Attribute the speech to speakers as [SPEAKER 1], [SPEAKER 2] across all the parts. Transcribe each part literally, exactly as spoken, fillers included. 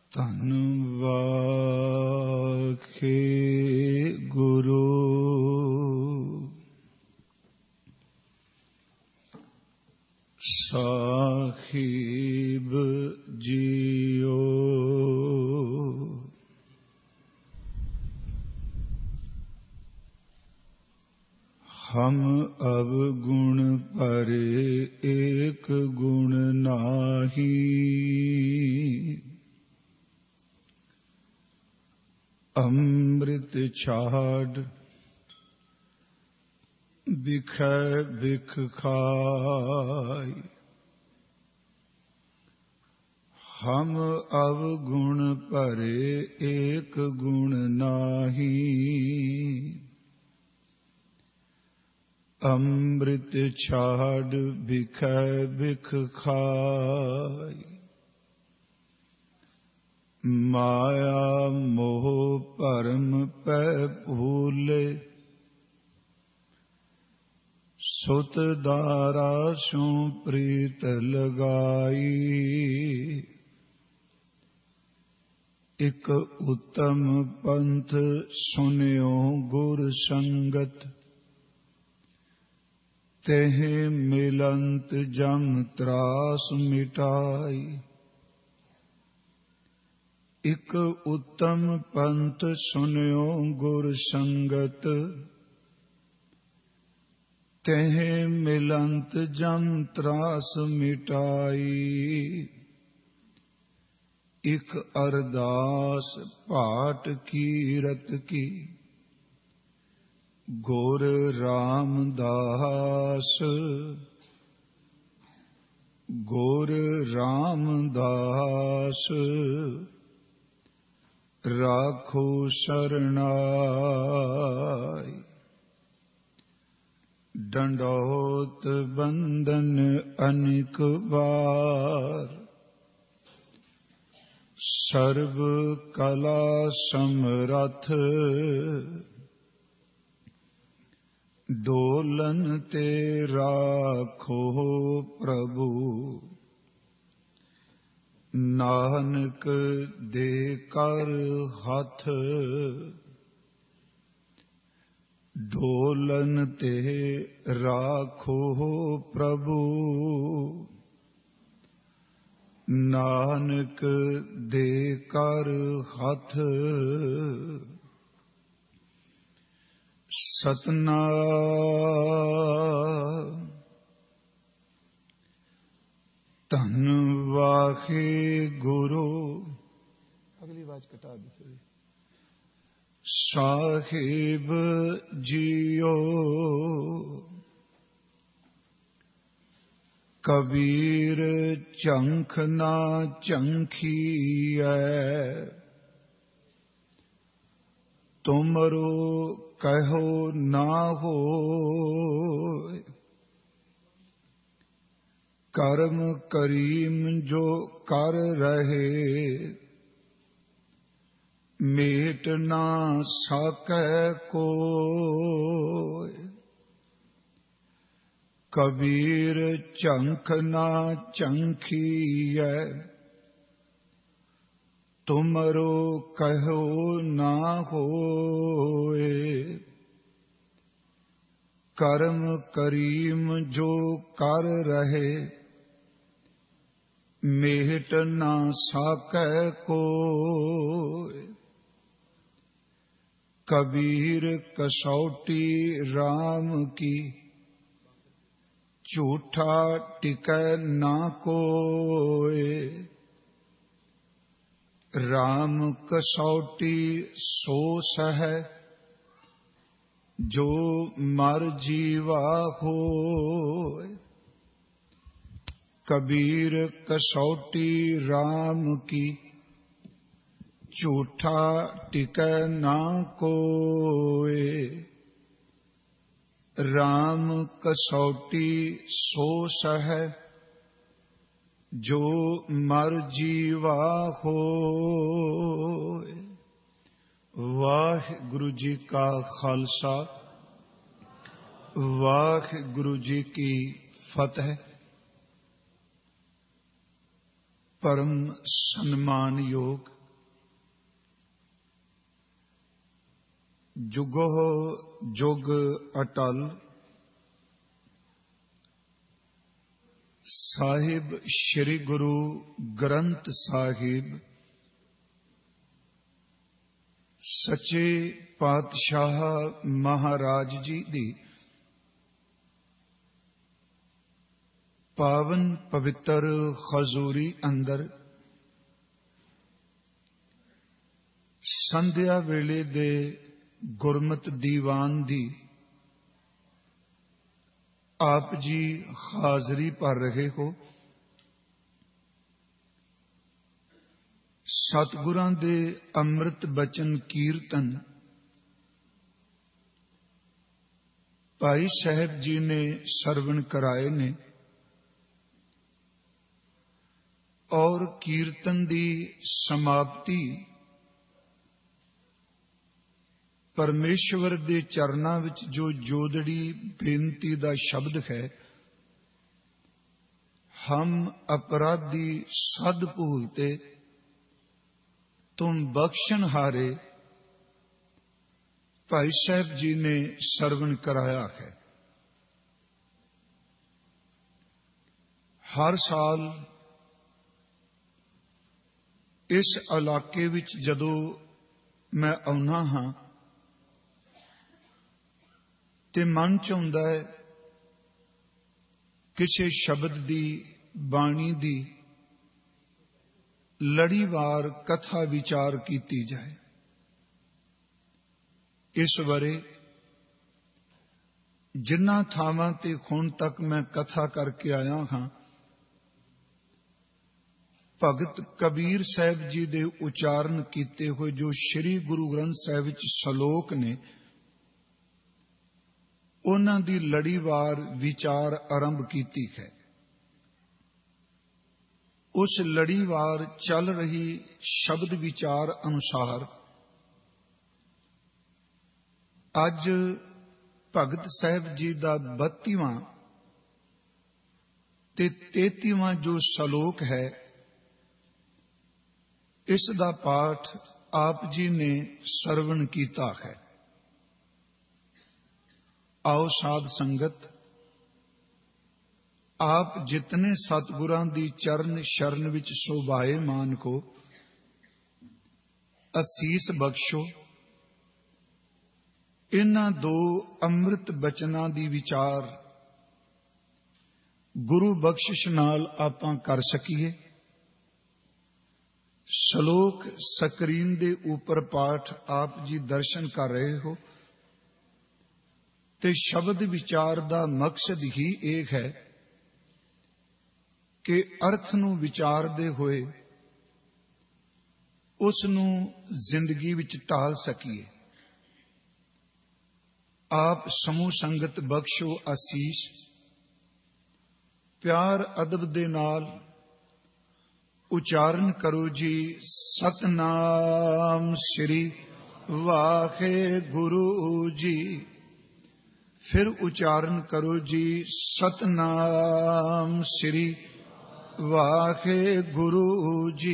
[SPEAKER 1] ਧੰਨ ਵਾਖੇ ਗੁਰੂ ਸਾਹਿਬ ਜੀਓ। हम अवगुण परे एक गुण नाही, अमृत छाड़ बिखै बिख खाई। हम अवगुण परे एक गुण नाही, अमृत छाड़ बिखै बिख खाई। माया मोह परम पै भूले, सुत दारा सु प्रीत लगाई। एक उत्तम पंथ सुनियो गुर संगत, तेह मिलंत जम त्रास मिटाई। एक उत्तम पंथ सुनियो गुर संगत, तेह मिलंत जम त्रास मिटाई। एक अरदास पाठ कीरत की, गुर रामदास गुर रामदास राखो शरणाई। दंडौत बंदन अनेक बार, सर्व कला समरथ डोलन ते राखो प्रभु। नानक दे कर हाथ, डोलन ते राखो प्रभु। नानक दे कर हाथ, सतनाम। धन वाहे गुरु, अगली बात कटा दूसरी। साहिब जियो, कबीर चंख ना चंखिए, तुमरो कहो ना हो। कर्म करीम जो कर रहे, मेट ना साकै कोय। कबीर चंख ना चंखिए, तुमरो कहो ना होए। कर्म करीम जो कर रहे, मेट ना साकै कोय। कबीर कसौटी राम की, झूठा टिकै ना कोय। राम कसौटी सो सह, जो मर जीवा होय। कबीर कसौटी राम की, झूठा टिकै ना कोय। राम कसौटी सो सह, जो मर जीवा होय। वाहिगुरु जी का खालसा, वाहिगुरु जी की फतेह। परम सम्मान योग ਜੁਗੋ ਜੁਗ ਅਟਲ। ਸਾਹਿਬ ਸ੍ਰੀ ਗੁਰੂ ਗ੍ਰੰਥ ਸਾਹਿਬ ਸੱਚੇ ਪਾਤਸ਼ਾਹ ਮਹਾਰਾਜ ਜੀ ਦੀ ਪਾਵਨ ਪਵਿੱਤਰ ਹਜ਼ੂਰੀ ਅੰਦਰ ਸੰਧਿਆ ਵੇਲੇ ਦੇ ਗੁਰਮਤਿ ਦੀਵਾਨ ਦੀ ਆਪ ਜੀ ਹਾਜ਼ਰੀ ਭਰ ਰਹੇ ਹੋ। ਸਤਿਗੁਰਾਂ ਦੇ ਅੰਮ੍ਰਿਤ ਬਚਨ ਕੀਰਤਨ ਭਾਈ ਸਾਹਿਬ ਜੀ ਨੇ ਸਰਵਣ ਕਰਾਏ ਨੇ ਔਰ ਕੀਰਤਨ ਦੀ ਸਮਾਪਤੀ ਪਰਮੇਸ਼ਵਰ ਦੇ ਚਰਨਾਂ ਵਿੱਚ ਜੋ ਜੋਦੜੀ ਬੇਨਤੀ ਦਾ ਸ਼ਬਦ ਹੈ, ਹਮ ਅਪਰਾਧੀ ਸਦ ਭੂਲਤੇ ਤੁਮ ਬਖਸ਼ਣ ਹਾਰੇ, ਭਾਈ ਸਾਹਿਬ ਜੀ ਨੇ ਸਰਵਣ ਕਰਾਇਆ ਹੈ। ਹਰ ਸਾਲ ਇਸ ਇਲਾਕੇ ਵਿੱਚ ਜਦੋਂ ਮੈਂ ਆਉਣਾ ਹਾਂ ਤੇ ਮਨ ਚ ਹੁੰਦਾ ਹੈ ਕਿਸੇ ਸ਼ਬਦ ਦੀ ਬਾਣੀ ਦੀ ਲੜੀਵਾਰ ਕਥਾ ਵਿਚਾਰ ਕੀਤੀ ਜਾਏ। ਇਸ ਬਾਰੇ ਜਿਨ੍ਹਾਂ ਥਾਵਾਂ ਤੇ ਹੁਣ ਤੱਕ ਮੈਂ ਕਥਾ ਕਰਕੇ ਆਇਆ ਹਾਂ, ਭਗਤ ਕਬੀਰ ਸਾਹਿਬ ਜੀ ਦੇ ਉਚਾਰਨ ਕੀਤੇ ਹੋਏ ਜੋ ਸ੍ਰੀ ਗੁਰੂ ਗ੍ਰੰਥ ਸਾਹਿਬ ਵਿੱਚ ਸ਼ਲੋਕ ਨੇ, ਉਹਨਾਂ ਦੀ ਲੜੀਵਾਰ ਵਿਚਾਰ ਆਰੰਭ ਕੀਤੀ ਹੈ। ਉਸ ਲੜੀਵਾਰ ਚੱਲ ਰਹੀ ਸ਼ਬਦ ਵਿਚਾਰ ਅਨੁਸਾਰ ਅੱਜ ਭਗਤ ਸਾਹਿਬ ਜੀ ਦਾ ਬੱਤੀਵਾਂ ਤੇ ਤੇਤੀਵਾਂ ਜੋ ਸ਼ਲੋਕ ਹੈ, ਇਸ ਦਾ ਪਾਠ ਆਪ ਜੀ ਨੇ ਸਰਵਣ ਕੀਤਾ ਹੈ। आओ साध संगत, आप जितने सतगुरां दी चरण शरण विच शोभाएमान को असीस बख्शो। इन्हां दो अमृत बचनां दी विचार गुरु बख्शिश नाल आपां कर सकीए। श्लोक स्क्रीन दे ऊपर पाठ आप जी दर्शन कर रहे हो ਤੇ ਸ਼ਬਦ ਵਿਚਾਰ ਦਾ ਮਕਸਦ ਹੀ ਇਹ ਹੈ ਕਿ ਅਰਥ ਨੂੰ ਵਿਚਾਰਦੇ ਹੋਏ ਉਸ ਨੂੰ ਜ਼ਿੰਦਗੀ ਵਿੱਚ ਢਾਲ ਸਕੀਏ। ਆਪ ਸਮੂਹ ਸੰਗਤ ਬਖਸ਼ੋ ਆਸੀਸ, ਪਿਆਰ ਅਦਬ ਦੇ ਨਾਲ ਉਚਾਰਨ ਕਰੋ ਜੀ ਸਤਨਾਮ ਸ੍ਰੀ ਵਾਹਿਗੁਰੂ ਜੀ। फिर उच्चारण करो जी सतनाम श्री वाहिगुरु जी।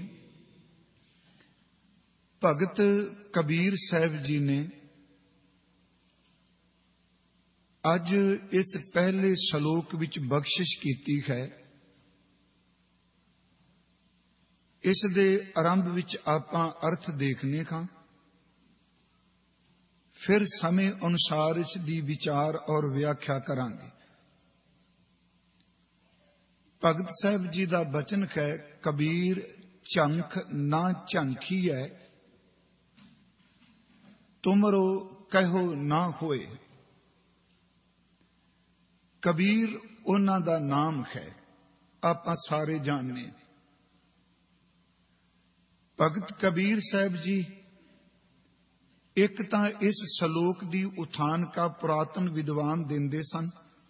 [SPEAKER 1] भगत कबीर साहब जी ने अज इस पहले श्लोक विच बख्शिश कीती है। इस दे आरंभ विच आपां अर्थ देखने खां, फिर समय अनुसार इस दी विचार और व्याख्या करांगे। भगत साहब जी दा बचन है, कबीर झंख ना झंखी है, तुमरो कहो ना होए। कबीर उन्हां दा नाम है, आपां सारे जानने। भगत कबीर साहब जी एक तां इस श्लोक दी उठान का पुरातन विद्वान दिंदे सन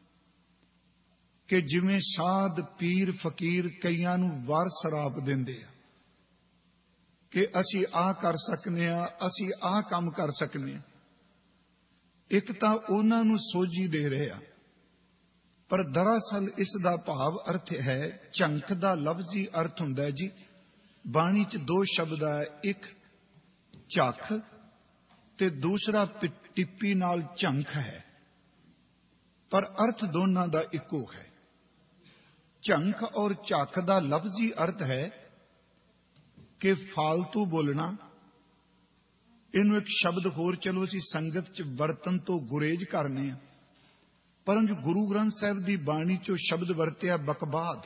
[SPEAKER 1] कि जिवें साध पीर फकीर कईयां नूं वार शराप दिंदे आ कि असी आ कर सकने आ, असी आ काम कर सकने आ। एक तां उन्हां नूं सोझी दे रहे आ, पर दरअसल इस दा भाव अर्थ है, झंक दा लफ्जी अर्थ हुंदा है जी, बाणी च दो शब्द है, एक झख ਤੇ ਦੂਸਰਾ ਟਿੱਪੀ ਨਾਲ ਝੰਖ ਹੈ, ਪਰ ਅਰਥ ਦੋਨਾਂ ਦਾ ਇੱਕੋ ਹੈ। ਝੰਖ ਔਰ ਝੱਖ ਦਾ ਲਫ਼ਜ਼ੀ ਅਰਥ ਹੈ ਕਿ ਫਾਲਤੂ ਬੋਲਣਾ। ਇਹਨੂੰ ਇੱਕ ਸ਼ਬਦ ਹੋਰ ਚਲੋ ਅਸੀਂ ਸੰਗਤ 'ਚ ਵਰਤਨ ਤੋਂ ਗੁਰੇਜ਼ ਕਰਨੇ ਆ, ਪਰੰਤੂ ਗੁਰੂ ਗ੍ਰੰਥ ਸਾਹਿਬ ਦੀ ਬਾਣੀ 'ਚੋਂ ਸ਼ਬਦ ਵਰਤਿਆ ਬਕਵਾਦ,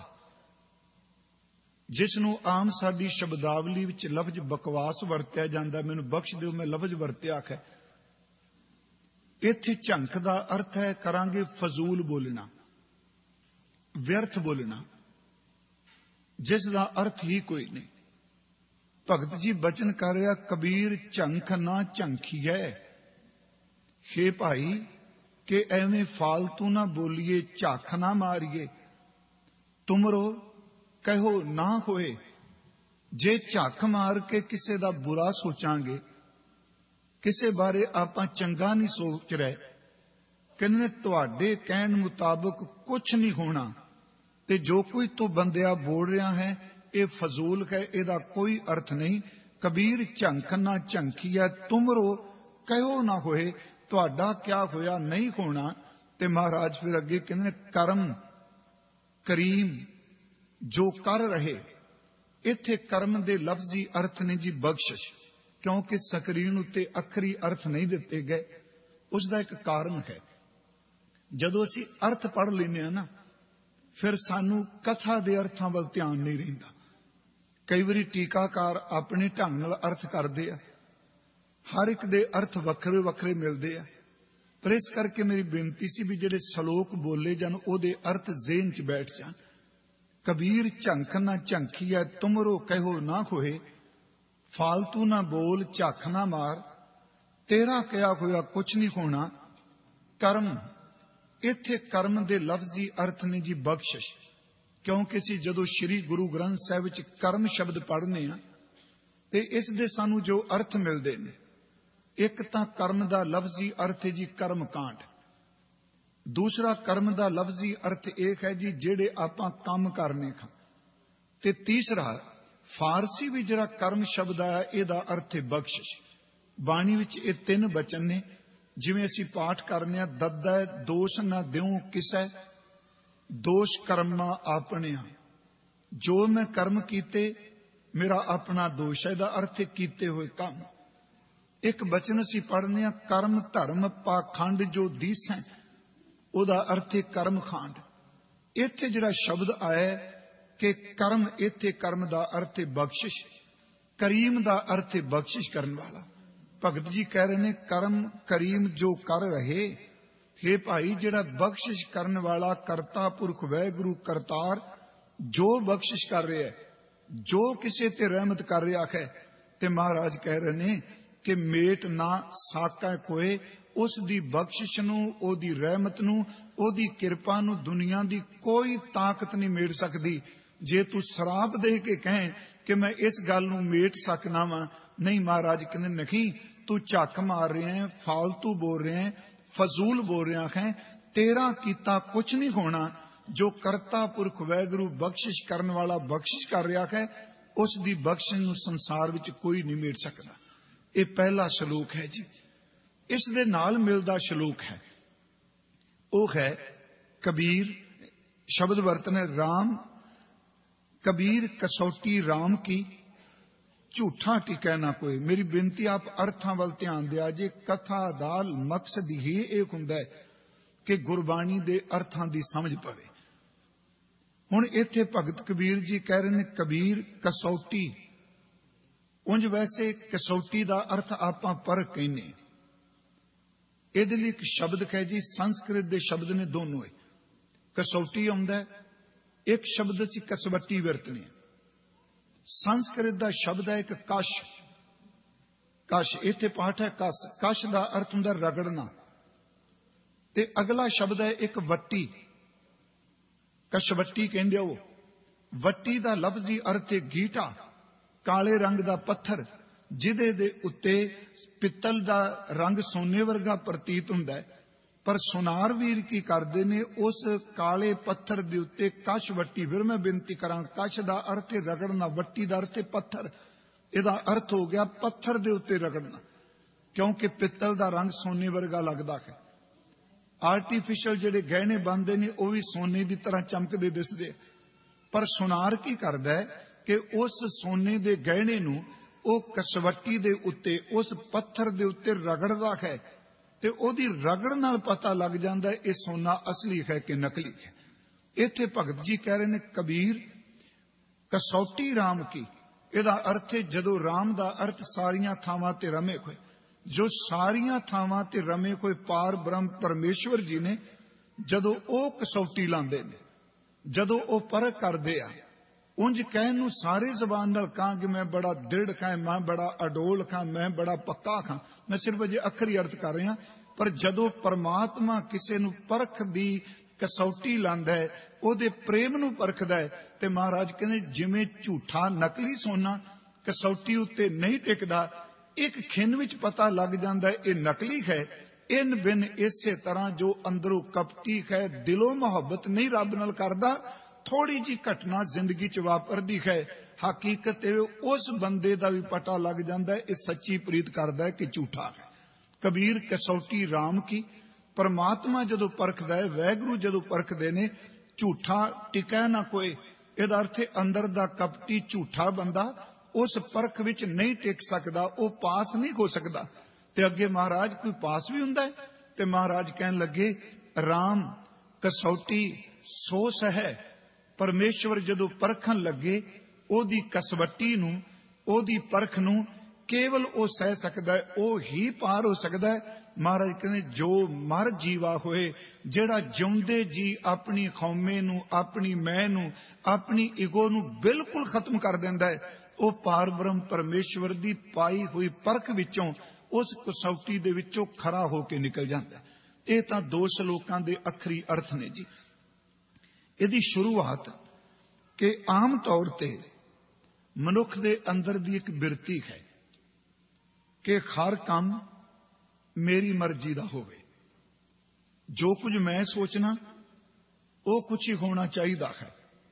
[SPEAKER 1] ਜਿਸ ਨੂੰ ਆਮ ਸਾਡੀ ਸ਼ਬਦਾਵਲੀ ਵਿੱਚ ਲਫ਼ਜ਼ ਬਕਵਾਸ ਵਰਤਿਆ ਜਾਂਦਾ। ਮੈਨੂੰ ਬਖਸ਼ ਦਿਓ, ਮੈਂ ਲਫ਼ਜ਼ ਵਰਤਿਆ ਹੈ। ਇੱਥੇ ਝੰਕ ਦਾ ਅਰਥ ਹੈ ਕਰਾਂਗੇ ਫਜ਼ੂਲ ਬੋਲਣਾ, ਵਿਅਰਥ ਬੋਲਣਾ, ਜਿਸ ਦਾ ਅਰਥ ਹੀ ਕੋਈ ਨਹੀਂ। ਭਗਤ ਜੀ ਬਚਨ ਕਰ ਰਿਹਾ, ਕਬੀਰ ਝੰਖ ਨਾ ਝੰਖੀਐ। ਹੇ ਭਾਈ, ਕਿ ਐਵੇਂ ਫਾਲਤੂ ਨਾ ਬੋਲੀਏ, ਝੱਖ ਨਾ ਮਾਰੀਏ। ਤੁਮਰੋ ਕਹੋ ਨਾ ਹੋਏ। ਜੇ ਝੱਖ ਮਾਰ ਕੇ ਕਿਸੇ ਦਾ ਬੁਰਾ ਸੋਚਾਂਗੇ, ਕਿਸੇ ਬਾਰੇ ਆਪਾਂ ਚੰਗਾ ਨਹੀਂ ਸੋਚ ਰਹੇ, ਕਹਿੰਦੇ ਨੇ ਤੁਹਾਡੇ ਕਹਿਣ ਮੁਤਾਬਕ ਕੁਛ ਨਹੀਂ ਹੋਣਾ, ਤੇ ਜੋ ਕੋਈ ਤੂੰ ਬੰਦਿਆ ਬੋਲ ਰਿਹਾ ਹੈ ਇਹ ਫਜ਼ੂਲ ਹੈ, ਇਹਦਾ ਕੋਈ ਅਰਥ ਨਹੀਂ। ਕਬੀਰ ਝੰਖ ਨਾ ਝੰਖੀਐ, ਤੁਮਰੋ ਕਹਿਓ ਨਾ ਹੋਏ। ਤੁਹਾਡਾ ਕਿਆ ਹੋਇਆ, ਨਹੀਂ ਹੋਣਾ। ਤੇ ਮਹਾਰਾਜ ਫਿਰ ਅੱਗੇ ਕਹਿੰਦੇ ਨੇ ਕਰਮ ਕਰੀਮ ਜੋ ਕਰ ਰਹੇ। ਇੱਥੇ ਕਰਮ ਦੇ ਲਫ਼ਜ਼ੀ ਅਰਥ ਨੇ ਜੀ ਬਖਸ਼ਿਸ਼, ਕਿਉਂਕਿ ਸਕਰੀਨ ਉੱਤੇ ਅੱਖਰੀ ਅਰਥ ਨਹੀਂ ਦਿੱਤੇ ਗਏ। ਉਸ ਦਾ ਇੱਕ ਕਾਰਨ ਹੈ। ਜਦੋਂ ਅਸੀਂ ਅਰਥ ਪੜ੍ਹ ਲੈਂਦੇ ਹਾਂ ਨਾ, ਫਿਰ ਸਾਨੂੰ ਕਥਾ ਦੇ ਅਰਥਾਂ ਵੱਲ ਧਿਆਨ ਨਹੀਂ ਰਹਿੰਦਾ। ਕਈ ਵਾਰੀ ਟੀਕਾਕਾਰ ਆਪਣੇ ਢੰਗ ਨਾਲ ਅਰਥ ਕਰਦੇ ਆ, ਹਰ ਇੱਕ ਦੇ ਅਰਥ ਵੱਖਰੇ ਵੱਖਰੇ ਮਿਲਦੇ ਆ। ਪਰ ਇਸ ਕਰਕੇ ਮੇਰੀ ਬੇਨਤੀ ਸੀ ਵੀ ਜਿਹੜੇ ਸ਼ਲੋਕ ਬੋਲੇ ਜਾਣ ਉਹਦੇ ਅਰਥ ਜ਼ਿਹਨ 'ਚ ਬੈਠ ਜਾਣ। ਕਬੀਰ ਝੰਖ ਨਾ ਝੰਖੀਐ, ਤੁਮਰੋ ਕਹਿਓ ਨਾ ਹੋਏ। ਫਾਲਤੂ ਨਾ ਬੋਲ, ਝੱਖ ਨਾ ਮਾਰ, ਤੇਰਾ ਕਿਹਾ ਹੋਇਆ ਕੁਛ ਨਹੀਂ ਹੋਣਾ। ਕਰਮ, ਇੱਥੇ ਕਰਮ ਦੇ ਲਫ਼ਜ਼ੀ ਅਰਥ ਨੇ ਜੀ ਬਖਸ਼ਿਸ਼, ਕਿਉਂਕਿ ਅਸੀਂ ਜਦੋਂ ਸ੍ਰੀ ਗੁਰੂ ਗ੍ਰੰਥ ਸਾਹਿਬ ਵਿੱਚ ਕਰਮ ਸ਼ਬਦ ਪੜ੍ਹਨੇ ਆ ਤੇ ਇਸ ਦੇ ਸਾਨੂੰ ਜੋ ਅਰਥ ਮਿਲਦੇ ਨੇ, ਇੱਕ ਤਾਂ ਕਰਮ ਦਾ ਲਫ਼ਜ਼ੀ ਅਰਥ ਹੈ ਜੀ ਕਰਮ ਕਾਂਡ। ਦੂਸਰਾ ਕਰਮ ਦਾ ਲਫ਼ਜ਼ੀ ਅਰਥ ਇਹ ਹੈ ਜੀ ਜਿਹੜੇ ਆਪਾਂ ਕੰਮ ਕਰਨੇ ਖਾਂ। ਤੇ ਤੀਸਰਾ ਫਾਰਸੀ ਵੀ ਜਿਹੜਾ ਕਰਮ ਸ਼ਬਦ ਆਇਆ ਇਹਦਾ ਅਰਥ ਹੈ ਬਖਸ਼ਿਸ਼। ਬਾਣੀ ਵਿੱਚ ਇਹ ਤਿੰਨ ਬਚਨ ਨੇ। ਜਿਵੇਂ ਅਸੀਂ ਪਾਠ ਕਰਨੇ ਆ, ਦੱਦੈ ਦੋਸ਼ ਨਾ ਦਿਉ ਕਿਸੈ, ਦੋਸ਼ ਕਰਮਾ ਆਪਣਿਆ। ਜੋ ਮੈਂ ਕਰਮ ਕੀਤੇ ਮੇਰਾ ਆਪਣਾ ਦੋਸ਼ ਹੈ, ਇਹਦਾ ਅਰਥ ਹੈ ਕੀਤੇ ਹੋਏ ਕੰਮ। ਇੱਕ ਬਚਨ ਅਸੀਂ ਪੜ੍ਹਨੇ ਆ, ਕਰਮ ਧਰਮ ਪਾਖੰਡ ਜੋ ਦੀਸੈ, ਉਹਦਾ ਅਰਥ ਹੈ ਕਰਮ ਖਾਂਡ। ਇੱਥੇ ਜਿਹੜਾ ਸ਼ਬਦ ਆਇਆ ਕਿ ਕਰਮ, ਇੱਥੇ ਕਰਮ ਦਾ ਅਰਥ ਹੈ ਬਖਸ਼ਿਸ਼, ਕਰੀਮ ਦਾ ਅਰਥ ਹੈ ਬਖਸ਼ਿਸ਼ ਕਰਨ ਵਾਲਾ। ਭਗਤ ਜੀ ਕਹਿ ਰਹੇ ਨੇ ਕਰਮ ਕਰੀਮ ਜੋ ਕਰ ਰਹੇ। हे ਭਾਈ, ਜਿਹੜਾ ਬਖਸ਼ਿਸ਼ ਕਰਨ ਵਾਲਾ ਕਰਤਾ ਪੁਰਖ ਵਾਹਿਗੁਰੂ ਕਰਤਾਰ ਜੋ ਬਖਸ਼ਿਸ਼ ਕਰ ਰਿਹਾ ਹੈ, ਜੋ ਕਿਸੇ ਤੇ ਰਹਿਮਤ ਕਰ ਰਿਹਾ ਹੈ, ਤੇ ਮਹਾਰਾਜ ਕਹਿ ਰਹੇ ਨੇ ਕਿ ਮੇਟ ਨਾ ਸਾਕੈ ਕੋਏ। ਉਸ ਦੀ ਬਖਸ਼ਿਸ਼ ਨੂੰ, ਉਹਦੀ ਰਹਿਮਤ ਨੂੰ, ਉਹਦੀ ਕਿਰਪਾ ਨੂੰ ਦੁਨੀਆ ਦੀ ਕੋਈ ਤਾਕਤ ਨਹੀਂ ਮੇਟ ਸਕਦੀ। ਜੇ ਤੂੰ ਸ਼ਰਾਪ ਦੇ ਕੇ ਕਹੇ ਕਿ ਮੈਂ ਇਸ ਗੱਲ ਨੂੰ ਮੇਟ ਸਕਣਾ ਵਾਂ, ਨਹੀਂ, ਮਹਾਰਾਜ ਕਹਿੰਦੇ ਨਹੀਂ, ਤੂੰ ਝੱਕ ਮਾਰ ਰਿਹਾ ਹੈ, ਫਾਲਤੂ ਬੋਲ ਰਿਹਾ ਹੈ, ਫਜ਼ੂਲ ਬੋਲ ਰਿਹਾ ਹੈ, ਤੇਰਾ ਕੀਤਾ ਕੁਛ ਨਹੀਂ ਹੋਣਾ। ਜੋ ਕਰਤਾ ਪੁਰਖ ਵਾਹਿਗੁਰੂ ਬਖਸ਼ਿਸ਼ ਕਰਨ ਵਾਲਾ ਬਖਸ਼ਿਸ਼ ਕਰ ਰਿਹਾ ਹੈ, ਉਸ ਦੀ ਬਖਸ਼ਿਸ਼ ਨੂੰ ਸੰਸਾਰ ਵਿੱਚ ਕੋਈ ਨਹੀਂ ਮੇਟ ਸਕਦਾ। ਇਹ ਪਹਿਲਾ ਸ਼ਲੋਕ ਹੈ ਜੀ। ਇਸ ਦੇ ਨਾਲ ਮਿਲਦਾ ਸ਼ਲੋਕ ਹੈ, ਉਹ ਹੈ ਕਬੀਰ ਸ਼ਬਦ ਵਰਤਨੇ ਰਾਮ। ਕਬੀਰ ਕਸੌਟੀ ਰਾਮ ਕੀ, ਝੂਠਾ ਟਿਕੈ ਨਾ ਕੋਈ। ਮੇਰੀ ਬੇਨਤੀ ਆਪ ਅਰਥਾਂ ਵੱਲ ਧਿਆਨ ਦਿਆ ਜੇ। ਕਥਾ ਦਾ ਮਕਸਦ ਹੀ ਇਹ ਹੁੰਦਾ ਹੈ ਕਿ ਗੁਰਬਾਣੀ ਦੇ ਅਰਥਾਂ ਦੀ ਸਮਝ ਪਵੇ। ਹੁਣ ਇੱਥੇ ਭਗਤ ਕਬੀਰ ਜੀ ਕਹਿ ਰਹੇ ਨੇ ਕਬੀਰ ਕਸੌਟੀ। ਉਂਝ ਵੈਸੇ ਕਸੌਟੀ ਦਾ ਅਰਥ ਆਪਾਂ ਪਰਖ ਕਹਿੰਦੇ, ਇਹਦੇ ਲਈ ਇੱਕ ਸ਼ਬਦ ਹੈ ਜੀ, ਸੰਸਕ੍ਰਿਤ ਦੇ ਸ਼ਬਦ ਨੇ ਦੋਨੋਂ। ਕਸੌਟੀ ਆਉਂਦਾ, ਇੱਕ ਸ਼ਬਦ ਅਸੀਂ ਕਸਵੱਟੀ ਵਰਤਨੇ। ਸੰਸਕ੍ਰਿਤ ਦਾ ਸ਼ਬਦ ਹੈ ਇੱਕ ਕਸ਼। ਕਸ਼, ਇੱਥੇ ਪਾਠ ਹੈ ਕਸ। ਕਸ਼ ਦਾ ਅਰਥ ਹੁੰਦਾ ਰਗੜਨਾ। ਤੇ ਅਗਲਾ ਸ਼ਬਦ ਹੈ ਇੱਕ ਵੱਟੀ, ਕਸ਼ਵੱਟੀ ਕਹਿੰਦੇ ਉਹ। ਵੱਟੀ ਦਾ ਲਫ਼ਜ਼ੀ ਅਰਥ ਹੈ ਗੀਟਾ, ਕਾਲੇ ਰੰਗ ਦਾ ਪੱਥਰ, ਜਿਹਦੇ ਦੇ ਉੱਤੇ ਪਿੱਤਲ ਦਾ ਰੰਗ ਸੋਨੇ ਵਰਗਾ ਪ੍ਰਤੀਤ ਹੁੰਦਾ ਹੈ। ਪਰ ਸੁਨਾਰ ਵੀਰ ਕੀ ਕਰਦੇ ਨੇ, ਉਸ ਕਾਲੇ ਪੱਥਰ ਦੇ ਉੱਤੇ ਕਸ਼ ਵੱਟੀ। ਫਿਰ ਮੈਂ ਬੇਨਤੀ ਕਰਾਂ, ਕਸ਼ ਦਾ ਅਰਥ ਹੈ ਰਗੜਨਾ, ਵੱਟੀ ਦਾ ਅਰਥ ਹੈ ਪੱਥਰ। ਇਹਦਾ ਅਰਥ ਹੋ ਗਿਆ ਪੱਥਰ ਦੇ ਉੱਤੇ ਰਗੜਨਾ। क्योंकि पित्तल का रंग सोने वर्गा लगता है। आर्टिफिशियल जिहड़े गहने बनते ने वह भी सोने की तरह चमकते दिसदे, पर सुनार की करदा है कि उस सोने के गहने नूं वो कसवट्टी दे उत्ते उस पत्थर दे उत्ते रगड़दा है ते ओदी रगड़ नाल पता लग जाता है ये सोना असली है कि नकली है। इत्थे भगत जी कह रहे ने कबीर कसौटी राम की, इहदा अर्थ है जदों राम दा अर्थ सारियां थावां ते रमे होए, जो सारियां थावां ते रमे होए पार ब्रह्म परमेश्वर जी ने जदों ओ कसौटी लांदे ने, जदों ओ परख करदे आ, उंज कहन नूं सारे जबान नाल कहां कि मैं बड़ा दृढ़ खां, मैं बड़ा अडोल खां, मैं बड़ा पक्का खां, मैं सिर्फ अजे अखरी अर्थ कर रहा। पर जदों परमात्मा किसे नूं परख दी कसौटी लांदा है, ओदे प्रेम नूं परखदा है, ते महाराज कहंदे जिवें झूठा नकली सोना कसौटी उत्ते नहीं टिकदा, एक खिन विच पता लग जांदा है ये नकली है। इन बिन इसे तरह जो अंदरों कपटी है, दिलों मोहब्बत नहीं रब नाल करदा, थोड़ी जी घटना जिंदगी च वापरदी है, हकीकत उस बंदे दा भी पता लग जाता है ये सच्ची प्रीत करदा है कि झूठा है। कबीर कसौटी राम की, परमात्मा जदों परखदा है, वैगुरु जदों परखदे ने, झूठा टिकै ना कोई। इहदा अर्थ अंदर दा कपटी झूठा बंदा उस परख विच नहीं टिक सकदा, वो पास नहीं हो सकदा। ते अगे महाराज कोई पास भी हुंदा है, ते महाराज कहन लगे राम कसौटी सो सह, परमेश्वर जदों परखन लगे ओदी कसवट्टी नूं, ओदी परख नूं केवल ओ सह सकदा है, ओ ही पार हो सकदा है। महाराज कहंदे जो मर जीवा होए, जेड़ा जिउंदे जी अपनी खौमे नूं, अपनी मैं नूं, अपनी ईगो नूं बिल्कुल खत्म कर दिंदा है, ओ पार ब्रह्म परमेश्वर दी पाई हुई परख विचों उस कसौटी दे विचों खरा होके निकल जांदा है। इह तां दो श्लोकां दे अखरी अर्थ ने जी। इहदी शुरुआत कि आम तौर ते मनुख दे अंदर दी एक बिरती है कि हर काम मेरी मर्जी दा होवे, जो कुछ मैं सोचना वो कुछ ही होना चाहिदा है,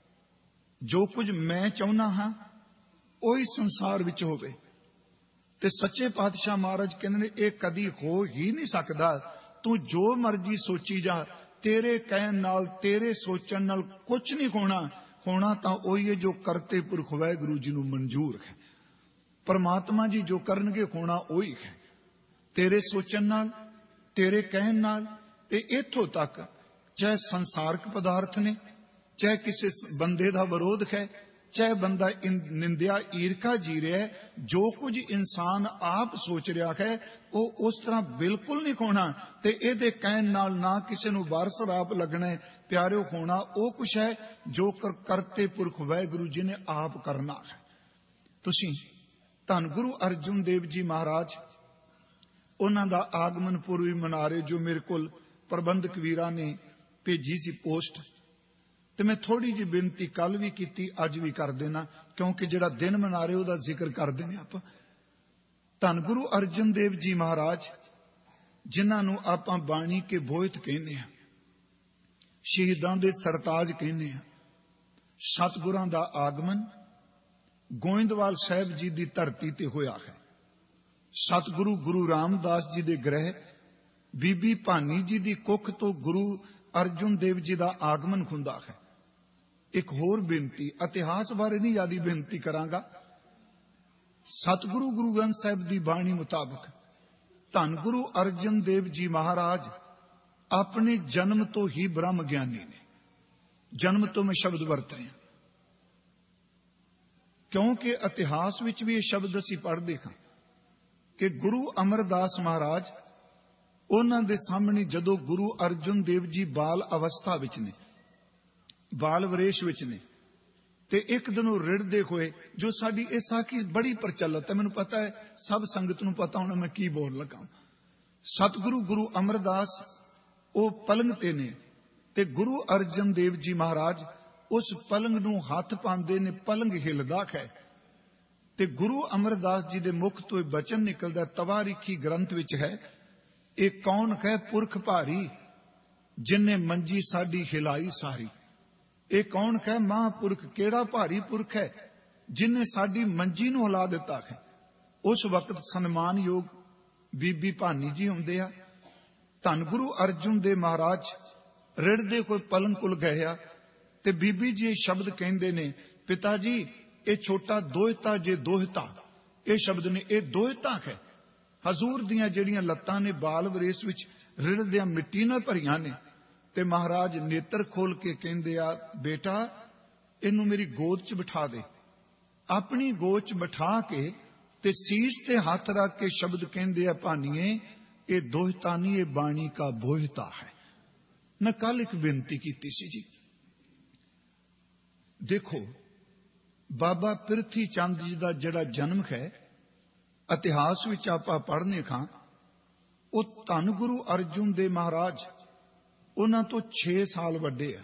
[SPEAKER 1] जो कुछ मैं चाहुंदा हां ओही संसार विच होवे। ते सच्चे पातशाह महाराज कहंदे ने ये कदी हो ही नहीं सकदा, तू जो मर्जी सोची जा, तेरे कहन नाल तेरे सोचन नाल कुछ नहीं होना, होना तां ओही है जो करते पुरख वाहिगुरू जी नूं मंजूर है। परमात्मा जी जो करनगे होना ओही है, तेरे सोचन नाल तेरे कहन नाल। ते इत्थों तक चाहे संसारक पदार्थ ने, चाहे किसी बंदे दा विरोध है, चाहे बंदा निंदिया ईर्खा जी रहा है, जो कुछ इंसान आप सोच रहा है वो उस तरह बिल्कुल नहीं होना। ते इहदे कहन नाल ना किसी नूं वार सराप लगना है, प्यारे होना वो कुछ है जो कर करते पुरख वाहिगुरू जी ने आप करना है। तुसीं धन गुरु अर्जुन देव जी महाराज उन्हां दा आगमन पुरवी मना रहे, जो मेरे कोल प्रबंधक वीरां ने भेजी सी पोस्ट, ते मैं थोड़ी जी बेनती कल भी की, अज भी कर देना, क्योंकि जिहड़ा दिन मना रहे उहदा जिक्र कर देने आपां। धन गुरु अर्जन देव जी महाराज जिन्हां नूं आपां बाणी के बोहित कहने आ, शहीदां दे सरताज कहने आ, सतगुरां दा आगमन गोइंदवाल साहिब जी दी धरती ते होया है। सतगुरु गुरु रामदास जी दे ग्रह बीबी भानी जी दी कुख तो गुरु अर्जुन देव जी दा आगमन हुंदा है। एक होर बेनती, इतिहास बारे नहीं यादी बेनती करांगा। सतगुरु गुरु ग्रंथ साहिब दी बाणी मुताबिक धन गुरु अर्जन देव जी महाराज अपने जन्म तो ही ब्रह्म ज्ञानी ने। जन्म तो मैं शब्द वरत रहा क्योंकि इतिहास विच भी यह शब्द असीं पढ़दे हां कि गुरु अमरदास महाराज उन्हां दे सामने जदों गुरु अर्जुन देव जी बाल अवस्था विच ने, बाल वरेश विच ने, ते एक दिन वो रिड़दे होए, जो साडी इह साखी बड़ी प्रचलित है, मैनूं पता है सब संगत नूं पता होना मैं की बोल लगा। सतगुरु गुरु अमरदास वो पलंग ते ने, ते गुरु अर्जन देव जी महाराज उस पलंग नूं हथ पांदे ने, पलंग हिलदा है, ते गुरु अमरदास जी दे मुख तो बचन निकलदा, तवारीखी ग्रंथ विच है, ये कौन है पुरख भारी जिन्ने मंजी साडी हिलाई सारी। ये कौन है महापुरख, केड़ा भारी पुरख है जिन्ने साडी मंजी नूं हिला दिता है। उस वक्त सन्मान योग ਬੀਬੀ ਭਾਨੀ ਜੀ ਆਉਂਦੇ ਆ। ਧੰਨ ਗੁਰੂ ਅਰਜਨ ਦੇ ਮਹਾਰਾਜ ਰਿੜਦੇ ਕੋਈ ਪਲੰਗ ਕੋਲ ਗਏ ਆ ਤੇ ਬੀਬੀ ਜੀ ਇਹ ਸ਼ਬਦ ਕਹਿੰਦੇ ਨੇ, ਪਿਤਾ ਜੀ ਇਹ ਛੋਟਾ ਦੋਹਤਾ ਜੇ ਦੋਹਤਾ, ਇਹ ਸ਼ਬਦ ਨੇ, ਇਹ ਦੋਹਤਾ ਹੈ। ਹਜ਼ੂਰ ਦੀਆਂ ਜਿਹੜੀਆਂ ਲੱਤਾਂ ਨੇ ਬਾਲ ਵਰੇਸ ਵਿੱਚ ਰਿੜਦਿਆਂ ਮਿੱਟੀ ਨਾਲ ਭਰੀਆਂ ਨੇ, ਤੇ ਮਹਾਰਾਜ ਨੇਤਰ ਖੋਲ ਕੇ ਕਹਿੰਦੇ ਆ, ਬੇਟਾ ਇਹਨੂੰ ਮੇਰੀ ਗੋਦ 'ਚ ਬਿਠਾ ਦੇ। ਆਪਣੀ ਗੋਦ 'ਚ ਬਿਠਾ ਕੇ ਤੇ ਸੀਸ ਤੇ ਹੱਥ ਰੱਖ ਕੇ ਸ਼ਬਦ ਕਹਿੰਦੇ ਆ, ਭਾਨੀਏ ਇਹ ਦੋਹਤਾ ਨਹੀਂ, ਇਹ ਬਾਣੀ ਕਾ ਬੋਹਤਾ ਹੈ। ਮੈਂ ਕੱਲ ਇੱਕ ਬੇਨਤੀ ਕੀਤੀ ਸੀ ਜੀ, ਦੇਖੋ ਬਾਬਾ ਪ੍ਰਿਥੀ ਚੰਦ ਜੀ ਦਾ ਜਿਹੜਾ ਜਨਮ ਹੈ, ਇਤਿਹਾਸ ਵਿੱਚ ਆਪਾਂ ਪੜ੍ਹਨੇ ਖਾਂ, ਉਹ ਧੰਨ ਗੁਰੂ ਅਰਜਨ ਦੇ ਮਹਾਰਾਜ ਉਹਨਾਂ ਤੋਂ ਛੇ ਸਾਲ ਵੱਡੇ ਆ।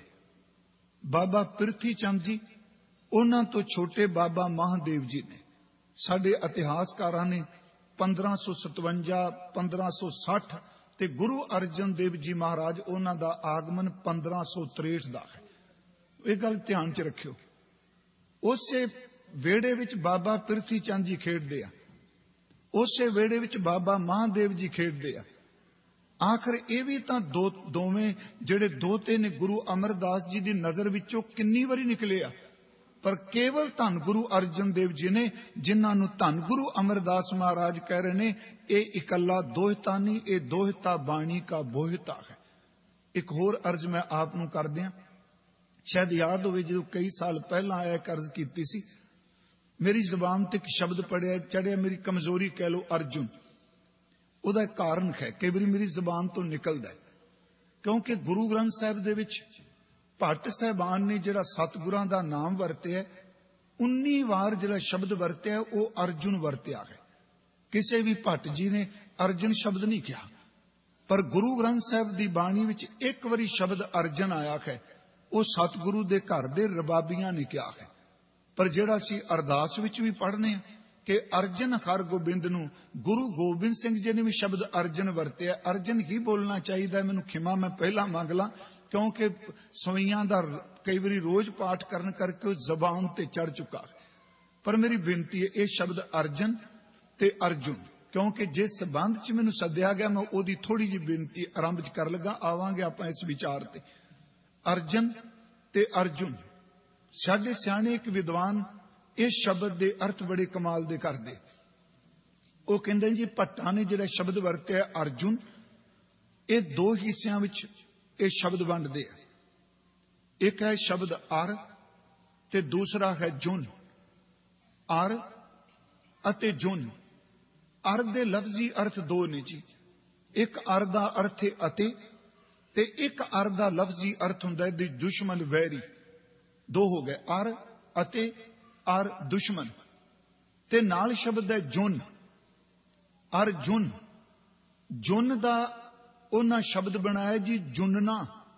[SPEAKER 1] ਬਾਬਾ ਪ੍ਰਿਥੀ ਚੰਦ ਜੀ ਉਹਨਾਂ ਤੋਂ ਛੋਟੇ ਬਾਬਾ ਮਹਾਦੇਵ ਜੀ ਨੇ। ਸਾਡੇ ਇਤਿਹਾਸਕਾਰਾਂ ਨੇ ਪੰਦਰਾਂ ਸੌ ਸਤਵੰਜਾ ਪੰਦਰਾਂ ਸੌ ਸੱਠ ਤੇ ਗੁਰੂ ਅਰਜਨ ਦੇਵ ਜੀ ਮਹਾਰਾਜ ਉਹਨਾਂ ਦਾ ਆਗਮਨ ਪੰਦਰਾਂ ਸੌ ਤਰੇਹਠ ਦਾ ਹੈ। ਇਹ ਗੱਲ ਧਿਆਨ 'ਚ ਰੱਖਿਓ। ਉਸੇ ਵਿਹੜੇ ਵਿੱਚ ਬਾਬਾ ਪ੍ਰਿਥੀ ਚੰਦ ਜੀ ਖੇਡਦੇ ਆ, ਉਸੇ ਵਿਹੜੇ ਵਿੱਚ ਬਾਬਾ ਮਹਾਦੇਵ ਜੀ ਖੇਡਦੇ ਆ। ਆਖਰ ਇਹ ਵੀ ਤਾਂ ਦੋ ਦੋਵੇਂ ਜਿਹੜੇ ਦੋਤੇ ਨੇ ਗੁਰੂ ਅਮਰਦਾਸ ਜੀ ਦੀ ਨਜ਼ਰ ਵਿੱਚੋਂ ਕਿੰਨੀ ਵਾਰੀ ਨਿਕਲੇ ਆ, ਪਰ ਕੇਵਲ ਧੰਨ ਗੁਰੂ ਅਰਜਨ ਦੇਵ ਜੀ ਨੇ, ਜਿਨ੍ਹਾਂ ਨੂੰ ਧੰਨ ਗੁਰੂ ਅਮਰਦਾਸ ਮਹਾਰਾਜ ਕਹਿ ਰਹੇ ਨੇ, ਇਹ ਇਕੱਲਾ ਦੋਹਤਾ ਨਹੀਂ, ਇਹ ਦੋਹਤਾ ਬਾਣੀ ਕਾ ਬੋਹਤਾ ਹੈ। ਇੱਕ ਹੋਰ ਅਰਜ਼ ਮੈਂ ਆਪ ਨੂੰ ਕਰ ਦਿਆਂ, ਸ਼ਾਇਦ ਯਾਦ ਹੋਵੇ ਜਦੋਂ ਕਈ ਸਾਲ ਪਹਿਲਾਂ ਆਇਆ ਅਰਜ਼ ਕੀਤੀ ਸੀ, ਮੇਰੀ ਜ਼ੁਬਾਨ ਤੇ ਇੱਕ ਸ਼ਬਦ ਪੜਿਆ ਚੜਿਆ, ਮੇਰੀ ਕਮਜ਼ੋਰੀ ਕਹਿ ਲੋ, ਅਰਜੁਨ। ਉਹਦਾ ਇੱਕ ਕਾਰਨ ਹੈ, ਕਈ ਵਾਰੀ ਮੇਰੀ ਜ਼ੁਬਾਨ ਤੋਂ ਨਿਕਲਦਾ ਹੈ, ਕਿਉਂਕਿ ਗੁਰੂ ਗ੍ਰੰਥ ਸਾਹਿਬ ਦੇ ਵਿੱਚ ਭੱਟ ਸਾਹਿਬਾਨ ਨੇ ਜਿਹੜਾ ਸਤਿਗੁਰਾਂ ਦਾ ਨਾਮ ਵਰਤਿਆ, ਉੱਨੀ ਵਾਰ ਜਿਹੜਾ ਸ਼ਬਦ ਵਰਤਿਆ ਉਹ ਅਰਜੁਨ ਵਰਤਿਆ ਹੈ। ਕਿਸੇ ਵੀ ਭੱਟ ਜੀ ਨੇ ਅਰਜਨ ਸ਼ਬਦ ਨਹੀਂ ਕਿਹਾ, ਪਰ ਗੁਰੂ ਗ੍ਰੰਥ ਸਾਹਿਬ ਦੀ ਬਾਣੀ ਵਿੱਚ ਇੱਕ ਵਾਰੀ ਸ਼ਬਦ ਅਰਜਨ ਆਇਆ ਹੈ, ਉਹ ਸਤਿਗੁਰੂ ਦੇ ਘਰ ਦੇ ਰਬਾਬੀਆਂ ਨੇ ਕਿਹਾ ਹੈ। ਪਰ ਜਿਹੜਾ ਅਸੀਂ ਅਰਦਾਸ ਵਿੱਚ ਵੀ ਪੜ੍ਹਨੇ ਆ ਕਿ ਅਰਜਨ ਹਰ ਗੋਬਿੰਦ ਨੂੰ, ਗੁਰੂ ਗੋਬਿੰਦ ਸਿੰਘ ਜੀ ਨੇ ਵੀ ਸ਼ਬਦ ਅਰਜਨ ਵਰਤਿਆ। ਅਰਜਨ ਹੀ ਬੋਲਣਾ ਚਾਹੀਦਾ, ਮੈਨੂੰ ਖਿਮਾ ਮੈਂ ਪਹਿਲਾਂ ਮੰਗ ਲਾਂ, ਕਿਉਂਕਿ ਸਵਈਆਂ ਦਾ ਕਈ ਵਾਰੀ ਰੋਜ਼ ਪਾਠ ਕਰਨ ਕਰਕੇ ਉਹ ਜ਼ਬਾਨ ਤੇ ਚੜ ਚੁੱਕਾ। ਪਰ ਮੇਰੀ ਬੇਨਤੀ ਹੈ, ਇਹ ਸ਼ਬਦ ਅਰਜਨ ਤੇ ਅਰਜੁਨ, ਕਿਉਂਕਿ ਜਿਸ ਸੰਬੰਧ 'ਚ ਮੈਨੂੰ ਸੱਦਿਆ ਗਿਆ, ਮੈਂ ਉਹਦੀ ਥੋੜੀ ਜਿਹੀ ਬੇਨਤੀ ਆਰੰਭ 'ਚ ਕਰ ਲੱਗਾ। ਆਵਾਂਗੇ ਆਪਾਂ ਇਸ ਵਿਚਾਰ ਤੇ। ਅਰਜਨ ਤੇ ਅਰਜੁਨ, ਸਾਡੇ ਸਿਆਣੇ ਇੱਕ ਵਿਦਵਾਨ ਇਸ ਸ਼ਬਦ ਦੇ ਅਰਥ ਬੜੇ ਕਮਾਲ ਦੇ ਕਰਦੇ। ਉਹ ਕਹਿੰਦੇ ਜੀ ਭੱਟਾਂ ਨੇ ਜਿਹੜਾ ਸ਼ਬਦ ਵਰਤਿਆ ਅਰਜੁਨ, ਇਹ ਦੋ ਹਿੱਸਿਆਂ ਵਿੱਚ ਇਹ ਸ਼ਬਦ ਵੰਡਦੇ ਆ। ਇੱਕ ਹੈ ਸ਼ਬਦ ਅਰ ਤੇ ਦੂਸਰਾ ਹੈ ਜੁਨ। ਅਰ ਅਤੇ ਜੁਨ, ਅਰ ਦੇ ਲਫ਼ਜ਼ੀ ਅਰਥ ਦੋ ਨੇ ਜੀ। ਇੱਕ ਅਰ ਦਾ ਅਰਥ ਹੈ ਅਤੇ, ਤੇ ਇੱਕ ਅਰ ਦਾ ਲਫ਼ਜ਼ੀ ਅਰਥ ਹੁੰਦਾ ਹੈ ਦੀ ਦੁਸ਼ਮਣ, ਵੈਰੀ। ਦੋ ਹੋ ਗਏ, ਅਰ ਅਤੇ ਅਰ ਦੁਸ਼ਮਣ। ਤੇ ਨਾਲ ਸ਼ਬਦ ਹੈ ਜੁਨ, ਅਰ ਜੁਨ। ਜੁਨ ਦਾ ਉਹਨਾਂ ਸ਼ਬਦ ਬਣਾਇਆ ਜੀ ਜੁਨਨਾ।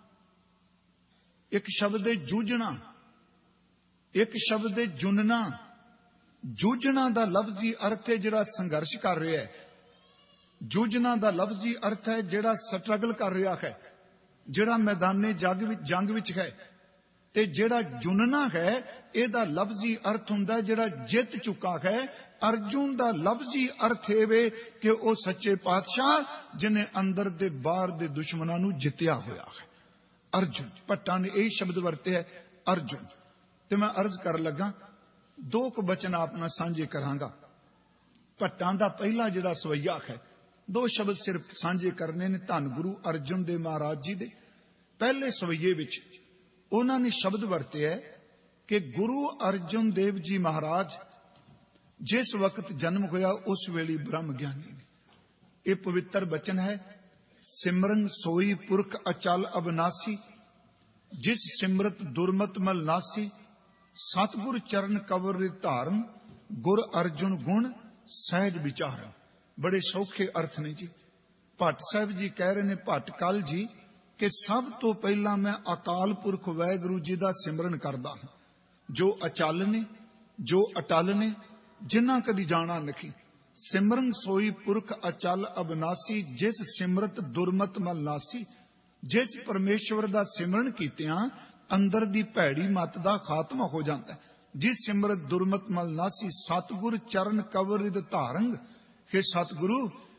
[SPEAKER 1] ਇੱਕ ਸ਼ਬਦ ਹੈ ਜੂਝਣਾ, ਇੱਕ ਸ਼ਬਦ ਹੈ ਜੁਨਨਾ। ਜੂਝਣਾ ਦਾ ਲਫ਼ਜ਼ੀ ਅਰਥ ਹੈ ਜਿਹੜਾ ਸੰਘਰਸ਼ ਕਰ ਰਿਹਾ ਹੈ। ਜੂਝਣਾ ਦਾ ਲਫ਼ਜ਼ੀ ਅਰਥ ਹੈ ਜਿਹੜਾ ਸਟਰਗਲ ਕਰ ਰਿਹਾ ਹੈ, ਜਿਹੜਾ ਮੈਦਾਨੇ ਜੰਗ ਵਿੱਚ ਜੰਗ ਵਿੱਚ ਹੈ। ਤੇ ਜਿਹੜਾ ਜੁਨਨਾ ਹੈ, ਇਹਦਾ ਲਫ਼ਜ਼ੀ ਅਰਥ ਹੁੰਦਾ ਜਿਹੜਾ ਜਿੱਤ ਚੁੱਕਾ ਹੈ। ਅਰਜੁਨ ਦਾ ਲਫ਼ਜ਼ੀ ਅਰਥ ਇਹ ਵੇ ਕਿ ਉਹ ਸੱਚੇ ਪਾਤਸ਼ਾਹ ਜਿਨੇ ਅੰਦਰ ਦੇ ਬਾਹਰ ਦੇ ਦੁਸ਼ਮਣਾਂ ਨੂੰ ਜਿੱਤਿਆ ਹੋਇਆ ਹੈ। ਅਰਜੁਨ, ਭੱਟਾਂ ਨੇ ਇਹ ਸ਼ਬਦ ਵਰਤੇ ਹੈ ਅਰਜੁਨ। ਤੇ ਮੈਂ ਅਰਜ਼ ਕਰ ਲੱਗਾ, ਦੋ ਕੁ ਬਚਨ ਆਪ ਨਾਲ ਸਾਂਝੇ ਕਰਾਂਗਾ। ਭੱਟਾਂ ਦਾ ਪਹਿਲਾ ਜਿਹੜਾ ਸਵਈਆ ਹੈ, ਦੋ ਸ਼ਬਦ ਸਿਰਫ ਸਾਂਝੇ ਕਰਨੇ ਨੇ ਧੰਨ ਗੁਰੂ ਅਰਜਨ ਦੇ ਮਹਾਰਾਜ ਜੀ ਦੇ। ਪਹਿਲੇ ਸਵਈਏ ਵਿੱਚ ਉਹਨਾਂ ਨੇ ਸ਼ਬਦ ਵਰਤਿਆ ਕਿ ਗੁਰੂ ਅਰਜਨ ਦੇਵ ਜੀ ਮਹਾਰਾਜ ਜਿਸ ਵਕਤ ਜਨਮ ਹੋਇਆ ਉਸ ਵੇਲੇ ਬ੍ਰਹਮ ਗਿਆਨੀ ਨੇ। ਇਹ ਪਵਿੱਤਰ ਬਚਨ ਹੈ, ਸਿਮਰਨ ਸੋਈ ਪੁਰਖ ਅਚਲ ਅਬਨਾਸੀ, ਜਿਸ ਸਿਮਰਤ ਦੁਰਮਤ ਮਲ ਨਾਸੀ, ਸਤਿਗੁਰ ਚਰਨ ਕਵਰ ਧਾਰਨ, ਗੁਰ ਅਰਜੁਨ ਗੁਣ ਸਹਿਜ ਵਿਚਾਰਨ। ਬੜੇ ਸੌਖੇ ਅਰਥ ਨੇ ਜੀ। ਭੱਟ ਸਾਹਿਬ ਜੀ ਕਹਿ ਰਹੇ ਨੇ, ਭੱਟ ਕਲ ਜੀ, ਕਿ ਸਭ ਤੋਂ ਪਹਿਲਾਂ ਮੈਂ ਅਕਾਲ ਪੁਰਖ ਵਾਹਿਗੁਰੂ ਜੀ ਦਾ ਸਿਮਰਨ ਕਰਦਾ ਹਾਂ, ਜੋ ਅਚਲ ਨੇ, ਜੋ ਅਟਲ ਨੇ, ਜਿਨ੍ਹਾਂ ਕਦੀ ਜਾਣਾ ਨਹੀਂ। ਸਿਮਰਨ ਸੋਈ ਪੁਰਖ ਅਚਲ ਅਬਨਾਸੀ, ਜਿਸ ਸਿਮਰਤ ਦੁਰਮਤ ਮਲ ਨਾਸੀ। ਜਿਸ ਪਰਮੇਸ਼ਵਰ ਦਾ ਸਿਮਰਨ ਕੀਤਿਆਂ ਅੰਦਰ ਦੀ ਭੈੜੀ ਮੱਤ ਦਾ ਖਾਤਮਾ ਹੋ ਜਾਂਦਾ। ਜਿਸ ਸਿਮਰਤ ਦੁਰਮਤ ਮਲ ਨਾਸੀ, ਸਤਿਗੁਰ ਚਰਨ ਕਵਰ ਰਿਦ ਧਾਰੰਗ। ਕਿ ਸਤਿਗੁਰੂ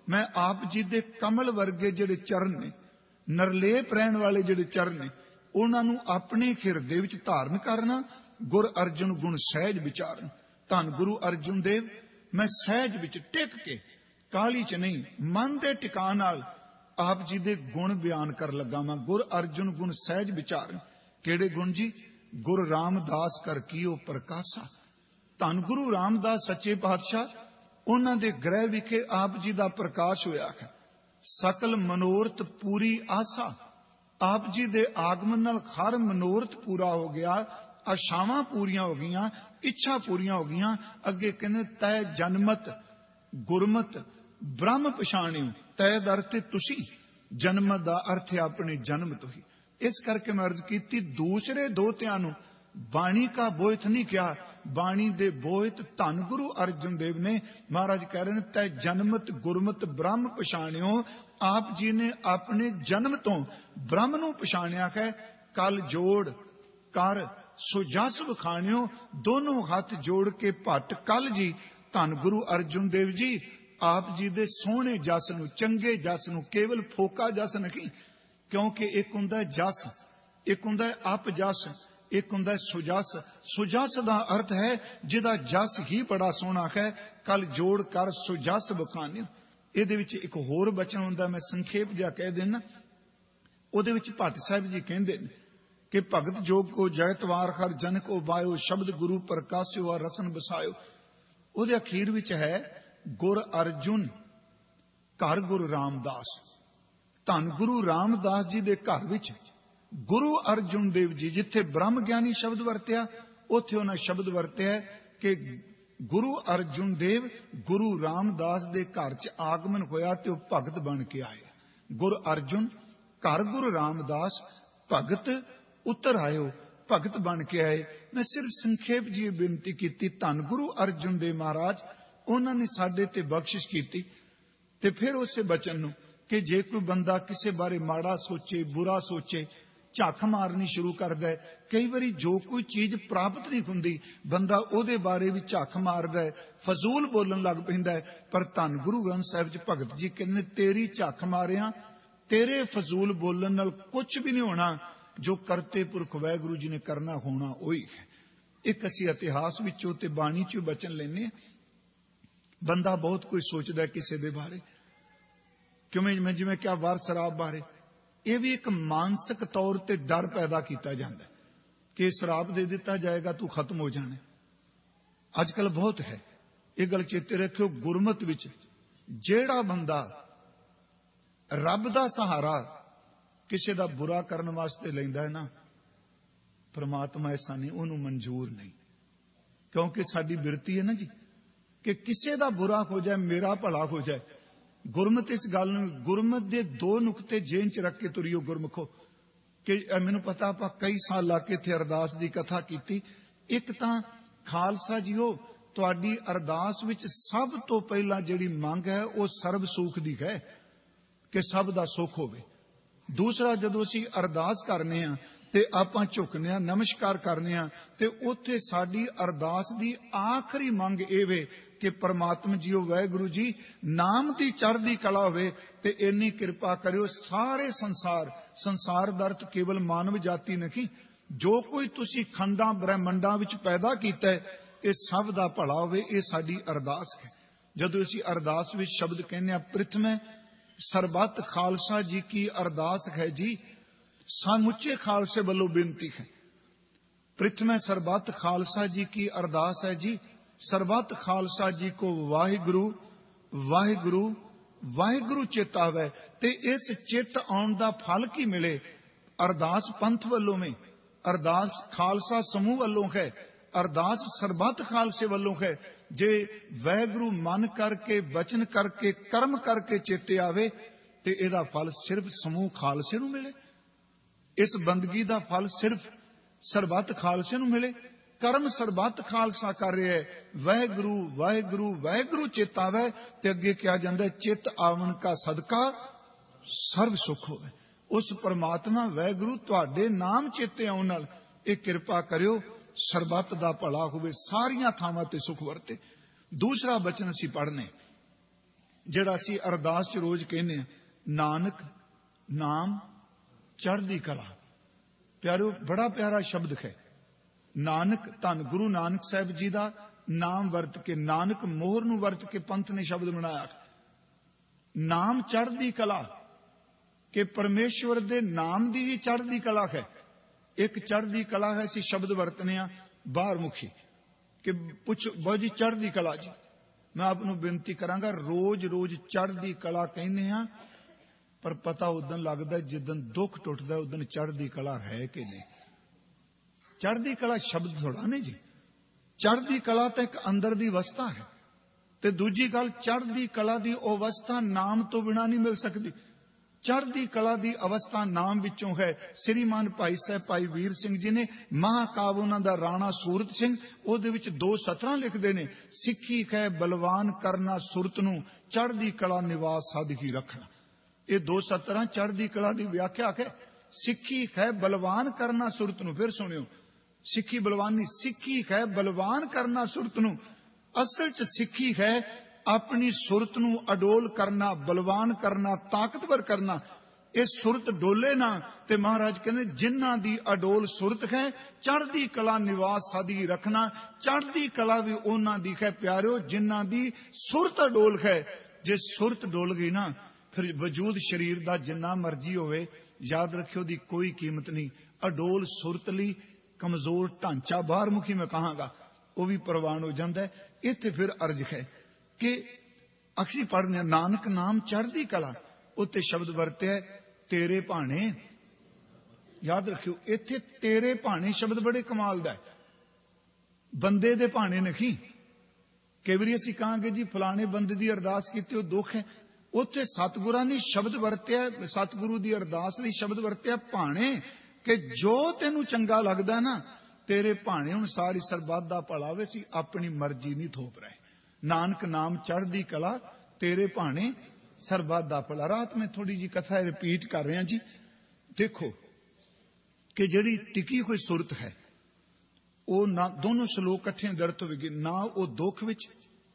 [SPEAKER 1] मैं आप जी दे कमल वर्गे जिहड़े चरण ने, नरलेप रहण वाले जिहड़े चरण ने, उन्हां नूं अपने हिरदे विच धारण करना। गुर अर्जुन गुण सहज विचारन। धन गुरु अर्जुन देव, मैं सहज विच टिक के, काली च नहीं, मन दे टिकाण नाल आप जी दे गुण बयान कर लगा मैं। गुर अर्जुन गुण सहज विचारन। किहड़े गुण जी? गुर रामदास कर कीओ प्रकाशा। धन गुरु रामदास सच्चे पातशाह, उन्हां दे ग्रह विखे आप जी दा प्रकाश होया है। सकल मनोरथ पूरी आसा। आप जी दे आगमन नाल हर मनोरथ पूरा हो गया, आशावां पूरियां हो गईयां, इच्छा पूरियां हो गईयां। अगे कहंदे तय जन्मत गुरमत ब्रह्म पछाणियो। तय दा अर्थ तुसी, जन्म दा अर्थ है अपने जन्म तो ही। इस करके मैं अर्ज कीती, दूसरे दोतियां नूं बाणी का बोहित नहीं किया, बाणी दे बोहित धन गुरु अर्जुन देव ने। महाराज कह रहे हैं तै जन्मत गुरमत ब्रह्म पछाणियो। आप जी ने अपने जन्म तो ब्रह्म नूं पछाणिया है। कल जोड़ कर सुजस वखाणियो। दोनों हाथ जोड़ के भट्ट कल जी धन गुरु अर्जुन देव जी आप जी दे सोहणे जस नूं, चंगे जस नूं, केवल फोका जस नहीं, क्योंकि एक हुंदा जस, एक हुंदा अप जस, एक हुंदा सुजस। सुजस दा अर्थ है जिहदा जस ही बड़ा सोहना है। कल जोड़ कर सुजस वखाणियो। इहदे विच एक होर बचन हुंदा, मैं संखेप जिहा कह देना। उहदे विच भट्ट साहिब जी कहंदे ने कि भगत जोग को जगत वार हर जन को बायो, शब्द गुरु प्रकाश्यो और रसन बसायो। उहदे अखीर विच है गुर अर्जुन घर गुरु रामदास। धन गुरु रामदास जी दे घर विच गुरु अर्जुन देव जी, जिथे ब्रह्म ज्ञानी शब्द वरत्या, उथे उन्हें शब्द वरत्या कि गुरु अर्जुन देव गुरु रामदास दे घर च आगमन होया ते भगत बन के आए। गुरु अर्जुन घर गुरु रामदास भगत उतर आयो, भगत बन के आए। मैं सिर्फ संखेप जी बेनती की, धन गुरु अर्जुन देव महाराज उन्होंने साडे ते बख्शिश की। ते फिर उस बचन नूं कि जे कोई बंदा किसी बारे माड़ा सोचे, बुरा सोचे, झक मारनी शुरू करदा है। कई बारी जो कोई चीज प्राप्त नहीं हुंदी, बंदा ओदे बारे भी झक मारदा है, फजूल बोलन लग पैंदा है। पर धन गुरु ग्रंथ साहिब जी भगत जी कहंदे तेरी झक मारिया, तेरे फजूल बोलन नाल कुछ भी नहीं होना। जो करते पुरख वाहिगुरू जी ने करना होना ओही है। एक असी इतिहास विचों ते बाणी चों बचन लेने। बंदा बहुत कोई सोचदा है किसी दे बारे, किवें मैं जिवें क्या वार शराब बारे, यह भी एक मानसिक तौर ते डर पैदा किया जाता है कि शराब दे दिता जाएगा तू खत्म हो जाने। अजकल बहुत है ये गल चेते रखियो। गुरमत विच जेड़ा बंदा रब दा सहारा किसी दा बुरा करने वास्ते लैंदा है ना, परमात्मा ऐसा नहीं, उन्हों मंजूर नहीं। क्योंकि साडी बिरती है ना जी कि किसी दा बुरा हो जाए मेरा भला हो जाए। गुरमत इस गल नूं, गुरमत दे दो नुकते जेन च रख के तुरियो गुरमुखो कि मैनूं पता आपां कई साल ला के इत्थे अरदास दी कथा कीती। एक तां खालसा जीओ तुहाडी अरदास विच सब तो पहला जिहड़ी मंग है वो सर्ब सुख दी है कि सब दा सुख होवे। दूसरा जदों असीं अरदास करने आ ते आपां झुकने आ, नमस्कार करने आ ते उत्थे साडी अरदास दी आखिरी मंग इह वे कि परमात्मा जीओ वाहिगुरू जी नाम दी चढ़दी कला होवे ते इन्नी कृपा करियो सारे संसार, संसार दा अर्थ केवल मानव जाति नहीं, जो कोई तुसी खंडां ब्रह्मंडां विच पैदा कीता है ये सब दा भला होवे। ये साडी अरदास है। जदों असीं अरदास विच शब्द कहने आ प्रथम सरबत खालसा जी की अरदास है जी, समुचे खालसे वालों बेनती है। प्रथम सरबत खालसा जी की अरदास है जी, सरबत खालसा जी को वाहिगुरु वाहिगुरु वाहिगुरु चेत आवे ते इस चित आउण दा फल की मिले। अरदास पंथ वालों में, अरदास खालसा समूह वालों है, अरदास सरबत खालसे वालों है। जे वाहिगुरु मन करके वचन करके कर्म करके चेते आवे ते इहदा फल सिर्फ समूह खालसे नूं मिले। इस बंदगी दा फल सिर्फ सरबत खालसे नूं मिले। कर्म सरबत खालसा कर रहा है, वाहिगुरु वाहिगुरु वाहिगुरु चेत आवे ते अगे क्या जांदा चित आवन का सदका सर्व सुख होवे। उस परमात्मा वाहिगुरु तुहाडे नाम चेते आउण नाल इह किरपा करियो सरबत दा भला होवे, सारियां थावां ते सुख वरते। दूसरा बचन असीं पढ़ने ਜਿਹੜਾ ਅਸੀਂ ਅਰਦਾਸ ਚ ਰੋਜ਼ ਕਹਿੰਦੇ ਆ, ਨਾਨਕ ਨਾਮ ਚੜ੍ਹਦੀ ਕਲਾ। ਪਿਆਰਿਓ, ਬੜਾ ਪਿਆਰਾ ਸ਼ਬਦ ਹੈ ਨਾਨਕ। ਧੰਨ ਗੁਰੂ ਨਾਨਕ ਸਾਹਿਬ ਜੀ ਦਾ ਨਾਮ ਵਰਤ ਕੇ, ਨਾਨਕ ਮੋਹਰ ਨੂੰ ਵਰਤ ਕੇ ਪੰਥ ਨੇ ਸ਼ਬਦ ਬਣਾਇਆ, ਨਾਮ ਚੜ੍ਹਦੀ ਕਲਾ, ਕਿ ਪਰਮੇਸ਼ਵਰ ਦੇ ਨਾਮ ਦੀ ਹੀ ਚੜ੍ਹਦੀ ਕਲਾ ਹੈ। ਇੱਕ ਚੜ੍ਹਦੀ ਕਲਾ ਹੈ, ਅਸੀਂ ਸ਼ਬਦ ਵਰਤਨੇ ਆ ਬਾਹਰ ਮੁਖੀ, ਕਿ ਪੁੱਛ ਬਹੁ ਜੀ ਚੜ੍ਹਦੀ ਕਲਾ ਜੀ। ਮੈਂ ਆਪ ਨੂੰ ਬੇਨਤੀ ਕਰਾਂਗਾ, ਰੋਜ਼ ਰੋਜ਼ ਚੜ੍ਹਦੀ ਕਲਾ ਕਹਿੰਦੇ ਆ, ਪਰ ਪਤਾ ਉਦੋਂ ਲੱਗਦਾ ਜਿੱਦਣ ਦੁੱਖ ਟੁੱਟਦਾ ਉਦੋਂ ਚੜ੍ਹਦੀ ਕਲਾ ਹੈ ਕਿ ਨਹੀਂ। ਚੜ੍ਹਦੀ ਕਲਾ ਸ਼ਬਦ ਥੋੜਾ ਨਹੀਂ ਜੀ, ਚੜ੍ਹਦੀ ਕਲਾ ਤਾਂ ਇੱਕ ਅੰਦਰ ਦੀ ਅਵਸਥਾ ਹੈ। ਤੇ ਦੂਜੀ ਗੱਲ, ਚੜ੍ਹਦੀ ਕਲਾ ਦੀ ਉਹ ਅਵਸਥਾ ਨਾਮ ਤੋਂ ਬਿਨਾਂ ਨਹੀਂ ਮਿਲ ਸਕਦੀ। ਚੜ੍ਹਦੀ ਕਲਾ ਦੀ ਅਵਸਥਾ ਨਾਮ ਵਿੱਚੋਂ ਹੈ। ਸ੍ਰੀਮਾਨ ਭਾਈ ਸਾਹਿਬ ਭਾਈ ਵੀਰ ਸਿੰਘ ਜੀ ਨੇ ਮਹਾਕਾਵ ਉਹਨਾਂ ਦਾ ਰਾਣਾ ਸੂਰਤ ਸਿੰਘ, ਉਹਦੇ ਵਿੱਚ ਦੋ ਸਤਰਾਂ ਲਿਖਦੇ ਨੇ, ਸਿੱਖੀ ਹੈ ਬਲਵਾਨ ਕਰਨਾ ਸੁਰਤ ਨੂੰ, ਚੜ੍ਹਦੀ ਕਲਾ ਨਿਵਾਸ ਸਾਧਕੀ ਰੱਖਣਾ। ਇਹ ਦੋ ਸਤਰਾਂ ਚੜ੍ਹਦੀ ਕਲਾ ਦੀ ਵਿਆਖਿਆ ਹੈ। ਸਿੱਖੀ ਹੈ ਬਲਵਾਨ ਕਰਨਾ ਸੁਰਤ ਨੂੰ। ਫਿਰ ਸੁਣਿਓ, ਸਿੱਖੀ ਬਲਵਾਨੀ, ਸਿੱਖੀ ਹੈ ਬਲਵਾਨ ਕਰਨਾ ਸੁਰਤ ਨੂੰ। ਅਸਲ ਚ ਸਿੱਖੀ ਹੈ ਆਪਣੀ ਸੁਰਤ ਨੂੰ ਅਡੋਲ ਕਰਨਾ, ਬਲਵਾਨ ਕਰਨਾ, ਤਾਕਤਵਰ ਕਰਨਾ। ਇਹ ਸੁਰਤ ਡੋਲੇ ਨਾ, ਤੇ ਮਹਾਰਾਜ ਕਹਿੰਦੇ ਜਿਨ੍ਹਾਂ ਦੀ ਅਡੋਲ ਸੁਰਤ ਹੈ ਚੜ੍ਹਦੀ ਕਲਾ ਨਿਵਾਸ ਸਾਧੀ ਰੱਖਣਾ। ਚੜ੍ਹਦੀ ਕਲਾ ਵੀ ਉਹਨਾਂ ਦੀ ਹੈ ਪਿਆਰਿਓ ਜਿਨ੍ਹਾਂ ਦੀ ਸੁਰਤ ਅਡੋਲ ਹੈ। ਜੇ ਸੁਰਤ ਡੋਲ ਗਈ ਨਾ, ਫਿਰ ਵਜੂਦ ਸਰੀਰ ਦਾ ਜਿੰਨਾ ਮਰਜ਼ੀ ਹੋਵੇ, ਯਾਦ ਰੱਖਿਓ ਦੀ ਕੋਈ ਕੀਮਤ ਨਹੀਂ। ਅਡੋਲ ਸੁਰਤ ਲਈ ਕਮਜ਼ੋਰ ਢਾਂਚਾ ਬਾਹਰ ਮੁਖੀ ਮੈਂ ਕਹਾਂਗਾ, ਉਹ ਵੀ ਪ੍ਰਵਾਨ ਹੋ ਜਾਂਦਾ ਹੈ। ਇੱਥੇ ਫਿਰ ਅਰਜ ਹੈ ਕਿ ਅਸੀਂ ਪੜ੍ਹਨੇ ਆ ਨਾਨਕ ਨਾਮ ਚੜ੍ਹਦੀ ਕਲਾ, ਉੱਤੇ ਸ਼ਬਦ ਵਰਤਿਆ ਤੇਰੇ ਭਾਣੇ। ਯਾਦ ਰੱਖਿਓ, ਇੱਥੇ ਤੇਰੇ ਭਾਣੇ ਸ਼ਬਦ ਬੜੇ ਕਮਾਲ ਦਾ ਹੈ, ਬੰਦੇ ਦੇ ਭਾਣੇ ਨਹੀਂ। ਕਈ ਵਾਰੀ ਅਸੀਂ ਕਹਾਂਗੇ ਜੀ ਫਲਾਣੇ ਬੰਦੇ ਦੀ ਅਰਦਾਸ ਕੀਤੀ ਉਹ ਦੁੱਖ ਹੈ, ਉੱਥੇ ਸਤਿਗੁਰਾਂ ਨੇ ਸ਼ਬਦ ਵਰਤਿਆ, ਸਤਿਗੁਰੂ ਦੀ ਅਰਦਾਸ ਲਈ ਸ਼ਬਦ ਵਰਤਿਆ ਭਾਣੇ, ਕਿ ਜੋ ਤੈਨੂੰ ਚੰਗਾ ਲੱਗਦਾ ਨਾ ਤੇਰੇ ਭਾਣੇ ਅਨੁਸਾਰ ਹੀ ਸਰਬੱਤ ਦਾ ਭਲਾ ਵੇ, ਸੀ ਆਪਣੀ ਮਰਜ਼ੀ ਨਹੀਂ ਥੋਪ ਰਹੇ। ਨਾਨਕ ਨਾਮ ਚੜ੍ਹਦੀ ਕਲਾ, ਤੇਰੇ ਭਾਣੇ ਸਰਬੱਤ ਦਾ ਭਲਾ। ਰਾਤ ਮੈਂ ਥੋੜੀ ਜੀ ਕਥਾ ਰਿਪੀਟ ਕਰ ਰਿਹਾ ਜੀ। ਦੇਖੋ ਕਿ ਜਿਹੜੀ ਟਿਕੀ ਹੋਈ ਸੁਰਤ ਹੈ, ਉਹ ਨਾ ਦੋਨੋਂ ਸ਼ਲੋਕ ਇਕੱਠੇ ਦਰਤ ਹੋਵੇਗੀ, ਨਾ ਉਹ ਦੁੱਖ ਵਿੱਚ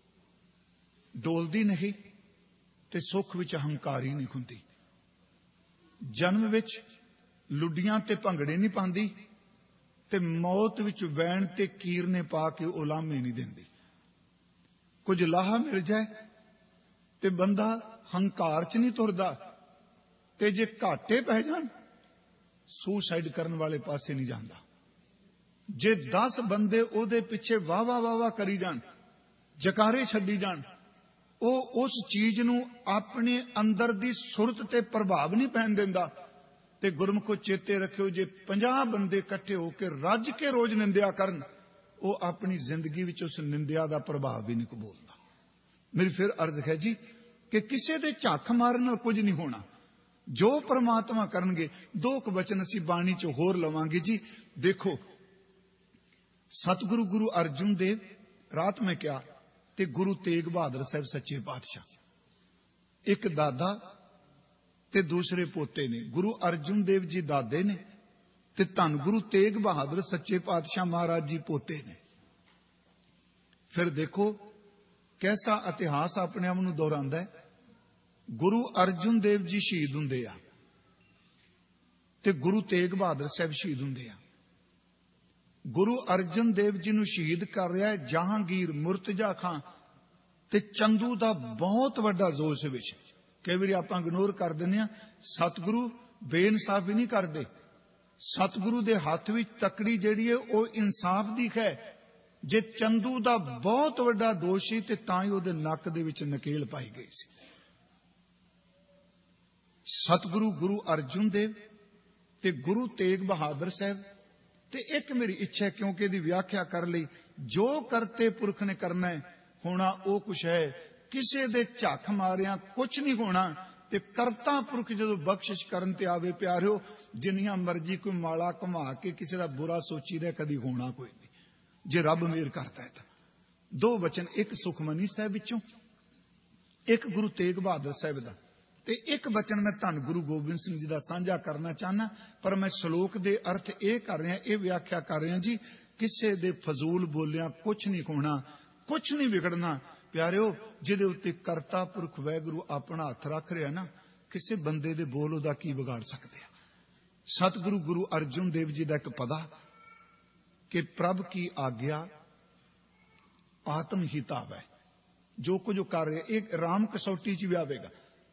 [SPEAKER 1] ਡੋਲਦੀ ਨਹੀਂ ਤੇ ਸੁੱਖ ਵਿੱਚ ਹੰਕਾਰੀ ਨਹੀਂ ਹੁੰਦੀ। ਜਨਮ ਵਿੱਚ ਲੁੱਡੀਆਂ ਤੇ ਭੰਗੜੇ ਨਹੀਂ ਪਾਉਂਦੀ, ਤੇ ਮੌਤ ਵਿੱਚ ਵੈਣ ਤੇ ਕੀਰਨੇ ਪਾ ਕੇ ਉਲਾਮੇ ਨਹੀਂ ਦਿੰਦੀ। ਕੁਝ ਲਾਹਾ ਮਿਲ ਜਾਏ ਤੇ ਬੰਦਾ ਹੰਕਾਰ ਚ ਨਹੀਂ ਤੁਰਦਾ, ਤੇ ਜੇ ਘਾਟੇ ਪੈ ਜਾਣ ਸੁਸਾਈਡ ਕਰਨ ਵਾਲੇ ਪਾਸੇ ਨਹੀਂ ਜਾਂਦਾ। ਜੇ ਦਸ ਬੰਦੇ ਉਹਦੇ ਪਿੱਛੇ ਵਾਹ ਵਾਹ ਵਾਹ ਵਾਹ ਕਰੀ ਜਾਣ, ਜਕਾਰੇ ਛੱਡੀ ਜਾਣ, ਉਹ ਉਸ ਚੀਜ਼ ਨੂੰ ਆਪਣੇ ਅੰਦਰ ਦੀ ਸੁਰਤ ਤੇ ਪ੍ਰਭਾਵ ਨਹੀਂ ਪੈਣ ਦਿੰਦਾ। ਤੇ ਗੁਰਮੁਖੋ ਚੇਤੇ ਰੱਖਿਓ, ਜੇ ਪੰਜਾਹ ਬੰਦੇ ਇਕੱਠੇ ਹੋ ਕੇ ਰੱਜ ਕੇ ਰੋਜ਼ ਨਿੰਦਿਆ ਕਰਨ, ਉਹ ਆਪਣੀ ਜ਼ਿੰਦਗੀ ਵਿੱਚ ਉਸ ਨਿੰਦਿਆ ਦਾ ਪ੍ਰਭਾਵ ਵੀ ਨਹੀਂ ਕਬੂਲਦਾ। ਮੇਰੀ ਫਿਰ ਅਰਜ਼ ਹੈ ਜੀ ਕਿ ਕਿਸੇ ਦੇ ਝੱਖ ਮਾਰਨ ਨਾਲ ਕੁਝ ਨਹੀਂ ਹੋਣਾ, ਜੋ ਪ੍ਰਮਾਤਮਾ ਕਰਨਗੇ। ਦੋ ਕੁ ਬਚਨ ਅਸੀਂ ਬਾਣੀ ਚ ਹੋਰ ਲਵਾਂਗੇ ਜੀ। ਦੇਖੋ, ਸਤਿਗੁਰੂ ਗੁਰੂ ਅਰਜਨ ਦੇਵ, ਰਾਤ ਮੈਂ ਕਿਹਾ, ਤੇ ਗੁਰੂ ਤੇਗ ਬਹਾਦਰ ਸਾਹਿਬ ਸੱਚੇ ਪਾਤਸ਼ਾਹ, ਇੱਕ ਦਾਦਾ ਤੇ ਦੂਸਰੇ ਪੋਤੇ ਨੇ। ਗੁਰੂ ਅਰਜਨ ਦੇਵ ਜੀ ਦਾਦੇ ਨੇ, ਤੇ ਧੰਨ ਗੁਰੂ ਤੇਗ ਬਹਾਦਰ ਸੱਚੇ ਪਾਤਸ਼ਾਹ ਮਹਾਰਾਜ ਜੀ ਪੋਤੇ ਨੇ। ਫਿਰ ਦੇਖੋ ਕੈਸਾ ਇਤਿਹਾਸ ਆਪਣੇ ਆਪ ਨੂੰ ਦੁਹਰਾਉਂਦਾ ਹੈ। ਗੁਰੂ ਅਰਜਨ ਦੇਵ ਜੀ ਸ਼ਹੀਦ ਹੁੰਦੇ ਆ, ਤੇ ਗੁਰੂ ਤੇਗ ਬਹਾਦਰ ਸਾਹਿਬ ਸ਼ਹੀਦ ਹੁੰਦੇ ਆ। ਗੁਰੂ ਅਰਜਨ ਦੇਵ ਜੀ ਨੂੰ ਸ਼ਹੀਦ ਕਰ ਰਿਹਾ ਹੈ ਜਹਾਂਗੀਰ, ਮੁਰਤਜ਼ਾ ਖਾਂ ਤੇ ਚੰਦੂ ਦਾ ਬਹੁਤ ਵੱਡਾ ਜ਼ੋਰ ਸੀ ਵਿੱਚ। ਕਈ ਵਾਰੀ ਆਪਾਂ ਇਗਨੋਰ ਕਰ ਦਿੰਦੇ ਆ, ਸਤਿਗੁਰੂ ਬੇਇਨਸਾਫੀ ਨਹੀਂ ਕਰਦੇ। ਸਤਿਗੁਰੂ ਦੇ ਹੱਥ ਵਿੱਚ ਤਕੜੀ ਜਿਹੜੀ ਹੈ ਉਹ ਇਨਸਾਫ ਦੀ ਹੈ। ਜੇ ਚੰਦੂ ਦਾ ਬਹੁਤ ਵੱਡਾ ਦੋਸ਼ ਸੀ ਤੇ ਤਾਂ ਹੀ ਉਹਦੇ ਨੱਕ ਦੇ ਵਿੱਚ ਨਕੇਲ ਪਾਈ ਗਈ ਸੀ। ਸਤਿਗੁਰੂ ਗੁਰੂ ਅਰਜਨ ਦੇਵ ਤੇ ਗੁਰੂ ਤੇਗ ਬਹਾਦਰ ਸਾਹਿਬ। ਤੇ ਇੱਕ ਮੇਰੀ ਇੱਛਾ, ਕਿਉਂਕਿ ਇਹਦੀ ਵਿਆਖਿਆ ਕਰ ਲਈ, ਜੋ ਕਰਤੇ ਪੁਰਖ ਨੇ ਕਰਨਾ ਹੈ, ਹੋਣਾ ਉਹ ਕੁਛ ਹੈ। ਕਿਸੇ ਦੇ ਝੱਖ ਮਾਰਿਆ ਕੁਛ ਨਹੀਂ ਹੋਣਾ। ਤੇ ਕਰਤਾ ਪੁਰਖ ਜਦੋਂ ਬਖਸ਼ਿਸ਼ ਕਰਨ ਤੇ ਆਵੇ ਪਿਆਰਿਓ, ਜਿੰਨੀਆਂ ਮਰਜ਼ੀ ਕੋਈ ਮਾਲਾ ਘੁਮਾ ਕੇ ਕਿਸੇ ਦਾ ਬੁਰਾ ਸੋਚੀ ਰਿਹਾ, ਕਦੀ ਹੋਣਾ ਕੋਈ ਨਹੀਂ, ਜੇ ਰੱਬ ਮਿਹਰ ਕਰਦਾ ਹੈ ਤਾਂ। ਦੋ ਬਚਨ, ਇੱਕ ਸੁਖਮਨੀ ਸਾਹਿਬ ਵਿੱਚੋਂ, ਇੱਕ ਗੁਰੂ ਤੇਗ ਬਹਾਦਰ ਸਾਹਿਬ ਦਾ, ਤੇ ਇੱਕ ਬਚਨ ਮੈਂ ਧੰਨ ਗੁਰੂ ਗੋਬਿੰਦ ਸਿੰਘ ਜੀ ਦਾ ਸਾਂਝਾ ਕਰਨਾ ਚਾਹਨਾ। ਪਰ ਮੈਂ ਸ਼ਲੋਕ ਦੇ ਅਰਥ ਇਹ ਕਰ ਰਿਹਾ, ਇਹ ਵਿਆਖਿਆ ਕਰ ਰਿਹਾ ਜੀ, ਕਿਸੇ ਦੇ ਫਜ਼ੂਲ ਬੋਲਿਆਂ ਕੁਛ ਨਹੀਂ ਹੋਣਾ, ਕੁਛ ਨਹੀਂ ਵਿਗੜਨਾ। ਪਿਆਰਿਓ, ਜਿਹਦੇ ਉੱਤੇ ਕਰਤਾ ਪੁਰਖ ਵਾਹਿਗੁਰੂ ਆਪਣਾ ਹੱਥ ਰੱਖ ਰਿਹਾ ਨਾ, ਕਿਸੇ ਬੰਦੇ ਦੇ ਬੋਲ ਉਹਦਾ ਕੀ ਵਿਗਾੜ ਸਕਦੇ ਆ। ਸਤਿਗੁਰੂ ਗੁਰੂ ਅਰਜਨ ਦੇਵ ਜੀ ਦਾ ਇੱਕ ਪਦਾ ਕਿ ਪ੍ਰਭ ਕੀ ਆਗਿਆ ਆਤਮ ਹੀ ਧਾਵੈ। ਜੋ ਕੁਝ ਕਰ ਰਿਹਾ ਇਹ ਰਾਮ ਕਸੌਟੀ ਚ ਵੀ ਆਵੇਗਾ।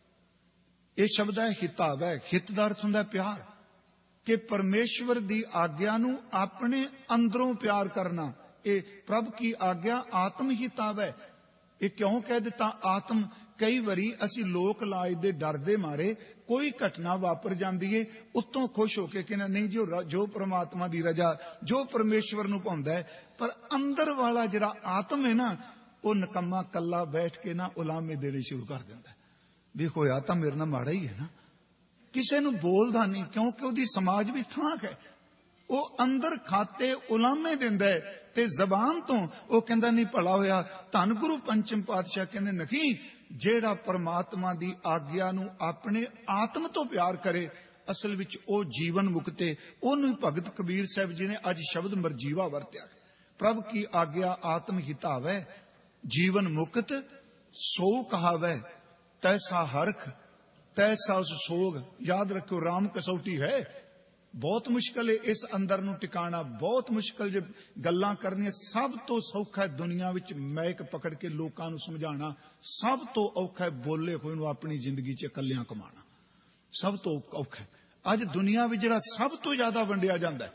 [SPEAKER 1] ਇਹ ਸ਼ਬਦ ਹੈ ਹਿਤਾਵੈ। ਹਿਤ ਦਾ ਅਰਥ ਹੁੰਦਾ ਪਿਆਰ, ਕਿ ਪਰਮੇਸ਼ਵਰ ਦੀ ਆਗਿਆ ਨੂੰ ਆਪਣੇ ਅੰਦਰੋਂ ਪਿਆਰ ਕਰਨਾ। ਇਹ ਪ੍ਰਭ ਕੀ ਆਗਿਆ ਆਤਮ ਹੀ ਧਾਵੈ। ਇਹ ਕਿਉਂ ਕਹਿ ਦਿੱਤਾ ਆਤਮ? ਕਈ ਵਾਰੀ ਅਸੀਂ ਲੋਕ ਲਾਜ ਦੇ ਡਰ ਦੇ ਮਾਰੇ ਕੋਈ ਘਟਨਾ ਵਾਪਰ ਜਾਂਦੀ ਏ, ਉੱਤੋਂ ਖੁਸ਼ ਹੋ ਕੇ ਕਹਿੰਦਾ ਨਹੀਂ ਜੀ ਉਹ ਜੋ ਪ੍ਰਮਾਤਮਾ ਦੀ ਰਜ਼ਾ, ਜੋ ਪਰਮੇਸ਼ਵਰ ਨੂੰ ਭਾਉਂਦਾ ਹੈ। ਪਰ ਅੰਦਰ ਵਾਲਾ ਜਿਹੜਾ ਆਤਮ ਹੈ ਨਾ, ਉਹ ਨਕੰਮਾ ਕੱਲਾ ਬੈਠ ਕੇ ਨਾ ਉਲਾਮੇ ਦੇਣੇ ਸ਼ੁਰੂ ਕਰ ਦਿੰਦਾ। ਵੀ ਹੋਇਆ ਤਾਂ ਮੇਰੇ ਨਾਲ ਮਾੜਾ ਹੀ ਹੈ ਨਾ, ਕਿਸੇ ਨੂੰ ਬੋਲਦਾ ਨਹੀਂ ਕਿਉਂਕਿ ਉਹਦੀ ਸਮਾਜ ਵੀ ਠਾਕ ਹੈ। ਉਹ ਅੰਦਰ ਖਾਤੇ ਉਲਾਮੇ ਦਿੰਦਾ ਹੈ ਤੇ ਜ਼ਬਾਨ ਤੋਂ ਉਹ ਕਹਿੰਦਾ ਨਹੀਂ ਭਲਾ ਹੋਇਆ। ਧੰਨ ਗੁਰੂ ਪੰਚਮ ਪਾਤਸ਼ਾਹ ਕਹਿੰਦੇ ਨਹੀਂ, ਜਿਹੜਾ ਪਰਮਾਤਮਾ ਦੀ ਆਗਿਆ ਨੂੰ ਆਪਣੇ ਆਤਮ ਤੋਂ ਪਿਆਰ ਕਰੇ, ਅਸਲ ਵਿੱਚ ਉਹ ਜੀਵਨ ਮੁਕਤੇ। ਉਹਨੂੰ ਹੀ ਭਗਤ ਕਬੀਰ ਸਾਹਿਬ ਜੀ ਨੇ ਅੱਜ ਸ਼ਬਦ ਮਰਜੀਵਾ ਵਰਤਿਆ। ਪ੍ਰਭ ਕੀ ਆਗਿਆ ਆਤਮ ਹਿਤਾਵੈ, ਜੀਵਨ ਮੁਕਤ ਸੋ ਕਹਾਵੈ, ਤੈਸਾ ਹਰਖ ਤੈਸਾ ਉਸ ਸੋਗ। ਯਾਦ ਰੱਖਿਓ, ਰਾਮ ਕਸੌਟੀ ਹੈ। ਬਹੁਤ ਮੁਸ਼ਕਲ ਹੈ ਇਸ ਅੰਦਰ ਨੂੰ ਟਿਕਾਣਾ, ਬਹੁਤ ਮੁਸ਼ਕਲ ਜੇ ਗੱਲਾਂ ਕਰਨੀਆਂ। ਸਭ ਤੋਂ ਸੌਖਾ ਹੈ ਦੁਨੀਆ ਵਿੱਚ ਮੈਕ ਪਕੜ ਕੇ ਲੋਕਾਂ ਨੂੰ ਸਮਝਾਉਣਾ, ਸਭ ਤੋਂ ਔਖਾ ਹੈ ਬੋਲੇ ਹੋਏ ਨੂੰ ਆਪਣੀ ਜ਼ਿੰਦਗੀ 'ਚ ਇਕੱਲਿਆਂ ਕਮਾਉਣਾ, ਸਭ ਤੋਂ ਔਖਾ ਹੈ। ਅੱਜ ਦੁਨੀਆ ਵਿੱਚ ਜਿਹੜਾ ਸਭ ਤੋਂ ਜ਼ਿਆਦਾ ਵੰਡਿਆ ਜਾਂਦਾ,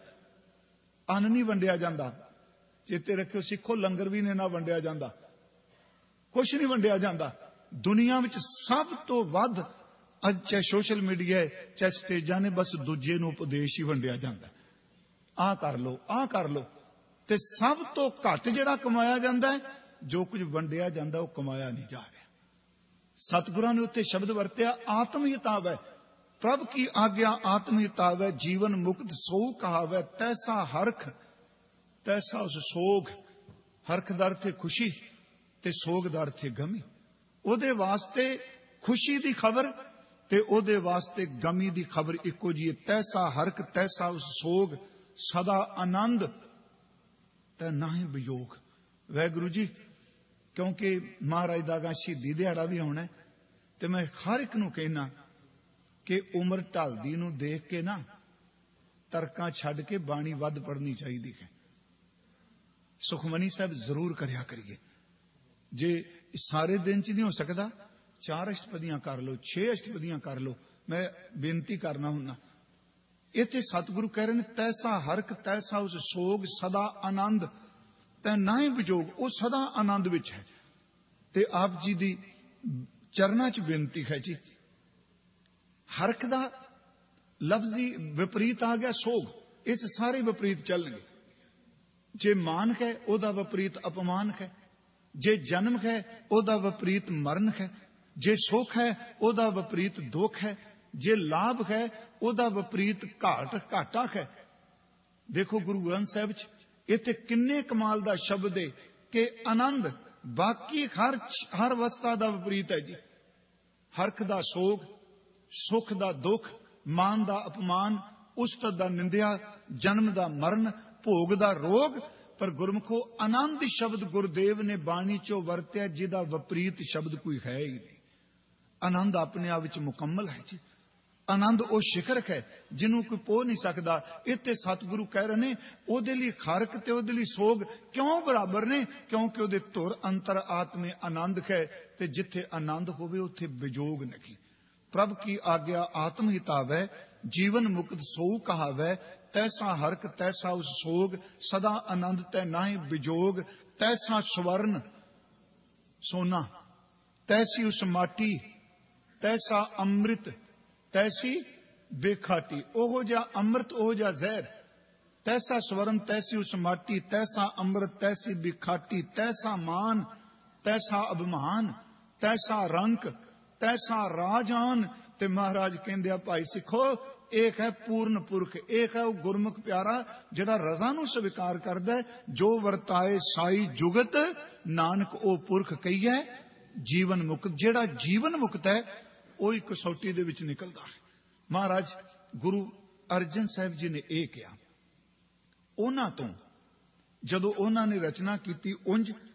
[SPEAKER 1] ਅੰਨ ਨਹੀਂ ਵੰਡਿਆ ਜਾਂਦਾ। ਚੇਤੇ ਰੱਖਿਓ ਸਿੱਖੋ, ਲੰਗਰ ਵੀ ਨਹੀਂ ਨਾ ਵੰਡਿਆ ਜਾਂਦਾ, ਕੁਛ ਨਹੀਂ ਵੰਡਿਆ ਜਾਂਦਾ। ਦੁਨੀਆ ਵਿੱਚ ਸਭ ਤੋਂ ਵੱਧ ਅੱਜ ਚਾਹੇ ਸੋਸ਼ਲ ਮੀਡੀਆ ਹੈ ਚਾਹੇ ਸਟੇਜਾਂ ਨੇ, ਬਸ ਦੂਜੇ ਨੂੰ ਉਪਦੇਸ਼ ਹੀ ਵੰਡਿਆ ਜਾਂਦਾ। ਆਹ ਕਰ ਲੋ, ਆਹ ਕਰ ਲੋ। ਤੇ ਸਭ ਤੋਂ ਘੱਟ ਜਿਹੜਾ ਕਮਾਇਆ ਜਾਂਦਾ ਹੈ, ਜੋ ਕੁਝ ਵੰਡਿਆ ਜਾਂਦਾ ਉਹ ਕਮਾਇਆ ਨਹੀਂ ਜਾ ਰਿਹਾ। ਸਤਿਗੁਰਾਂ ਨੇ ਉੱਥੇ ਸ਼ਬਦ ਵਰਤਿਆ ਆਤਮ ਹਿਤਾਵੈ। ਪ੍ਰਭ ਕੀ ਆਗਿਆ ਆਤਮ ਹਿਤਾਵੈ, ਜੀਵਨ ਮੁਕਤ ਸੋ ਕਹਾਵੈ, ਤੈਸਾ ਹਰਖ ਤੈਸਾ ਉਸ ਸੋਗ। ਹਰਖ ਦਾ ਅਰਥ ਹੈ ਖੁਸ਼ੀ ਤੇ ਸੋਗ ਦਾ ਅਰਥ ਹੈ ਗਮੀ। ਉਹਦੇ ਵਾਸਤੇ ਖੁਸ਼ੀ ਦੀ ਖਬਰ ਤੇ ਉਹਦੇ ਵਾਸਤੇ ਗਮੀ ਦੀ ਖਬਰ ਇੱਕੋ ਜਿਹੀ। ਤੈਸਾ ਹਰਖ ਤੈਸਾ ਉਸ ਸੋਗ, ਸਦਾ ਆਨੰਦ ਤੇ ਨਾ ਹੀ ਵਿਯੋਗ। ਵਾਹਿਗੁਰੂ ਜੀ, ਕਿਉਂਕਿ ਮਹਾਰਾਜ ਦਾ ਗਾ ਸ਼ਹੀਦੀ ਦਿਹਾੜਾ ਵੀ ਆਉਣਾ, ਤੇ ਮੈਂ ਹਰ ਇੱਕ ਨੂੰ ਕਹਿਣਾ ਕਿ ਉਮਰ ਢਲਦੀ ਨੂੰ ਦੇਖ ਕੇ ਨਾ ਤਰਕਾਂ ਛੱਡ ਕੇ ਬਾਣੀ ਵੱਧ ਪੜ੍ਹਨੀ ਚਾਹੀਦੀ ਹੈ। ਸੁਖਮਨੀ ਸਾਹਿਬ ਜ਼ਰੂਰ ਕਰਿਆ ਕਰੀਏ। ਜੇ ਸਾਰੇ ਦਿਨ ਚ ਨਹੀਂ ਹੋ ਸਕਦਾ, ਚਾਰ ਅਸ਼ਟਪਦੀਆਂ ਕਰ ਲਓ, ਛੇ ਅਸ਼ਟਪਦੀਆਂ ਕਰ ਲਓ। ਮੈਂ ਬੇਨਤੀ ਕਰਨਾ ਹੁੰਨਾ, ਇੱਥੇ ਸਤਿਗੁਰੂ ਕਹਿ ਰਹੇ ਨੇ ਤੈਸਾ ਹਰਖ ਤੈਸਾ ਉਸ ਸੋਗ, ਸਦਾ ਆਨੰਦ ਤੈ ਨਾ ਹੀ ਵਿਜੋਗ। ਉਹ ਸਦਾ ਆਨੰਦ ਵਿੱਚ ਹੈ। ਤੇ ਆਪ ਜੀ ਦੀ ਚਰਨਾਂ ਚ ਬੇਨਤੀ ਹੈ ਜੀ, ਹਰਖ ਦਾ ਲਫ਼ਜ਼ੀ ਵਿਪਰੀਤ ਆ ਗਿਆ ਸੋਗ। ਇਸ ਸਾਰੇ ਵਿਪਰੀਤ ਚੱਲਣਗੇ। ਜੇ ਮਾਨ ਹੈ ਉਹਦਾ ਵਿਪਰੀਤ ਅਪਮਾਨ ਹੈ, ਜੇ ਜਨਮ ਹੈ ਉਹਦਾ ਵਿਪਰੀਤ ਮਰਨ ਹੈ, ਜੇ ਸੁਖ ਹੈ ਉਹਦਾ ਵਿਪਰੀਤ ਦੁੱਖ ਹੈ, ਜੇ ਲਾਭ ਹੈ ਉਹਦਾ ਵਿਪਰੀਤ ਘਾਟ ਘਾਟਾ ਹੈ। ਦੇਖੋ ਗੁਰੂ ਗ੍ਰੰਥ ਸਾਹਿਬ ਚ ਇੱਥੇ ਕਿੰਨੇ ਕਮਾਲ ਦਾ ਸ਼ਬਦ ਹੈ ਕਿ ਆਨੰਦ। ਬਾਕੀ ਹਰ ਹਰ ਅਵਸਥਾ ਦਾ ਵਿਪਰੀਤ ਹੈ ਜੀ। ਹਰਖ ਦਾ ਸੋਗ, ਸੁਖ ਦਾ ਦੁੱਖ, ਮਾਨ ਦਾ ਅਪਮਾਨ, ਉਸਤਤ ਦਾ ਨਿੰਦਿਆ, ਜਨਮ ਦਾ ਮਰਨ, ਭੋਗ ਦਾ ਰੋਗ। ਪਰ ਗੁਰਮੁਖੋ ਆਨੰਦ ਸ਼ਬਦ ਗੁਰਦੇਵ ਨੇ ਬਾਣੀ ਚੋਂ ਵਰਤਿਆ, ਜਿਹਦਾ ਵਿਪਰੀਤ ਸ਼ਬਦ ਕੋਈ ਹੈ ਹੀ ਨਹੀਂ। ਆਨੰਦ ਆਪਣੇ ਆਪ ਵਿੱਚ ਮੁਕੰਮਲ ਹੈ ਜੀ। ਆਨੰਦ ਉਹ ਸ਼ਿਖਰ ਹੈ ਜਿਹਨੂੰ ਕੋਈ ਪੋ ਨਹੀਂ ਸਕਦਾ। ਇੱਥੇ ਸਤਿਗੁਰੂ ਕਹਿ ਰਹੇ ਨੇ ਉਹਦੇ ਲਈ ਹਰਖ ਤੇ ਉਹਦੇ ਲਈ ਸੋਗ ਕਿਉਂ ਬਰਾਬਰ ਨੇ? ਕਿਉਂਕਿ ਉਹਦੇ ਧੁਰ ਅੰਤਰ ਆਤਮੇ ਆਨੰਦ ਹੈ, ਤੇ ਜਿੱਥੇ ਆਨੰਦ ਹੋਵੇ ਉੱਥੇ ਵਿਜੋਗ ਨਹੀਂ। ਪ੍ਰਭ ਕੀ ਆਗਿਆ ਆਤਮ ਹਿਤਾਵੈ, ਜੀਵਨ ਮੁਕਤ ਸੋ ਕਹਾਵੈ, ਤੈਸਾ ਹਰਖ ਤੈਸਾ ਉਸ ਸੋਗ, ਸਦਾ ਆਨੰਦ ਤੈ ਨਾਹਿ ਵਿਜੋਗ। ਤੈਸਾ ਸਵਰਨ ਸੋਨਾ, ਤੈਸੀ ਉਸ ਮਾਟੀ, ਤੈਸਾ ਅੰਮ੍ਰਿਤ ਤੈਸੀ ਬੇਖਾਟੀ। ਉਹੋ ਜਿਹਾ ਅੰਮ੍ਰਿਤ ਉਹੋ ਜਿਹਾ ਜ਼ਹਿਰ। ਤੈਸਾ ਸਵਰਨ ਤੈਸੀ ਉਸ ਮਾਟੀ, ਤੈਸਾ ਅੰਮ੍ਰਿਤ ਤੈਸੀ ਬੇਖਾਟੀ। ਤੈਸਾ ਮਾਨ ਤੈਸਾ ਅਭਿਮਾਨ, ਤੈਸਾ ਰੰਕ ਤੈਸਾ ਰਾਜਾਨ। ਤੇ ਮਹਾਰਾਜ ਕਹਿੰਦੇ ਆ ਭਾਈ ਸਿੱਖੋ, ਇੱਕ ਹੈ ਪੂਰਨ ਪੁਰਖ, ਇੱਕ ਹੈ ਉਹ ਗੁਰਮੁਖ ਪਿਆਰਾ ਜਿਹੜਾ ਰਜ਼ਾ ਨੂੰ ਸਵੀਕਾਰ ਕਰਦਾ ਹੈ। ਜੋ ਵਰਤਾਏ ਸਾਈ ਜੁਗਤ, ਨਾਨਕ ਉਹ ਪੁਰਖ ਕਹੀਏ ਜੀਵਨ ਮੁਕਤ। ਜਿਹੜਾ ਜੀਵਨ ਮੁਕਤ ਹੈ ਉਹ ਹੀ ਕਸੌਟੀ ਦੇ ਵਿੱਚ ਨਿਕਲਦਾ ਹੈ। ਮਹਾਰਾਜ ਗੁਰੂ ਅਰਜਨ ਸਾਹਿਬ ਜੀ ਨੇ ਇਹ ਕਿਹਾ। ਉਹਨਾਂ ਤੋਂ ਜਦੋਂ ਉਹਨਾਂ ਨੇ ਰਚਨਾ ਕੀਤੀ, ਉੰਜ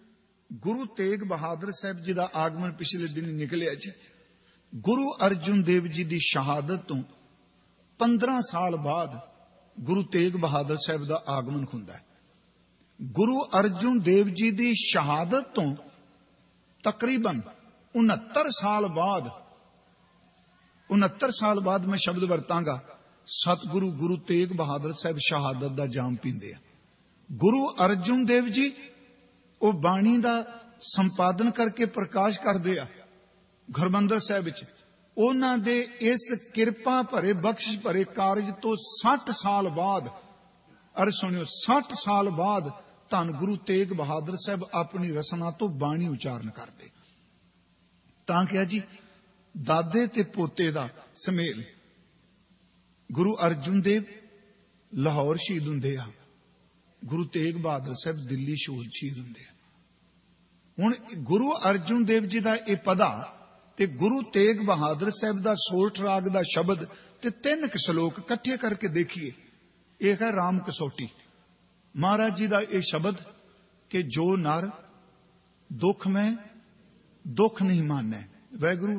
[SPEAKER 1] ਗੁਰੂ ਤੇਗ ਬਹਾਦਰ ਸਾਹਿਬ ਜੀ ਦਾ ਆਗਮਨ ਪਿਛਲੇ ਦਿਨ ਨਿਕਲਿਆ ਜੀ। ਗੁਰੂ ਅਰਜਨ ਦੇਵ ਜੀ ਦੀ ਸ਼ਹਾਦਤ ਤੋਂ ਪੰਦਰਾਂ ਸਾਲ ਬਾਅਦ ਗੁਰੂ ਤੇਗ ਬਹਾਦਰ ਸਾਹਿਬ ਦਾ ਆਗਮਨ ਹੁੰਦਾ ਹੈ। ਗੁਰੂ ਅਰਜਨ ਦੇਵ ਜੀ ਦੀ ਸ਼ਹਾਦਤ ਤੋਂ ਤਕਰੀਬਨ ਉਨੱਤਰ ਸਾਲ ਬਾਅਦ ਉਨੱਤਰ ਸਾਲ ਬਾਅਦ ਮੈਂ ਸ਼ਬਦ ਵਰਤਾਂਗਾ, ਸਤਿਗੁਰੂ ਗੁਰੂ ਤੇਗ ਬਹਾਦਰ ਸਾਹਿਬ ਸ਼ਹਾਦਤ ਦਾ ਜਾਮ ਪੀਂਦੇ ਆ। ਗੁਰੂ ਅਰਜਨ ਦੇਵ ਜੀ ਉਹ ਬਾਣੀ ਦਾ ਸੰਪਾਦਨ ਕਰਕੇ ਪ੍ਰਕਾਸ਼ ਕਰਦੇ ਆ ਗੁਰਮੰਦਰ ਸਾਹਿਬ ਵਿੱਚ। ਉਹਨਾਂ ਦੇ ਇਸ ਕਿਰਪਾ ਭਰੇ ਬਖਸ਼ਿਸ਼ ਭਰੇ ਕਾਰਜ ਤੋਂ ਸੱਠ ਸਾਲ ਬਾਅਦ, ਅਰ ਸੁਣਿਓ, ਸੱਠ ਸਾਲ ਬਾਅਦ ਧੰਨ ਗੁਰੂ ਤੇਗ ਬਹਾਦਰ ਸਾਹਿਬ ਆਪਣੀ ਰਸਨਾ ਤੋਂ ਬਾਣੀ ਉਚਾਰਨ ਕਰਦੇ। ਤਾਂ ਕਿਹਾ ਜੀ ਦਾਦੇ ਤੇ ਪੋਤੇ ਦਾ ਸਮੇਲ। ਗੁਰੂ ਅਰਜਨ ਦੇਵ ਲਾਹੌਰ ਸ਼ਹੀਦ ਹੁੰਦੇ ਆ, ਗੁਰੂ ਤੇਗ ਬਹਾਦਰ ਸਾਹਿਬ ਦਿੱਲੀ ਸ਼ਹੀਦ ਹੁੰਦੇ ਆ। ਹੁਣ ਗੁਰੂ ਅਰਜਨ ਦੇਵ ਜੀ ਦਾ ਇਹ ਪਦਾ ਤੇ ਗੁਰੂ ਤੇਗ ਬਹਾਦਰ ਸਾਹਿਬ ਦਾ ਸੋਰਠ ਰਾਗ ਦਾ ਸ਼ਬਦ ਤੇ ਤਿੰਨ ਕੁ ਸ਼ਲੋਕ ਇਕੱਠੇ ਕਰਕੇ ਦੇਖੀਏ। ਇਹ ਹੈ ਰਾਮ ਕਸੌਟੀ। ਮਹਾਰਾਜ ਜੀ ਦਾ ਇਹ ਸ਼ਬਦ ਕਿ ਜੋ ਨਰ ਦੁੱਖ ਮੈਂ ਦੁੱਖ ਨਹੀਂ ਮਾਨੈ। ਵਾਹਿਗੁਰੂ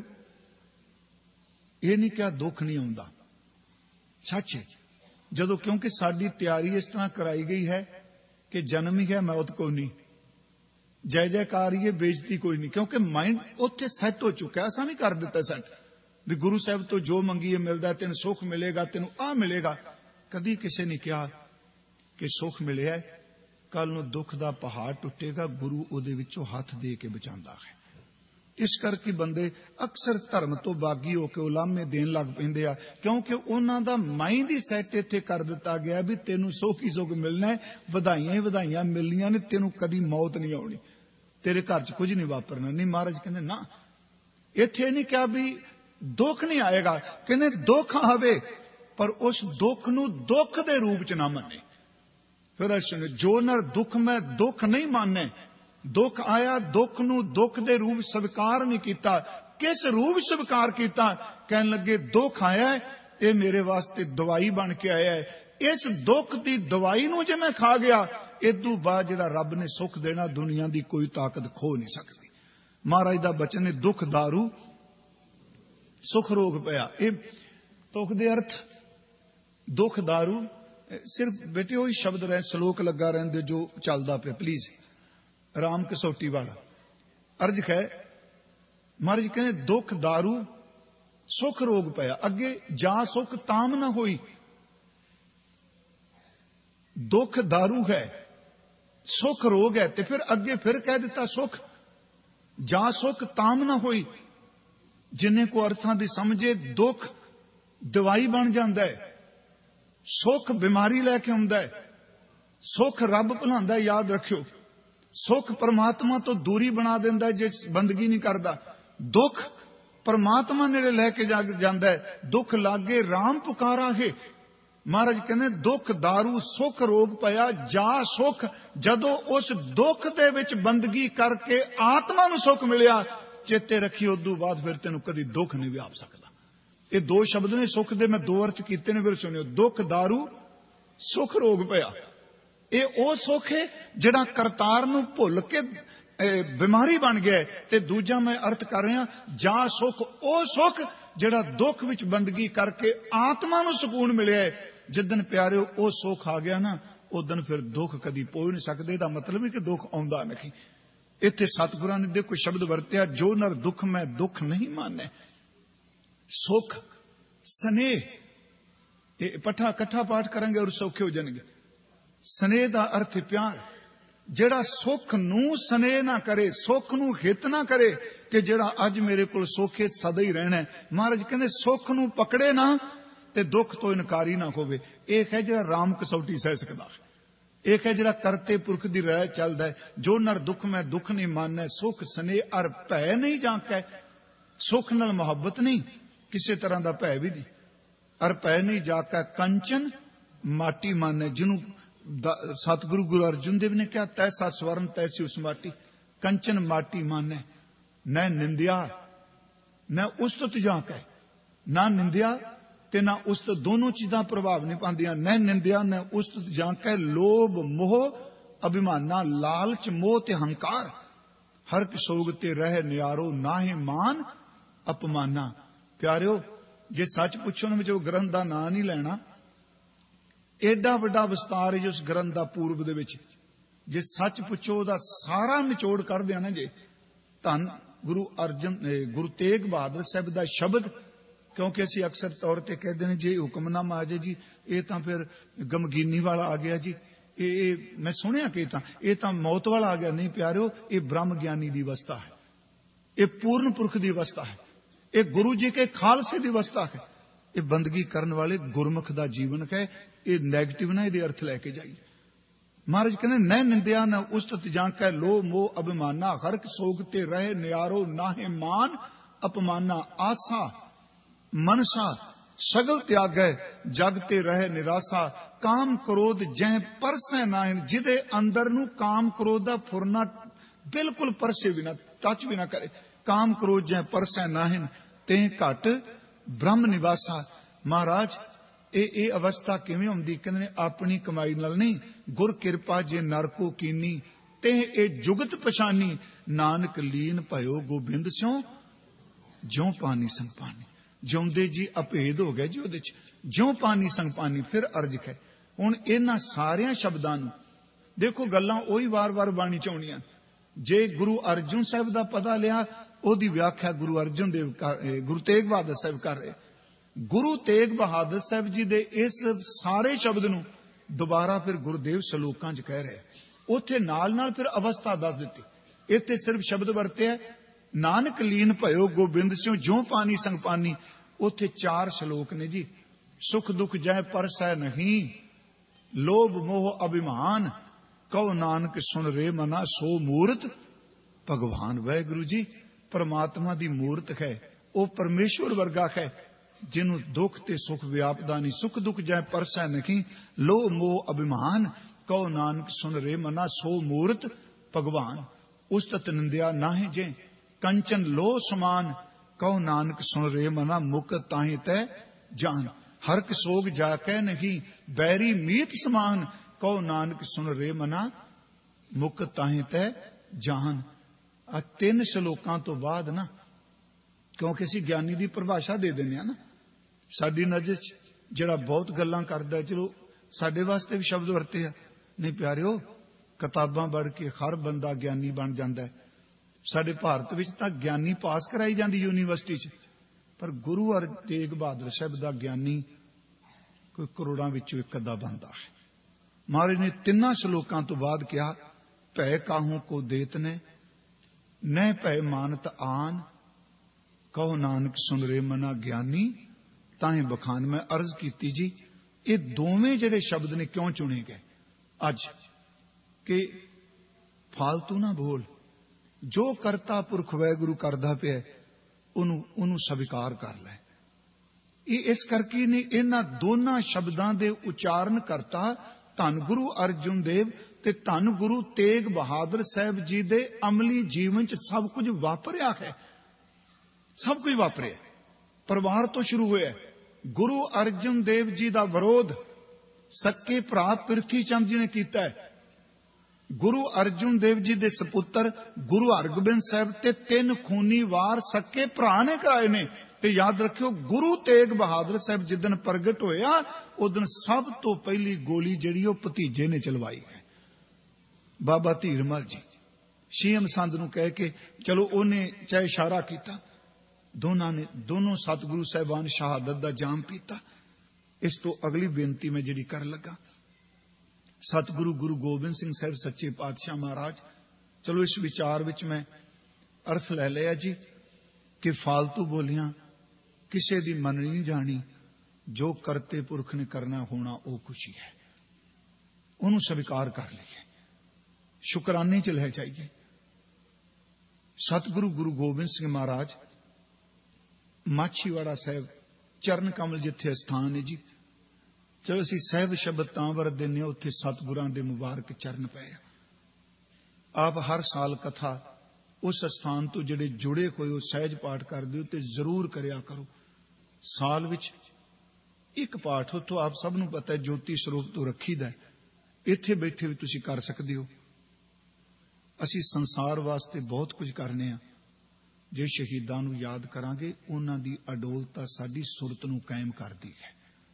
[SPEAKER 1] ਇਹ ਨਹੀਂ ਕਿਹਾ ਦੁੱਖ ਨਹੀਂ ਆਉਂਦਾ, ਸੱਚ ਹੈ। ਜਦੋਂ ਕਿਉਂਕਿ ਸਾਡੀ ਤਿਆਰੀ ਇਸ ਤਰ੍ਹਾਂ ਕਰਾਈ ਗਈ ਹੈ ਕਿ ਜਨਮ ਹੀ ਹੈ ਮੌਤ ਕੋਈ ਨਹੀਂ, ਜੈ ਜੈਕਾਰ ਹੀ ਹੈ ਬੇਇੱਜ਼ਤੀ ਕੋਈ ਨਹੀਂ, ਕਿਉਂਕਿ ਮਾਈਂਡ ਉੱਥੇ ਸੈੱਟ ਹੋ ਚੁੱਕਾ। ਅਸਾਂ ਵੀ ਕਰ ਦਿੱਤਾ ਸੈੱਟ ਵੀ ਗੁਰੂ ਸਾਹਿਬ ਤੋਂ ਜੋ ਮੰਗੀਏ ਮਿਲਦਾ, ਤੈਨੂੰ ਸੁੱਖ ਮਿਲੇਗਾ, ਤੈਨੂੰ ਆ ਮਿਲੇਗਾ। ਕਦੀ ਕਿਸੇ ਨੇ ਕਿਹਾ ਕਿ ਸੁੱਖ ਮਿਲਿਆ, ਕੱਲ ਨੂੰ ਦੁੱਖ ਦਾ ਪਹਾੜ ਟੁੱਟੇਗਾ, ਗੁਰੂ ਉਹਦੇ ਵਿੱਚੋਂ ਹੱਥ ਦੇ ਕੇ ਬਚਾਉਂਦਾ ਹੈ। ਇਸ ਕਰਕੇ ਬੰਦੇ ਅਕਸਰ ਧਰਮ ਤੋਂ ਬਾਗੀ ਹੋ ਕੇ ਉਲਾਮੇ ਦੇਣ ਲੱਗ ਪੈਂਦੇ ਆ, ਕਿਉਂਕਿ ਉਹਨਾਂ ਦਾ ਮਾਈਂਡ ਹੀ ਸੈੱਟ ਇੱਥੇ ਕਰ ਦਿੱਤਾ ਗਿਆ ਵੀ ਤੈਨੂੰ ਸੁੱਖ ਹੀ ਸੁੱਖ ਮਿਲਣਾ ਹੈ, ਵਧਾਈਆਂ ਹੀ ਵਧਾਈਆਂ ਮਿਲਣੀਆਂ ਨੇ, ਤੈਨੂੰ ਕਦੀ ਮੌਤ ਨਹੀਂ ਆਉਣੀ, ਤੇਰੇ ਘਰ 'ਚ ਕੁਝ ਨਹੀਂ ਵਾਪਰਨਾ। ਨਹੀਂ, ਮਹਾਰਾਜ ਕਹਿੰਦੇ ਨਾ, ਇੱਥੇ ਨਹੀਂ ਕਿਹਾ ਵੀ ਦੁੱਖ ਨਹੀਂ ਆਏਗਾ, ਕਹਿੰਦੇ ਦੁੱਖ ਆਵੇ ਪਰ ਉਸ ਦੁੱਖ ਨੂੰ ਦੁੱਖ ਦੇ ਰੂਪ 'ਚ ਨਾ ਮੰਨੇ। ਫਿਰ ਸੁਣੋ, ਜੋ ਨਰ ਦੁੱਖ ਮੈਂ ਦੁੱਖ ਨਹੀਂ ਮਾਨੇ, ਦੁੱਖ ਆਇਆ, ਦੁੱਖ ਨੂੰ ਦੁੱਖ ਦੇ ਰੂਪ ਸਵੀਕਾਰ ਨਹੀਂ ਕੀਤਾ। ਕਿਸ ਰੂਪ ਸਵੀਕਾਰ ਕੀਤਾ? ਕਹਿਣ ਲੱਗੇ ਦੁੱਖ ਆਇਆ, ਇਹ ਮੇਰੇ ਵਾਸਤੇ ਦਵਾਈ ਬਣ ਕੇ ਆਇਆ ਹੈ। ਇਸ ਦੁੱਖ ਦੀ ਦਵਾਈ ਨੂੰ ਜੇ ਮੈਂ ਖਾ ਗਿਆ, ਇਦੋਂ ਬਾਅਦ ਜਿਹੜਾ ਰੱਬ ਨੇ ਸੁੱਖ ਦੇਣਾ ਦੁਨੀਆ ਦੀ ਕੋਈ ਤਾਕਤ ਖੋ ਨਹੀਂ ਸਕਦੀ। ਮਹਾਰਾਜ ਦਾ ਬਚਨ ਹੈ, ਦੁੱਖ ਦਾਰੂ ਸੁਖ ਰੋਗ ਪਿਆ। ਇਹ ਤੁਖ ਦੇ ਅਰਥ ਦੁੱਖ ਦਾਰੂ ਸਿਰਫ ਬੇਟੇ ਉਹੀ ਸ਼ਬਦ ਰਹੇ, ਸ਼ਲੋਕ ਲੱਗਾ ਰਹਿੰਦੇ ਜੋ ਚੱਲਦਾ ਪਿਆ। ਪਲੀਜ਼ ਰਾਮ ਕਸੌਟੀ ਵਾਲਾ ਅਰਜ ਹੈ। ਮਹਾਰਾਜ ਕਹਿੰਦੇ ਦੁੱਖ ਦਾਰੂ ਸੁਖ ਰੋਗ ਪਿਆ। ਅੱਗੇ ਜਾ ਸੁਖ ਤਾਮ ਨਾ ਹੋਈ, ਦੁੱਖ ਦਾਰੂ ਹੈ, ਸੁਖ ਰੋਗ ਹੈ, ਤੇ ਫਿਰ ਅੱਗੇ ਫਿਰ ਕਹਿ ਦਿੱਤਾ ਸੁਖ ਜਾ ਸੁਖ ਤਾਮ ਨਾ ਹੋਈ। ਜਿੰਨੇ ਕੋ ਅਰਥਾਂ ਦੀ ਸਮਝੇ, ਦੁੱਖ ਦਵਾਈ ਬਣ ਜਾਂਦਾ ਹੈ, ਸੁੱਖ ਬਿਮਾਰੀ ਲੈ ਕੇ ਆਉਂਦਾ ਹੈ, ਸੁੱਖ ਰੱਬ ਭੁਲਾਉਂਦਾ। ਯਾਦ ਰੱਖਿਓ, ਸੁੱਖ ਪਰਮਾਤਮਾ ਤੋਂ ਦੂਰੀ ਬਣਾ ਦਿੰਦਾ ਜੇ ਬੰਦਗੀ ਨਹੀਂ ਕਰਦਾ। ਦੁੱਖ ਪਰਮਾਤਮਾ ਨੇੜੇ ਲੈ ਕੇ ਜਾਂਦਾ ਹੈ। ਦੁੱਖ ਲਾਗੇ ਰਾਮ ਪੁਕਾਰਾ ਹੈ। ਮਹਾਰਾਜ ਕਹਿੰਦੇ ਦੁੱਖ ਦਾਰੂ ਸੁੱਖ ਰੋਗ ਪਿਆ, ਜਾ ਸੁੱਖ। ਜਦੋਂ ਉਸ ਦੁੱਖ ਦੇ ਵਿੱਚ ਬੰਦਗੀ ਕਰਕੇ ਆਤਮਾ ਨੂੰ ਸੁੱਖ ਮਿਲਿਆ, ਚੇਤੇ ਰੱਖੀ ਉਦੋਂ ਬਾਅਦ ਫਿਰ ਤੈਨੂੰ ਕਦੀ ਦੁੱਖ ਨਹੀਂ ਵਿਆਪ ਸਕਦਾ। ਇਹ ਦੋ ਸ਼ਬਦ ਨੇ ਸੁੱਖ ਦੇ, ਮੈਂ ਦੋ ਅਰਥ ਕੀਤੇ ਨੇ, ਫਿਰ ਸੁਣਿਓ। ਦੁੱਖ ਦਾਰੂ ਸੁੱਖ ਰੋਗ ਪਿਆ, ਇਹ ਉਹ ਸੁੱਖ ਹੈ ਜਿਹੜਾ ਕਰਤਾਰ ਨੂੰ ਭੁੱਲ ਕੇ ਬਿਮਾਰੀ ਬਣ ਗਿਆ। ਤੇ ਦੂਜਾ ਮੈਂ ਅਰਥ ਕਰ ਰਿਹਾ, ਜਾ ਸੁੱਖ ਉਹ ਸੁੱਖ ਜਿਹੜਾ ਦੁੱਖ ਵਿੱਚ ਬੰਦਗੀ ਕਰਕੇ ਆਤਮਾ ਨੂੰ ਸਕੂਨ ਮਿਲਿਆ। ਜਿੱਦਨ ਪਿਆਰਿਓ ਉਹ ਸੁੱਖ ਆ ਗਿਆ ਨਾ, ਉਦਨ ਫਿਰ ਦੁੱਖ ਕਦੀ ਪੋਇ ਨਹੀਂ ਸਕਦੇ। ਇਹਦਾ ਮਤਲਬ ਹੈ ਕਿ ਦੁੱਖ ਆਉਂਦਾ ਨਹੀਂ। ਇੱਥੇ ਸਤਿਗੁਰਾਂ ਨੇ ਦੇਖੋ ਸ਼ਬਦ ਵਰਤਿਆ, ਜੋ ਨਰ ਦੁੱਖ ਮੈਂ ਦੁੱਖ ਨਹੀਂ ਮਾਨੇ। ਸੁੱਖ ਸਨੇਹ, ਇਹ ਪੱਠਾ ਇਕੱਠਾ ਪਾਠ ਕਰਾਂਗੇ ਔਰ ਸੌਖੇ ਹੋ ਜਾਣਗੇ। ਸਨੇਹ ਦਾ ਅਰਥ ਪਿਆਰ। ਜਿਹੜਾ ਸੁੱਖ ਨੂੰ ਸਨੇਹ ਨਾ ਕਰੇ, ਸੁੱਖ ਨੂੰ ਹਿੱਤ ਨਾ ਕਰੇ ਕਿ ਜਿਹੜਾ ਅੱਜ ਮੇਰੇ ਕੋਲ ਸੁੱਖ ਹੈ ਸਦਾ ਹੀ ਰਹਿਣਾ। ਮਹਾਰਾਜ ਕਹਿੰਦੇ ਸੁੱਖ ਨੂੰ ਪਕੜੇ ਨਾ ਤੇ ਦੁੱਖ ਤੋਂ ਇਨਕਾਰੀ ਨਾ ਹੋਵੇ। ਇਹ ਹੈ ਜਿਹੜਾ ਰਾਮ ਕਸੌਟੀ ਸਹਿ ਸਕਦਾ। ਇਹ ਹੈ ਜਿਹੜਾ ਕਰਤੇ ਪੁਰਖ ਦੀ ਰਾਹ ਚੱਲਦਾ ਹੈ। ਜੋ ਨਰ ਦੁੱਖ ਮੈਂ ਦੁੱਖ ਨਹੀਂ ਮਾਨੈ, ਸੁੱਖ ਸਨੇਹ ਅਰ ਭੈ ਨਹੀਂ ਜਾਂਕੈ। ਸੁੱਖ ਨਾਲ ਮੁਹੱਬਤ ਨਹੀਂ, ਕਿਸੇ ਤਰ੍ਹਾਂ ਦਾ ਭੈ ਵੀ ਨਹੀਂ। ਅਰ ਭੈ ਨਹੀਂ ਜਾਕੈ ਕੰਚਨ ਮਾਟੀ ਮਾਨੈ। ਜਿਹਨੂੰ ਸਤਿਗੁਰੂ ਗੁਰੂ ਅਰਜਨ ਦੇਵ ਨੇ ਕਿਹਾ, ਤੈਸਾ ਸਵਰਨ ਤੈਸੀ ਉਸ ਮਾਟੀ। ਕੰਚਨ ਮਾਟੀ ਮਾਨੈ, ਨਾ ਨਿੰਦਿਆ ਨਾ ਉਸਤਤ ਜਾਂਕੈ। ਨਾ ਨਿੰਦਿਆ ਤੇ ਨਾ ਉਸਤਤ, ਦੋਨੋਂ ਚੀਜ਼ਾਂ ਪ੍ਰਭਾਵ ਨਹੀਂ ਪਾਉਂਦੀਆਂ। ਨਾ ਨਿੰਦਿਆ ਨਾ ਉਸਤਤ ਜਾਂਕੈ। ਲੋਭ ਮੋਹ ਅਭਿਮਾਨਾ, ਲਾਲਚ ਮੋਹ ਤੇ ਹੰਕਾਰ, हर सोग ते रह नियारो नाहे मान अपमाना। प्यारिओ, जे सच पुछो ना जो ग्रंथ का नाम नहीं लेना, एडा वड्डा विस्तार है उस ग्रंथ का पूर्व दे विच। जे सच पुछो दा सारा निचोड़ कर दिया ना जे, धन गुरु अर्जन गुरु तेग बहादुर साहब का शब्द, क्योंकि असी अक्सर तौर पर कहते हैं जे हुक्मनामा आ जाए जी, ये तो फिर गमगीनी वाला आ गया जी, ये, ये मैं सुनिया कि ये तो मौत वाला आ गया। नहीं प्यारिओ, ये ब्रह्म ज्ञानी की अवस्था है, ये पूर्ण पुरख की अवस्था है, ये गुरु जी के खालसे की अवस्था है, ये बंदगी करने वाले गुरमुख का जीवन है। ये नैगेटिव ना ये अर्थ लैके जाइए। महाराज कहते न निंदिया न उस्तत जांकै लो मोह अभिमाना, हर सोग ते रहे नियारो नाहे मान अपमाना। आसा मनसा सगल त्यागै जगते रहे निराशा, काम क्रोध जह परसै नाहिन। जिदे अंदर नू काम क्रोध दा फुरना बिल्कुल परसे भी ना, टच भी ना करे। काम क्रोध जह परसै नाहिन ते घट ब्रह्म निवासा। महाराज ए ए अवस्था किवें हुंदी? कहंदे ने अपनी कमाई नाल नहीं, गुर किरपा जे नरको कीनी ते ए जुगत पछानी। नानक लीन भयो गोबिंद स्यों ज्यों पानी संग पानी। जिउंदे जी अभेद हो गया जी उहदे च, ज्यों पानी संग पानी। फिर अर्ज है हुण इन्हां सारियां शब्दां नूं देखो, गल्लां ओही वार वार बाणी च आउणीआं। जे गुरु अर्जुन साहब दा पता लिया, ओदी व्याख्या गुरु अर्जुन देव गुरु तेग बहादुर साहब कर रहे। गुरु तेग बहादुर साहब जी दे इस सारे शब्द नूं दोबारा फिर गुरुदेव सलोकां च कह रहे। उत्थे नाल नाल फिर अवस्था दस दित्ती। इत्थे सिर्फ शब्द वरते है, नानक लीन भयो गोबिंद स्यों ज्यों पानी संग पानी। उत्थे चार श्लोक ने जी। सुख दुख जह परसै नहीं, लोभ मोह अभिमान, कहो नानक सुन रे मना सो मूर्त भगवान। वाहिगुरु जी परमात्मा दी मूर्त है, वो परमेश्वर वर्गा है, जिन्हों दुख ते सुख व्यापदा नहीं। सुख दुख जह परसै नहीं, लोभ मोह अभिमान, कहो नानक सुन रे मना सो मूर्त भगवान। उस्तत निंदिया नाहि जे कंचन लो समान, कहो नानक सुन रे मना मुक्त ताहि तै जान। हरक सोग जाकै नहीं, बैरी मीत समान, कहो नानक सुन रे मना मुक्त ताहि तै जान। आ तीन श्लोकां तो बाद ना, क्योंकि असी ज्ञानी दी परिभाषा दे देने ना, साडी नजर जिहड़ा बहुत गल्लां करदा, चलो साडे वास्ते भी शब्द वरते आ। नहीं प्यारिओ, किताबां पढ़ के हर बंदा ज्ञानी बन जांदा है। साडे भारत विच तां ज्ञानी पास कराई जांदी यूनीवर्सिटी च, पर गुरु अर तेग बहादुर साहब दा ज्ञानी कोई करोड़ां विचों एक अद्धा बनदा है। महाराज ने तिन्ना श्लोकां तो बाद कहा, भय काहू को देत ने न भय मानत आन, कहो नानक सुन रे मना ज्ञानी ताहे बखान। मैं अर्ज कीती जी, ये दोवें जिहड़े शब्द ने क्यों चुने गए अज कि फालतू ना बोल, जो करता पुरख वाहिगुरु करदा पिया उन्हों उन्हों स्वीकार कर लै। ये इस करके ने इन्हां दोनों शब्दां दे उच्चारण करता धन गुरु अर्जुन देव ते धन गुरु तेग बहादुर साहब जी दे अमली जीवन च सब कुछ वापरिया है। सब कुछ वापरिया, परिवार तो शुरू हुआ। गुरु अर्जुन देव जी का विरोध सक्के भरा पृथ्वी चंद जी ने किया है। गुरु अर्जुन देव जी दे सपुत्र गुरु हरगोबिंद साहब ते तीन खूनी वार सक्के भरा ने कराए ने। ते याद रखियो, गुरु तेग बहादुर साहब जिदन प्रगट होया उदन सब तो पहली गोली जिहड़ी ओ भतीजे ने चलवाई है, बाबा धीरमल जी। शीम संद नूं कह के चलो उन्हें चाहे इशारा किया, दोनों ने दोनों सतगुरु साहिबान शहादत दा जाम पीता। इस तो अगली बेनती मैं जिहड़ी कर लगा, सतगुरु गुरु गोबिंद सिंह साहब सच्चे पातशाह महाराज। चलो इस विचार विच मैं अर्थ ले लिया जी कि फालतू बोलियां किसे दी मननी नहीं जानी, जो करते पुरख ने करना होना वो खुशी है, उन्होंने स्वीकार कर लिया, शुकराने च ले जाइए। सतगुरु गुरु गोबिंद सिंह महाराज माछीवाड़ा साहब चरण कमल जिथे स्थान है जी, चलो असी सहब शब्द तां वरत देने उत्थे सतगुरां दे मुबारक चरण पे। आप हर साल कथा उस स्थान तो जिहड़े जुड़े हुए हो सहज पाठ कर दिओ ते जरूर करिया करो। साल विच एक पाठ हो तो आप सब नूं पता है ज्योति स्वरूप तो रखी दा, इत्थे बैठे भी तुसी कर सकदे हो। ਅਸੀਂ ਸੰਸਾਰ ਵਾਸਤੇ ਬਹੁਤ ਕੁਝ ਕਰਨੇ ਆ, ਜੇ ਸ਼ਹੀਦਾਂ ਨੂੰ ਯਾਦ ਕਰਾਂਗੇ ਉਹਨਾਂ ਦੀ ਅਡੋਲਤਾ ਸਾਡੀ ਸੁਰਤ ਨੂੰ ਕਾਇਮ ਕਰਦੀ ਹੈ।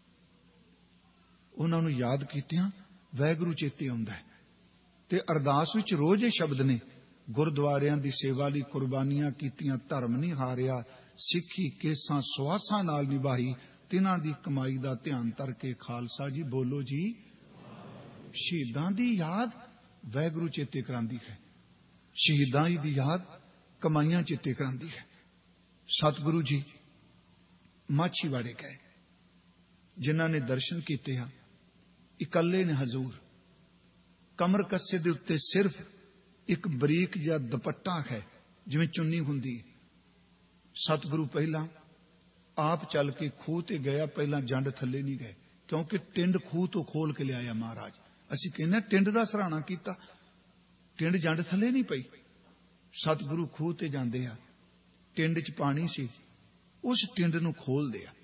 [SPEAKER 1] ਉਹਨਾਂ ਨੂੰ ਯਾਦ ਕੀਤਿਆਂ ਵਾਹਿਗੁਰੂ ਚੇਤੇ ਆਉਂਦਾ ਹੈ। ਤੇ ਅਰਦਾਸ ਵਿੱਚ ਰੋਜ਼ ਇਹ ਸ਼ਬਦ ਨੇ, ਗੁਰਦੁਆਰਿਆਂ ਦੀ ਸੇਵਾ ਲਈ ਕੁਰਬਾਨੀਆਂ ਕੀਤੀਆਂ, ਧਰਮ ਨਹੀਂ ਹਾਰਿਆ, ਸਿੱਖੀ ਕੇਸਾਂ ਸੁਆਸਾਂ ਨਾਲ ਨਿਭਾਈ, ਤਿਨਾਂ ਦੀ ਕਮਾਈ ਦਾ ਧਿਆਨ ਧਰ ਕੇ ਖਾਲਸਾ ਜੀ ਬੋਲੋ ਜੀ। ਸ਼ਹੀਦਾਂ ਦੀ ਯਾਦ ਵਾਹਿਗੁਰੂ ਚੇਤੇ ਕਰਾਂਦੀ ਹੈ, ਸ਼ਹੀਦਾਂ ਦੀ ਯਾਦ ਕਮਾਈਆਂ ਚੇਤੇ ਕਰਾਂਦੀ ਹੈ। ਸਤਿਗੁਰੂ ਜੀ ਮਾਛੀਵਾੜੇ ਗਏ, ਜਿਨ੍ਹਾਂ ਨੇ ਦਰਸ਼ਨ ਕੀਤੇ ਆ, ਇਕੱਲੇ ਨੇ ਹਜ਼ੂਰ। ਕਮਰ ਕੱਸੇ ਦੇ ਉੱਤੇ ਸਿਰਫ ਇੱਕ ਬਰੀਕ ਜਿਹਾ ਦੁਪੱਟਾ ਹੈ, ਜਿਵੇਂ ਚੁੰਨੀ ਹੁੰਦੀ ਹੈ। ਸਤਿਗੁਰੂ ਪਹਿਲਾਂ ਆਪ ਚੱਲ ਕੇ ਖੂਹ ਤੇ ਗਿਆ, ਪਹਿਲਾਂ ਜੰਡ ਥੱਲੇ ਨਹੀਂ ਗਏ, ਕਿਉਂਕਿ ਟਿੰਡ ਖੂਹ ਤੋਂ ਖੋਲ ਕੇ ਲਿਆਇਆ ਮਹਾਰਾਜ। ਅਸੀਂ ਕਹਿੰਦੇ ਟਿੰਡ ਦਾ ਸਰਾਣਾ ਕੀਤਾ, ਟਿੰਡ ਜੰਡ ਥੱਲੇ ਨਹੀਂ ਪਈ। ਸਤਿਗੁਰੂ ਖੂਹ ਤੇ ਜਾਂਦੇ ਆ, ਟਿੰਡ 'ਚ ਪਾਣੀ ਸੀ, ਉਸ ਟਿੰਡ ਨੂੰ ਖੋਲਦੇ ਆ,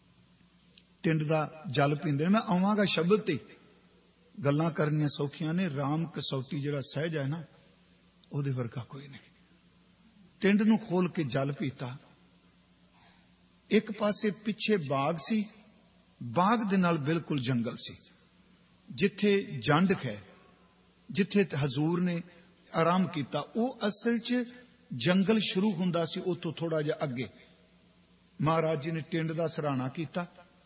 [SPEAKER 1] ਟਿੰਡ ਦਾ ਜਲ ਪੀਂਦੇ। ਮੈਂ ਆਵਾਂਗਾ ਸ਼ਬਦ ਤੇ, ਗੱਲਾਂ ਕਰਨੀਆਂ ਸੌਖੀਆਂ ਨੇ, ਰਾਮ ਕਸੌਟੀ ਜਿਹੜਾ ਸਹਿਜ ਹੈ ਨਾ, ਉਹਦੇ ਵਰਗਾ ਕੋਈ ਨਹੀਂ। ਟਿੰਡ ਨੂੰ ਖੋਲ ਕੇ ਜਲ ਪੀਤਾ। ਇੱਕ ਪਾਸੇ ਪਿੱਛੇ ਬਾਗ ਸੀ, ਬਾਗ ਦੇ ਨਾਲ ਬਿਲਕੁਲ ਜੰਗਲ ਸੀ, ਜਿੱਥੇ ਜੰਡ ਹੈ, ਜਿੱਥੇ ਹਜ਼ੂਰ ਨੇ ਆਰਾਮ ਕੀਤਾ, ਉਹ ਅਸਲ 'ਚ ਜੰਗਲ ਸ਼ੁਰੂ ਹੁੰਦਾ ਸੀ, ਉੱਥੋਂ ਥੋੜਾ ਜਿਹਾ ਅੱਗੇ। ਮਹਾਰਾਜ ਜੀ ਨੇ ਟਿੰਡ ਦਾ ਸਰਾਣਾ ਕੀਤਾ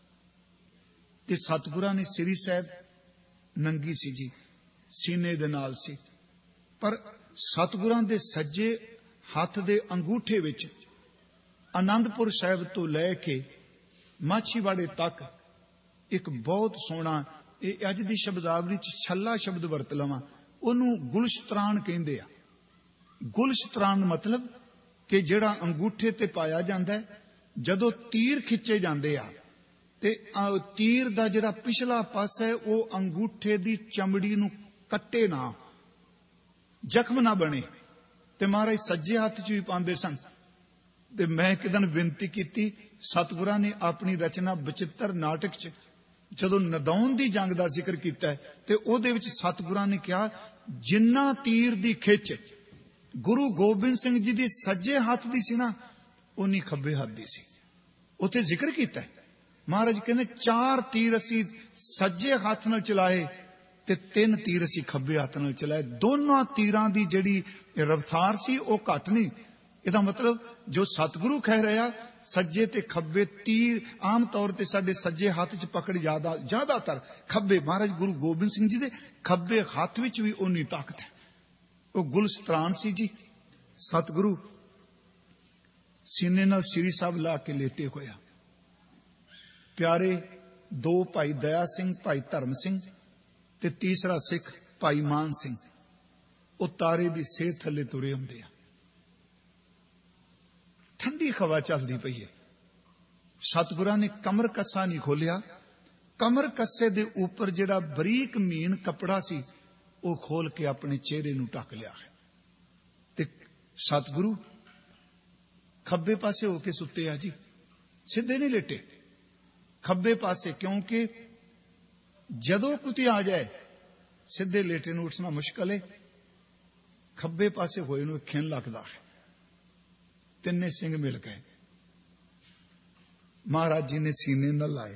[SPEAKER 1] ਤੇ ਸਤਿਗੁਰਾਂ ਨੇ ਸ੍ਰੀ ਸਾਹਿਬ ਨੰਗੀ ਸੀ ਜੀ, ਸੀਨੇ ਦੇ ਨਾਲ ਸੀ, ਪਰ ਸਤਿਗੁਰਾਂ ਦੇ ਸੱਜੇ ਹੱਥ ਦੇ ਅੰਗੂਠੇ ਵਿੱਚ ਆਨੰਦਪੁਰ ਸਾਹਿਬ ਤੋਂ ਲੈ ਕੇ ਮਾਛੀਵਾੜੇ ਤੱਕ ਇੱਕ ਬਹੁਤ ਸੋਹਣਾ, ਇਹ ਅੱਜ ਦੀ ਸ਼ਬਦਾਵਲੀ 'ਚ ਛੱਲਾ ਸ਼ਬਦ ਵਰਤ ਲਵਾਂ, ਉਹਨੂੰ ਗੁਲਸ਼ਤਰਾਨ ਕਹਿੰਦੇ ਆ। ਗੁਲਸ਼ਤਰਾਨ ਮਤਲਬ ਕਿ ਜਿਹੜਾ ਅੰਗੂਠੇ ਤੇ ਪਾਇਆ ਜਾਂਦਾ ਹੈ, ਜਦੋਂ ਤੀਰ ਖਿੱਚੇ ਜਾਂਦੇ ਆ ਤੇ ਤੀਰ ਦਾ ਜਿਹੜਾ ਪਿਛਲਾ ਪਾਸਾ ਹੈ ਉਹ ਅੰਗੂਠੇ ਦੀ ਚਮੜੀ ਨੂੰ ਕੱਟੇ ਨਾ, ਜ਼ਖਮ ਨਾ ਬਣੇ। ਤੇ ਮਹਾਰਾਜ ਸੱਜੇ ਹੱਥ 'ਚ ਵੀ ਪਾਉਂਦੇ ਸਨ। ਤੇ ਮੈਂ ਇੱਕ ਦਿਨ ਬੇਨਤੀ ਕੀਤੀ, ਸਤਿਗੁਰਾਂ ਨੇ ਆਪਣੀ ਰਚਨਾ ਬਚਿੱਤਰ ਨਾਟਕ 'ਚ ਜਦੋਂ ਨਦੌਨ ਦੀ ਜੰਗ ਦਾ ਜ਼ਿਕਰ ਕੀਤਾ ਹੈ, ਤੇ ਉਹਦੇ ਵਿੱਚ ਸਤਿਗੁਰਾਂ ਨੇ ਕਿਹਾ, ਜਿੰਨਾ ਤੀਰ ਦੀ ਖਿੱਚ ਗੁਰੂ ਗੋਬਿੰਦ ਸਿੰਘ ਜੀ ਦੀ ਸੱਜੇ ਹੱਥ ਦੀ ਸੀ ਨਾ, ਉਨੀ ਖੱਬੇ ਹੱਥ ਦੀ ਸੀ। ਉੱਥੇ ਜ਼ਿਕਰ ਕੀਤਾ ਹੈ, ਮਹਾਰਾਜ ਕਹਿੰਦੇ ਚਾਰ ਤੀਰ ਅਸੀਂ ਸੱਜੇ ਹੱਥ ਨਾਲ ਚਲਾਏ ਤੇ ਤਿੰਨ ਤੀਰ ਅਸੀਂ ਖੱਬੇ ਹੱਥ ਨਾਲ ਚਲਾਏ। ਦੋਨਾਂ ਤੀਰਾਂ ਦੀ ਜਿਹੜੀ ਰਫ਼ਤਾਰ ਸੀ ਉਹ ਘੱਟ ਨਹੀਂ। ਇਹਦਾ ਮਤਲਬ ਜੋ ਸਤਿਗੁਰੂ ਕਹਿ ਰਿਹਾ, ਸੱਜੇ ਤੇ ਖੱਬੇ ਤੀਰ ਆਮ ਤੌਰ ਤੇ ਸਾਡੇ ਸੱਜੇ ਹੱਥ 'ਚ ਪਕੜ ਜ਼ਿਆਦਾ ਜ਼ਿਆਦਾਤਰ ਖੱਬੇ, ਮਹਾਰਾਜ ਗੁਰੂ ਗੋਬਿੰਦ ਸਿੰਘ ਜੀ ਦੇ ਖੱਬੇ ਹੱਥ ਵਿੱਚ ਵੀ ਉਨੀ ਤਾਕਤ ਹੈ। ਉਹ ਗੁਲਸ਼ਤਰਾਨ ਸੀ ਜੀ। ਸਤਿਗੁਰੂ ਸੀਨੇ ਨਾਲ ਸ੍ਰੀ ਸਾਹਿਬ ਲਾ ਕੇ ਲੇਟੇ ਹੋਇਆ। ਪਿਆਰੇ ਦੋ ਭਾਈ ਦਇਆ ਸਿੰਘ, ਭਾਈ ਧਰਮ ਸਿੰਘ ਤੇ ਤੀਸਰਾ ਸਿੱਖ ਭਾਈ ਮਾਨ ਸਿੰਘ, ਉਹ ਤਾਰੇ ਦੀ ਸੇਧ ਥੱਲੇ ਤੁਰੇ ਹੁੰਦੇ ਆ। ਠੰਡੀ ਹਵਾ ਚੱਲਦੀ ਪਈ ਹੈ। ਸਤਿਗੁਰਾਂ ਨੇ ਕਮਰ ਕੱਸਾ ਨਹੀਂ ਖੋਲਿਆ, ਕਮਰ ਕੱਸੇ ਦੇ ਉੱਪਰ ਜਿਹੜਾ ਬਰੀਕ ਮੀਨ ਕੱਪੜਾ ਸੀ ਉਹ ਖੋਲ ਕੇ ਆਪਣੇ ਚਿਹਰੇ ਨੂੰ ਢੱਕ ਲਿਆ ਹੈ। ਤੇ ਸਤਿਗੁਰੂ ਖੱਬੇ ਪਾਸੇ ਹੋ ਕੇ ਸੁੱਤੇ ਆ ਜੀ, ਸਿੱਧੇ ਨਹੀਂ ਲੇਟੇ, ਖੱਬੇ ਪਾਸੇ, ਕਿਉਂਕਿ ਜਦੋਂ ਕੁਤੀ ਆ ਜਾਏ ਸਿੱਧੇ ਲੇਟੇ ਨੂੰ ਉੱਠਣਾ ਮੁਸ਼ਕਲ ਹੈ। ਖੱਬੇ ਪਾਸੇ ਹੋਏ ਨੂੰ ਖਿੰਨ ਲੱਗਦਾ ਹੈ। ਤਿੰਨੇ ਸਿੰਘ ਮਿਲ ਗਏ, ਮਹਾਰਾਜ ਜੀ ਨੇ ਸੀਨੇ ਨਾਲ ਲਾਏ।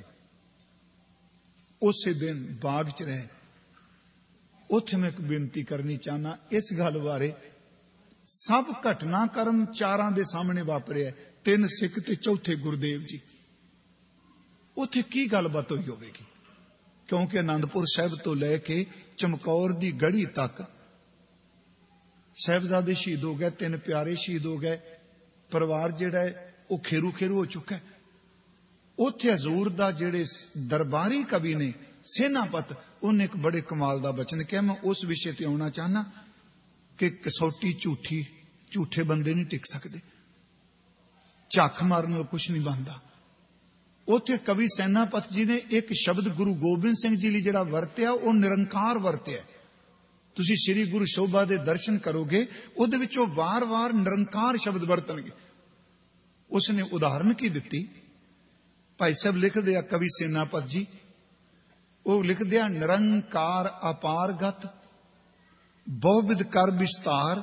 [SPEAKER 1] ਉਸੇ ਦਿਨ ਬਾਗ 'ਚ ਰਹੇ। ਉੱਥੇ ਮੈਂ ਇੱਕ ਬੇਨਤੀ ਕਰਨੀ ਚਾਹਨਾ, ਇਸ ਗੱਲ ਬਾਰੇ ਸਭ ਘਟਨਾਕ੍ਰਮ ਚਾਰਾਂ ਦੇ ਸਾਹਮਣੇ ਵਾਪਰਿਆ, ਤਿੰਨ ਸਿੱਖ ਤੇ ਚੌਥੇ ਗੁਰਦੇਵ ਜੀ। ਉੱਥੇ ਕੀ ਗੱਲਬਾਤ ਹੋਈ ਹੋਵੇਗੀ, ਕਿਉਂਕਿ ਆਨੰਦਪੁਰ ਸਾਹਿਬ ਤੋਂ ਲੈ ਕੇ ਚਮਕੌਰ ਦੀ ਗੜੀ ਤੱਕ ਸਾਹਿਬਜ਼ਾਦੇ ਸ਼ਹੀਦ ਹੋ ਗਏ, ਤਿੰਨ ਪਿਆਰੇ ਸ਼ਹੀਦ ਹੋ ਗਏ, ਪਰਿਵਾਰ ਜਿਹੜਾ ਹੈ ਉਹ ਖੇਰੂ ਖੇਰੂ ਹੋ ਚੁੱਕਾ ਹੈ। ਉੱਥੇ ਹਜ਼ੂਰ ਦਾ ਜਿਹੜੇ ਦਰਬਾਰੀ ਕਵੀ ਨੇ ਸੈਨਾਪਤ, ਉਹਨੇ ਇੱਕ ਬੜੇ ਕਮਾਲ ਦਾ ਬਚਨ ਕਿਹਾ। ਮੈਂ ਉਸ ਵਿਸ਼ੇ ਤੇ ਆਉਣਾ ਚਾਹਨਾ ਕਿ ਕਸੌਟੀ ਝੂਠੀ, ਝੂਠੇ ਬੰਦੇ ਨਹੀਂ ਟਿਕ ਸਕਦੇ, ਝੱਖ ਮਾਰਨ ਨਾਲ ਕੁਛ ਨਹੀਂ ਬਣਦਾ। ਉੱਥੇ ਕਵੀ ਸੈਨਾਪਤ ਜੀ ਨੇ ਇੱਕ ਸ਼ਬਦ ਗੁਰੂ ਗੋਬਿੰਦ ਸਿੰਘ ਜੀ ਲਈ ਜਿਹੜਾ ਵਰਤਿਆ, ਉਹ ਨਿਰੰਕਾਰ ਵਰਤਿਆ। ਤੁਸੀਂ ਸ੍ਰੀ ਗੁਰੂ ਸ਼ੋਭਾ ਦੇ ਦਰਸ਼ਨ ਕਰੋਗੇ, ਉਹਦੇ ਵਿੱਚ ਉਹ ਵਾਰ-ਵਾਰ ਨਿਰੰਕਾਰ ਸ਼ਬਦ ਵਰਤਣਗੇ। ਉਸਨੇ ਉਦਾਹਰਨ ਕੀ ਦਿੱਤੀ, ਭਾਈ ਸਾਹਿਬ ਲਿਖਦੇ ਆ, ਕਵੀ ਸੈਨਾਪਤ ਜੀ, ਉਹ ਲਿਖਦੇ ਆ, ਨਿਰੰਕਾਰ ਅਪਾਰਗਤ बहुविध कर विस्तार,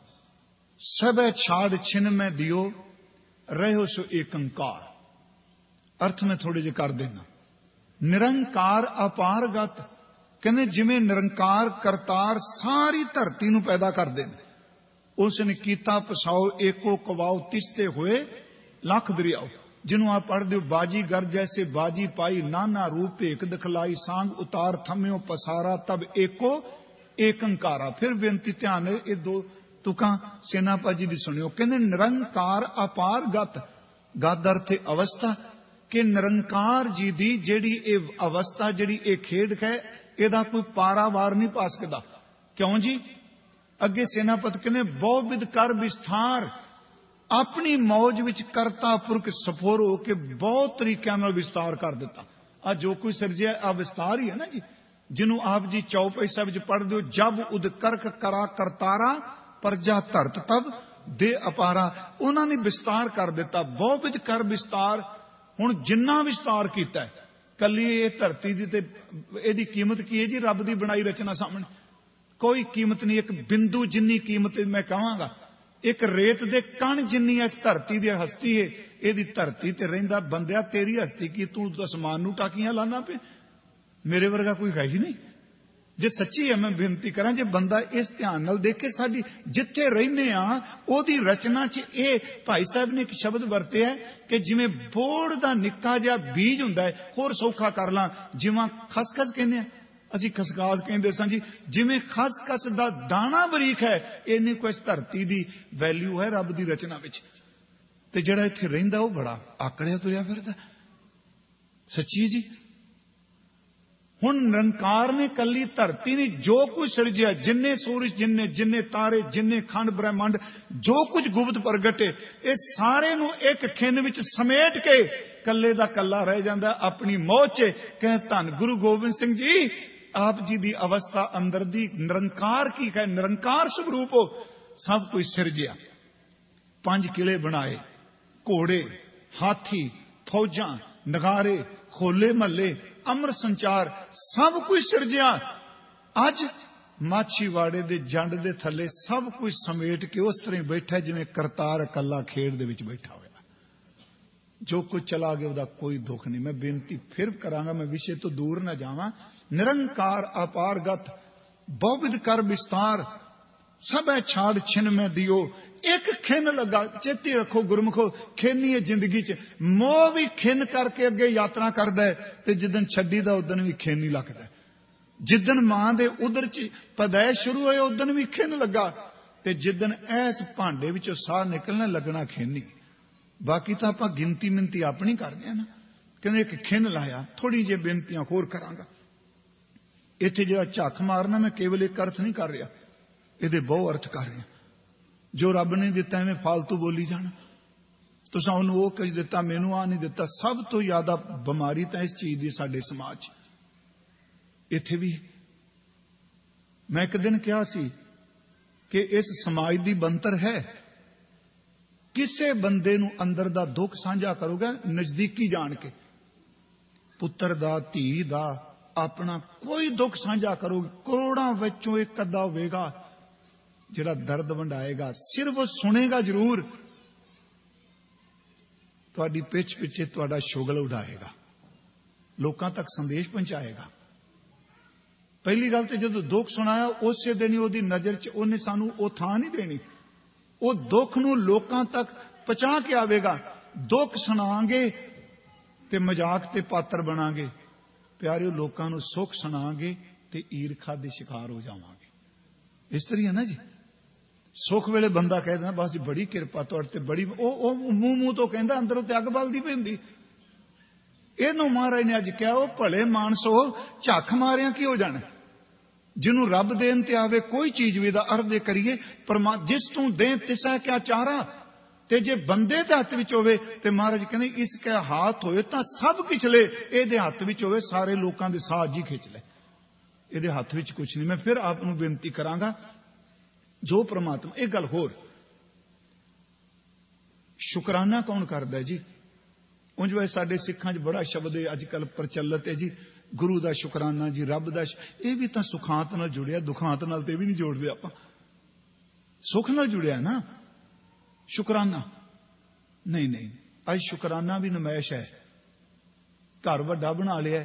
[SPEAKER 1] सबे छाड़ छिन में दियो, रहो सो एकंकार। अर्थ में थोड़े जे कर देना। निरंकार अपारगत, कहने जिमें निरंकार करतार सारी धरती नू पैदा कर देने, उसने कीता पसाओ एको कवाओ तिसते हुए लख दरियाओ। जिन्हों आप पढ़ दो, बाजी गर जैसे बाजी पाई, नाना रूप एक दिखलाई, सांग उतार थम्यो पसारा, तब एको एकंकारा। फिर बेनती ध्यान ये दो तुका सेनापति दी सुनियो। कहने निरंकार अपारगत, गद अर्थ अवस्था, कि निरंकार जी दी जेड़ी ए अवस्था, जेड़ी ए खेड है, एदा कोई पारावार नहीं पा सकदा। क्यों जी? अगे सेनापति कहने बहुविध कर विस्तार, अपनी मौज विच करता पुरख सफोर हो के बहुत तरीकों नाल विस्तार कर दिता। आ जो कोई सिरजिया आ विस्तार ही है ना जी। जिन्हों आप जी चौपैसा विच पढ़ दो, जब उद करक करा करतारा, प्रजा धरत तब दे अपारा। उन्होंने विस्तार कर दिता, बहुविध कर विस्तार। हुण जिन्ना विस्तार कीता है, कली ये धरती दी ते इहदी कीमत की है जी? रब दी बनाई रचना सामने कोई कीमत नहीं। एक बिंदु जिन्नी कीमत मैं कहांगा, एक रेत दे कण जिन्नी इस धरती दी हस्ती है। इहदी धरती ते रहिंदा बंदिया, तेरी हस्ती की तू आसमान नू टाकियां लाना पे? मेरे वर्गा कोई है ही नहीं। जे सच्ची है मैं बेनती करा, जे बंदा इस ध्यान नाल देखे, साडी जिथे रहने आ ओदी रचना च ए भाई साहब ने एक शब्द वरते है कि जिवें बोड़ दा निक्का जिहा बीज हुंदा है, होर सौखा कर ला, जिवें खसखस कहने आ असी, खसकास कहंदे सां जी, जिवें खसखस दा दाना बरीक है, इन्नी को इस धरती दी वैल्यू है रब दी रचना विच। ते जिहड़ा इत्थे रहिंदा ओह बड़ा आकड़िया तुरिया फिरदा। सच्ची जी। हुण निरंकार ने कली धरती ने जो कुछ सिरजिया, जिन्ने सूरज, जिन्ने जिन्ने तारे, जिन्ने खंड ब्रह्मंड, जो कुछ गुप्त प्रगटे, ये सारे नू एक खिन विच समेट के कल्ले दा कल्ला रह जांदा अपनी मौज च। कह धन गुरु गोबिंद सिंह जी, आप जी दी अवस्था अंदर दी निरंकार की है, निरंकार स्वरूप हो। सब कुछ सिरजिया, पंज किले बनाए, घोड़े, हाथी, फौजां, नगारे, खोले महल्ले, अमर संचार, सब कुछ सिरजिया। अज माछीवाड़े दे जंड दे थले सब कुछ समेट के उस तरह बैठा जिवें करतार कला खेड़ दे विच बैठा होया। जो कुछ चला गया उसका कोई दुख नहीं। मैं बेनती फिर करांगा, मैं विषय तो दूर न जावां। निरंकार अपारगत, बहुविध कर विस्तार, सब छाड़ छिन में दियो, एक खिन लगा। चेती रखो गुरमुखो, खिन है जिंदगी च। मोह भी खिन करके अगे यात्रा करदा है, ते जिदन छड्डी दा उदन भी खिन ही लगदा है। जिदन मां दे उदर च पैदाइश शुरू होए उदन भी खिन लगा, ते जिदन ऐस भांडे विचों साह निकलने लगना खिन ही। बाकी तो आपां गिनती मिनती अपनी करदे आ ना। कहंदे एक खिन लाया। थोड़ी जी बेनतियां होर करांगा। इत्थे जिहड़ा झक मारना मैं केवल एक अर्थ नहीं कर रहा, इहदे बहु अर्थ कर रहा। जो रब ने दिता है मैं फालतू बोली जाना, तुसां उहनूं ओह कह दिता, मैनूं आ नहीं दिता। सब तो ज्यादा बीमारी तो इस चीज की साडे समाज इत्थे भी। मैं एक दिन कहा सी कि इस समाज की बनतर है, किसे बंदे नूं अंदर दा दुख साझा करोगे नजदीकी जान के, पुत्र दा, धी दा, अपना कोई दुख साझा करोगे, करोड़ां विचों एक अद्धा होवेगा जिहड़ा दर्द वंडाएगा। सिर्फ वो सुनेगा जरूर, तुहाडी पिछ पिछे तुहाडा शुगल उड़ाएगा, लोकां तक संदेश पहुंचाएगा। पहली गल तो जदों दुख सुनाया उस दिन ही ओदी नजर च उन्हें सानू ओ थां नहीं देनी। वो दुख नूं लोकां तक पहुंचा के आवेगा। दुख सुनांगे ते मजाक ते पात्र बनांगे, प्यारे लोकां नूं सुख सुनांगे ते ईरखा दे शिकार हो जावांगे। इस तरह है ना जी। सुख वेले बंदा कह देना बस जी बड़ी किरपा तुहाडे ते, बड़ी ओ मूंह मूंह तो कहंदा अंदरों ते अग बलदी पैंदी। इहनूं महाराज ने अज कहा वो भले मानसो झक मारिया की हो जाना। जिन्हों रब देन ते आवे कोई चीज भी दा अर्थ करिए, परमा जिस तू दे तिसा क्या चारा। ते जे बंदे दे हत्थ विच होवे ते महाराज कहंदे इसके हाथ होए तां सब किछ ले, इहदे हत्थ विच होवे सारे लोकां दे साह जी खिच ले। इहदे हत्थ विच कुछ नहीं। मैं फिर आप नूं बेनती करांगा, जो परमात्मा एक गल होर, शुकराना कौन करदा है जी? उंज वे साडे सिखां च बड़ा शब्द है अजकल प्रचलित है जी, ਗੁਰੂ ਦਾ ਸ਼ੁਕਰਾਨਾ ਜੀ, ਰੱਬ ਦਾ। ਇਹ ਵੀ ਤਾਂ ਸੁਖਾਂਤ ਨਾਲ ਜੁੜਿਆ, ਦੁਖਾਂਤ ਨਾਲ ਤੇ ਵੀ ਨਹੀਂ ਜੋੜਦੇ ਆਪਾਂ। ਸੁਖ ਨਾਲ ਜੁੜਿਆ ਨਾ ਸ਼ੁਕਰਾਨਾ। ਨਹੀਂ ਨਹੀਂ, ਅੱਜ ਸ਼ੁਕਰਾਨਾ ਵੀ ਨਮਾਇਸ਼ ਹੈ। ਘਰ ਵੱਡਾ ਬਣਾ ਲਿਆ।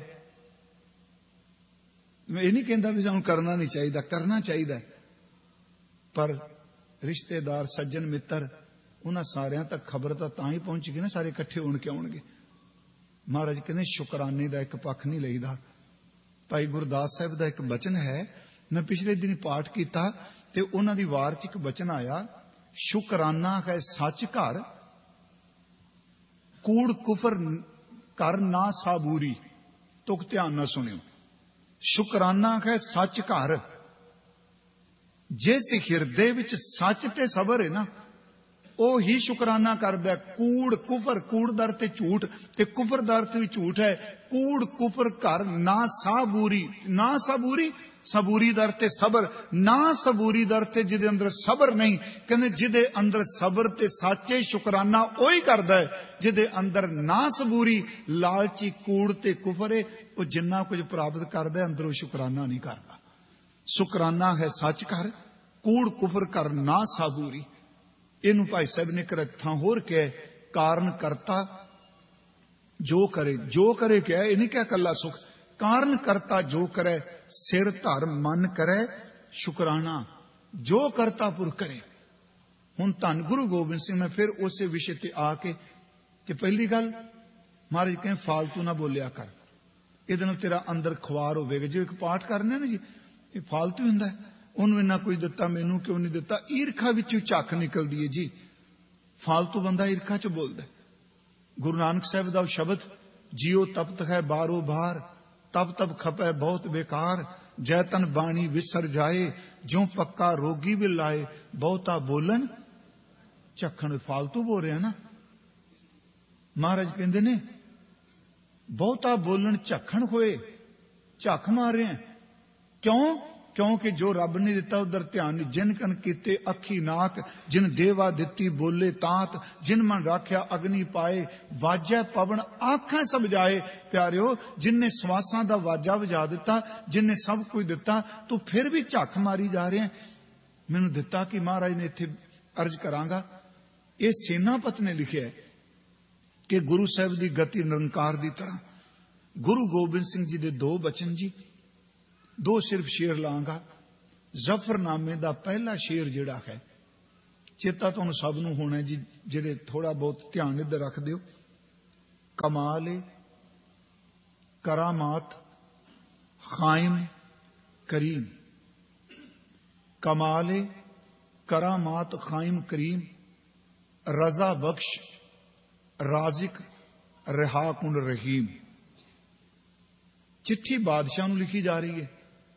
[SPEAKER 1] ਮੈਂ ਇਹ ਨਹੀਂ ਕਹਿੰਦਾ ਵੀ ਸਾਨੂੰ ਕਰਨਾ ਨਹੀਂ ਚਾਹੀਦਾ, ਕਰਨਾ ਚਾਹੀਦਾ, ਪਰ ਰਿਸ਼ਤੇਦਾਰ, ਸੱਜਣ, ਮਿੱਤਰ, ਉਹਨਾਂ ਸਾਰਿਆਂ ਤੱਕ ਖਬਰ ਤਾਂ ਤਾਂ ਹੀ ਪਹੁੰਚੇਗੀ ਨਾ, ਸਾਰੇ ਇਕੱਠੇ ਹੋਣ ਕੇ ਆਉਣਗੇ। ਮਹਾਰਾਜ ਕਹਿੰਦੇ ਸ਼ੁਕਰਾਨੇ ਦਾ ਇੱਕ ਪੱਖ ਨਹੀਂ ਲਈਦਾ। ਭਾਈ ਗੁਰਦਾਸ ਸਾਹਿਬ ਦਾ ਇੱਕ ਬਚਨ ਹੈ, ਮੈਂ ਪਿਛਲੇ ਦਿਨ ਪਾਠ ਕੀਤਾ ਤੇ ਉਹਨਾਂ ਦੀ ਵਾਰ ਚ ਇੱਕ ਬਚਨ ਆਇਆ, ਸ਼ੁਕਰਾਨਾ ਹੈ ਸੱਚ ਘਰ, ਕੂੜ ਕੁਫਰ ਕਰ ਨਾ ਸਾਬੂਰੀ। ਤੁਕ ਧਿਆਨ ਨਾਲ ਸੁਣਿਓ। ਸ਼ੁਕਰਾਨਾ ਹੈ ਸੱਚ ਘਰ, ਜਿਸ ਹਿਰਦੇ ਵਿੱਚ ਸੱਚ ਤੇ ਸਬਰ ਹੈ ਨਾ, ਉਹ ਹੀ ਸ਼ੁਕਰਾਨਾ ਕਰਦਾ। ਕੂੜ ਕੁਫਰ, ਕੂੜ ਦਾ ਅਰਥ ਝੂਠ ਤੇ ਕੁਫਰ ਦਾ ਅਰਥ ਵੀ ਝੂਠ ਹੈ। ਕੂੜ ਕੁਫਰ ਕਰ ਨਾ ਸਾਬੂਰੀ, ਨਾ ਸਾਬੂਰੀ, ਸਬੂਰੀ ਦਾ ਅਰਥ ਸਬਰ, ਨਾ ਸਬੂਰੀ ਦਾ ਅਰਥ ਜਿਹਦੇ ਅੰਦਰ ਸਬਰ ਨਹੀਂ। ਕਹਿੰਦੇ ਜਿਹਦੇ ਅੰਦਰ ਸਬਰ ਤੇ ਸੱਚੇ ਸ਼ੁਕਰਾਨਾ ਉਹੀ ਕਰਦਾ ਹੈ, ਜਿਹਦੇ ਅੰਦਰ ਨਾ ਸਬੂਰੀ, ਲਾਲਚੀ, ਕੂੜ ਤੇ ਕੁਫਰ ਹੈ, ਉਹ ਜਿੰਨਾ ਕੁਝ ਪ੍ਰਾਪਤ ਕਰਦਾ ਅੰਦਰੋਂ ਸ਼ੁਕਰਾਨਾ ਨਹੀਂ ਕਰਦਾ। ਸ਼ੁਕਰਾਨਾ ਹੈ ਸੱਚ ਕਰ, ਕੂੜ ਕੁਫਰ ਕਰ ਨਾ ਸਾਬੂਰੀ। ਇਹਨੂੰ ਭਾਈ ਸਾਹਿਬ ਨੇ ਇੱਕ ਥਾਂ ਹੋਰ ਕਿਹਾ, ਕਾਰਨ ਕਰਤਾ ਜੋ ਕਰੇ, ਜੋ ਕਰੇ ਕਿਹਾ, ਇਹ ਨਹੀਂ ਕਿਹਾ ਕੱਲਾ ਸੁਖ। ਕਾਰਨ ਕਰਤਾ ਜੋ ਕਰੇ, ਸਿਰ ਧਰ ਮਨ ਕਰੇ ਸ਼ੁਕਰਾਨਾ, ਜੋ ਕਰਤਾ ਪੁਰ ਕਰੇ। ਹੁਣ ਧੰਨ ਗੁਰੂ ਗੋਬਿੰਦ ਸਿੰਘ, ਮੈਂ ਫਿਰ ਉਸੇ ਵਿਸ਼ੇ ਤੇ ਆ ਕੇ ਕਿ ਪਹਿਲੀ ਗੱਲ ਮਹਾਰਾਜ ਕਹਿੰਦੇ ਫਾਲਤੂ ਨਾ ਬੋਲਿਆ ਕਰ, ਇਹਦੇ ਨਾਲ ਤੇਰਾ ਅੰਦਰ ਖੁਆਰ ਹੋਵੇਗਾ। ਜੇ ਇੱਕ ਪਾਠ ਕਰਨੇ ਨਾ ਜੀ, ਇਹ ਫਾਲਤੂ ਹੁੰਦਾ, ਉਹਨੂੰ ਇੰਨਾ ਕੁਝ ਦਿੱਤਾ, ਮੈਨੂੰ ਕਿਉਂ ਨਹੀਂ ਦਿੱਤਾ, ਈਰਖਾ ਵਿੱਚੋਂ ਝੱਕ ਨਿਕਲਦੀ ਹੈ ਜੀ। ਫਾਲਤੂ ਬੰਦਾ ਈਰਖਾ ਚ ਬੋਲਦਾ। ਗੁਰੂ ਨਾਨਕ ਸਾਹਿਬ ਦਾ ਸ਼ਬਦ, ਜਿਉ ਤਪਤ ਹੈ ਬਾਰੋ ਬਾਰ, ਤਬ ਤਬ ਖਪੈ ਬਹੁਤ ਬੇਕਾਰ, ਜੈ ਤਨ ਬਾਣੀ ਵਿਸਰ ਜਾਏ, ਜੋ ਪੱਕਾ ਰੋਗੀ ਵੀ ਲਾਏ, ਬਹੁਤਾ ਬੋਲਣ ਝੱਖਣ। ਫਾਲਤੂ ਬੋਲ ਰਿਹਾ ਨਾ। ਮਹਾਰਾਜ ਕਹਿੰਦੇ ਨੇ ਬਹੁਤਾ ਬੋਲਣ ਝੱਖਣ ਹੋਏ, ਝੱਖ ਮਾਰ ਰਿਹਾ। ਕਿਉਂ? ਕਿਉਂਕਿ ਜੋ ਰੱਬ ਨੇ ਦਿੱਤਾ ਉਧਰ ਧਿਆਨ ਨਹੀਂ। ਜਿਨ ਕਨ ਕੀਤੇ ਅੱਖੀ ਨਾਕ, ਜਿਨ ਦੇਵਾ ਦਿੱਤੀ ਬੋਲੇ ਤਾਂਤ, ਜਿਨ ਮਨ ਰਾਖਿਆ ਅਗਨੀ ਪਾਏ, ਵਾਜੈ ਪਵਨ ਆਖਾਂ ਸਭ ਜਾਏ। ਪਿਆਰਿਓ, ਜਿਨਨੇ ਸਵਾਸਾਂ ਦਾ ਵਾਜਾ ਵਜਾ ਦਿੱਤਾ, ਜਿਨਨੇ ਸਭ ਕੁਝ ਦਿੱਤਾ, ਤੂੰ ਫਿਰ ਵੀ ਝੱਖ ਮਾਰੀ ਜਾ ਰਿਹਾ। ਮੈਨੂੰ ਦਿੱਤਾ ਕਿ ਮਹਾਰਾਜ ਨੇ ਇੱਥੇ ਅਰਜ਼ ਕਰਾਂਗਾ, ਇਹ ਸੈਨਾਪਤ ਨੇ ਲਿਖਿਆ ਕਿ ਗੁਰੂ ਸਾਹਿਬ ਦੀ ਗਤੀ ਨਿਰੰਕਾਰ ਦੀ ਤਰ੍ਹਾਂ। ਗੁਰੂ ਗੋਬਿੰਦ ਸਿੰਘ ਜੀ ਦੇ ਦੋ ਬਚਨ ਜੀ, ਦੋ ਸਿਰਫ ਸ਼ੇਰ ਲਾਂਗਾ। ਜ਼ਫਰਨਾਮੇ ਦਾ ਪਹਿਲਾ ਸ਼ੇਰ ਜਿਹੜਾ ਹੈ, ਚੇਤਾ ਤੁਹਾਨੂੰ ਸਭ ਨੂੰ ਹੋਣਾ ਜੀ, ਜਿਹੜੇ ਥੋੜਾ ਬਹੁਤ ਧਿਆਨ ਇੱਧਰ ਰੱਖ ਦਿਓ। ਕਮਾਲ ਕਰਾਮਾਤ ਖਾਇਮ ਕਰੀਮ, ਕਮਾਲ ਕਰਾਮਾਤ ਖਾਇਮ ਕਰੀਮ, ਰਜ਼ਾ ਬਖਸ਼ ਰਾਜ਼ਿਕ ਰਿਹਾ ਕੁਨ ਰਹੀਮ। ਚਿੱਠੀ ਬਾਦਸ਼ਾਹ ਨੂੰ ਲਿਖੀ ਜਾ ਰਹੀ ਹੈ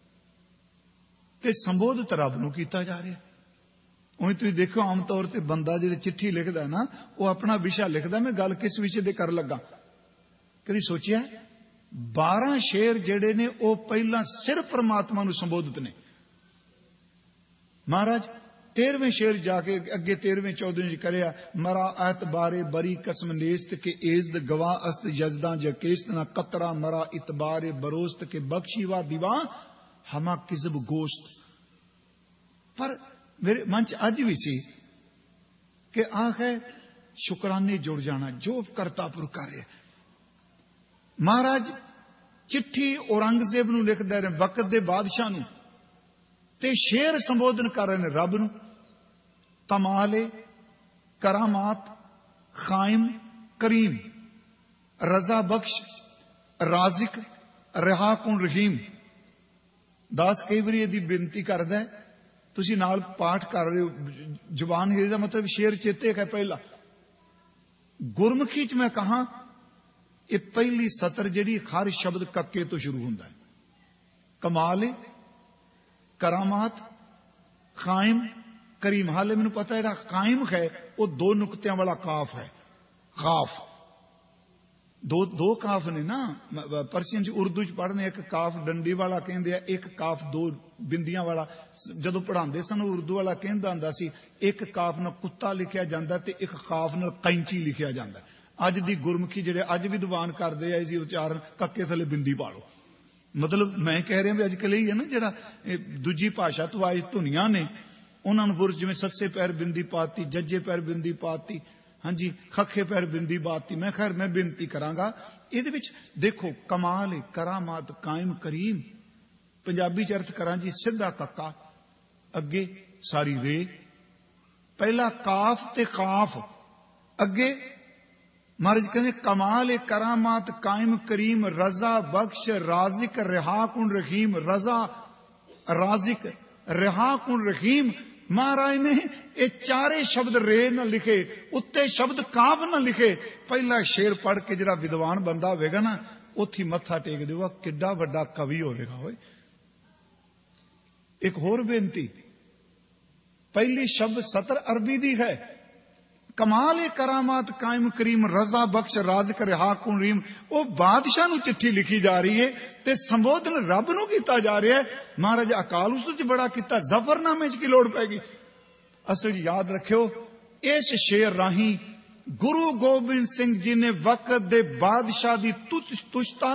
[SPEAKER 1] ਤੇ ਸੰਬੋਧਿਤ ਰੱਬ ਨੂੰ ਕੀਤਾ ਜਾ ਰਿਹਾ। ਉਹੀ ਤੁਸੀਂ ਦੇਖੋ, ਆਮ ਤੌਰ ਤੇ ਬੰਦਾ ਜਿਹੜੇ ਚਿੱਠੀ ਲਿਖਦਾ ਨਾ, ਉਹ ਆਪਣਾ ਵਿਸ਼ਾ ਲਿਖਦਾ, ਮੈਂ ਗੱਲ ਕਿਸ ਵਿਸ਼ੇ ਤੇ ਕਰਨ ਲੱਗਾ। ਕਦੀ ਸੋਚਿਆ? ਬਾਰਾਂ ਸ਼ੇਰ ਜਿਹੜੇ ਨੇ ਉਹ ਪਹਿਲਾਂ ਸਿਰਫ ਪਰਮਾਤਮਾ ਨੂੰ ਸੰਬੋਧਿਤ ਨੇ। ਮਹਾਰਾਜ तेरहवें शेर जाके अगे तेरहवें चौदहवें करिया, मरा आयत बारे बरी कसम नेस्त के एजद गवा अस्त यजदा जकेस्त ना कतरा मरा इतबारे बरोस्त के बख्शी वा दीवा हमा किजब गोश्त। पर मेरे मन च अज भी सी कि आख है शुकराने जुड़ जाना, जो करतापुर कर रहे। महाराज चिट्ठी औरंगजेब नूं लिखदे रहे, वक्त दे बादशाह नूं, ते शेर संबोधन कर रहे ने रब नूं। तमाले करामात खाइम करीम, रजा बख्श राजिक रहा कुन रहीम। दास कई बारी यदि बेनती करदा है, तुसी नाल पाठ कर रहे हो, जुबान हिली दा मतलब शेर चेते है। पहला गुरमुखी च मैं कहा, ये पहली सतर जिहड़ी हर शब्द कक्के तो शुरू हुंदा है। कमाल करामात कायम करीम। हाले मैनू पता है कायम है वो दो नुकतियां वाला काफ है, काफ दो दो काफ ने ना। परसियन च उर्दू च पढ़ने एक काफ डंडी वाला कहंदे आ, एक काफ दो बिंदियां वाला। जदों पढ़ांदे सन उर्दू वाला कहंदा हुंदा सी एक काफ नाल कुत्ता लिखिया जांदा ते एक काफ नाल कैंची लिखिया जांदा। अज दी गुरमुखी जिहड़े अज विद्वान करदे आ इसी उच्चारण, कक्के थले बिंदी पा लो, मतलब मैं कह रहा भी अजकल यही है ना, जरा दूजी भाषा तो आए धुनियां ने उन्होंने बुर जिवें सस्से पैर बिंदी पाती, जज्जे पैर बिंदी पाती, हाँ जी खखे पैर बिंदी पाती। मैं खैर मैं बेनती करांगा इहदे विच देखो कमाल है, करामात कायम करीम। पंजाबी च अर्थ करा जी सीधा कक्का अगे सारी रे, पहला काफ ते काफ अगे महाराज कहते कमाल करामात कायम करीम, रजा बख्श राजिक रिहा कुन रहीम। रजा राजिक रिहा कुन रहीम। महाराज ने ये चारे शब्द रे न लिखे, उत्ते शब्द काफ न लिखे। पहला शेर पढ़ के जरा विद्वान बंदा होगा ना उथी मत्था टेक देगा, किड्डा वड्डा कवि होगा। होए एक होर बेनती, पहली शब्द सतर अरबी दी है, कमाल करामात कायम करीम, रजा बख्श राज कर हा कुन रीम। वो बादशाह नू चिट्ठी लिखी जा रही है ते संबोधन रब नू कीता जा रहा है। महाराज अकाल उस च बड़ा किता, जफरनामे च की लोड़ पैगी। असल याद रखियो इस शेर राही गुरु गोबिंद सिंह जी ने वक्त दे बादशाह दी तुष्टा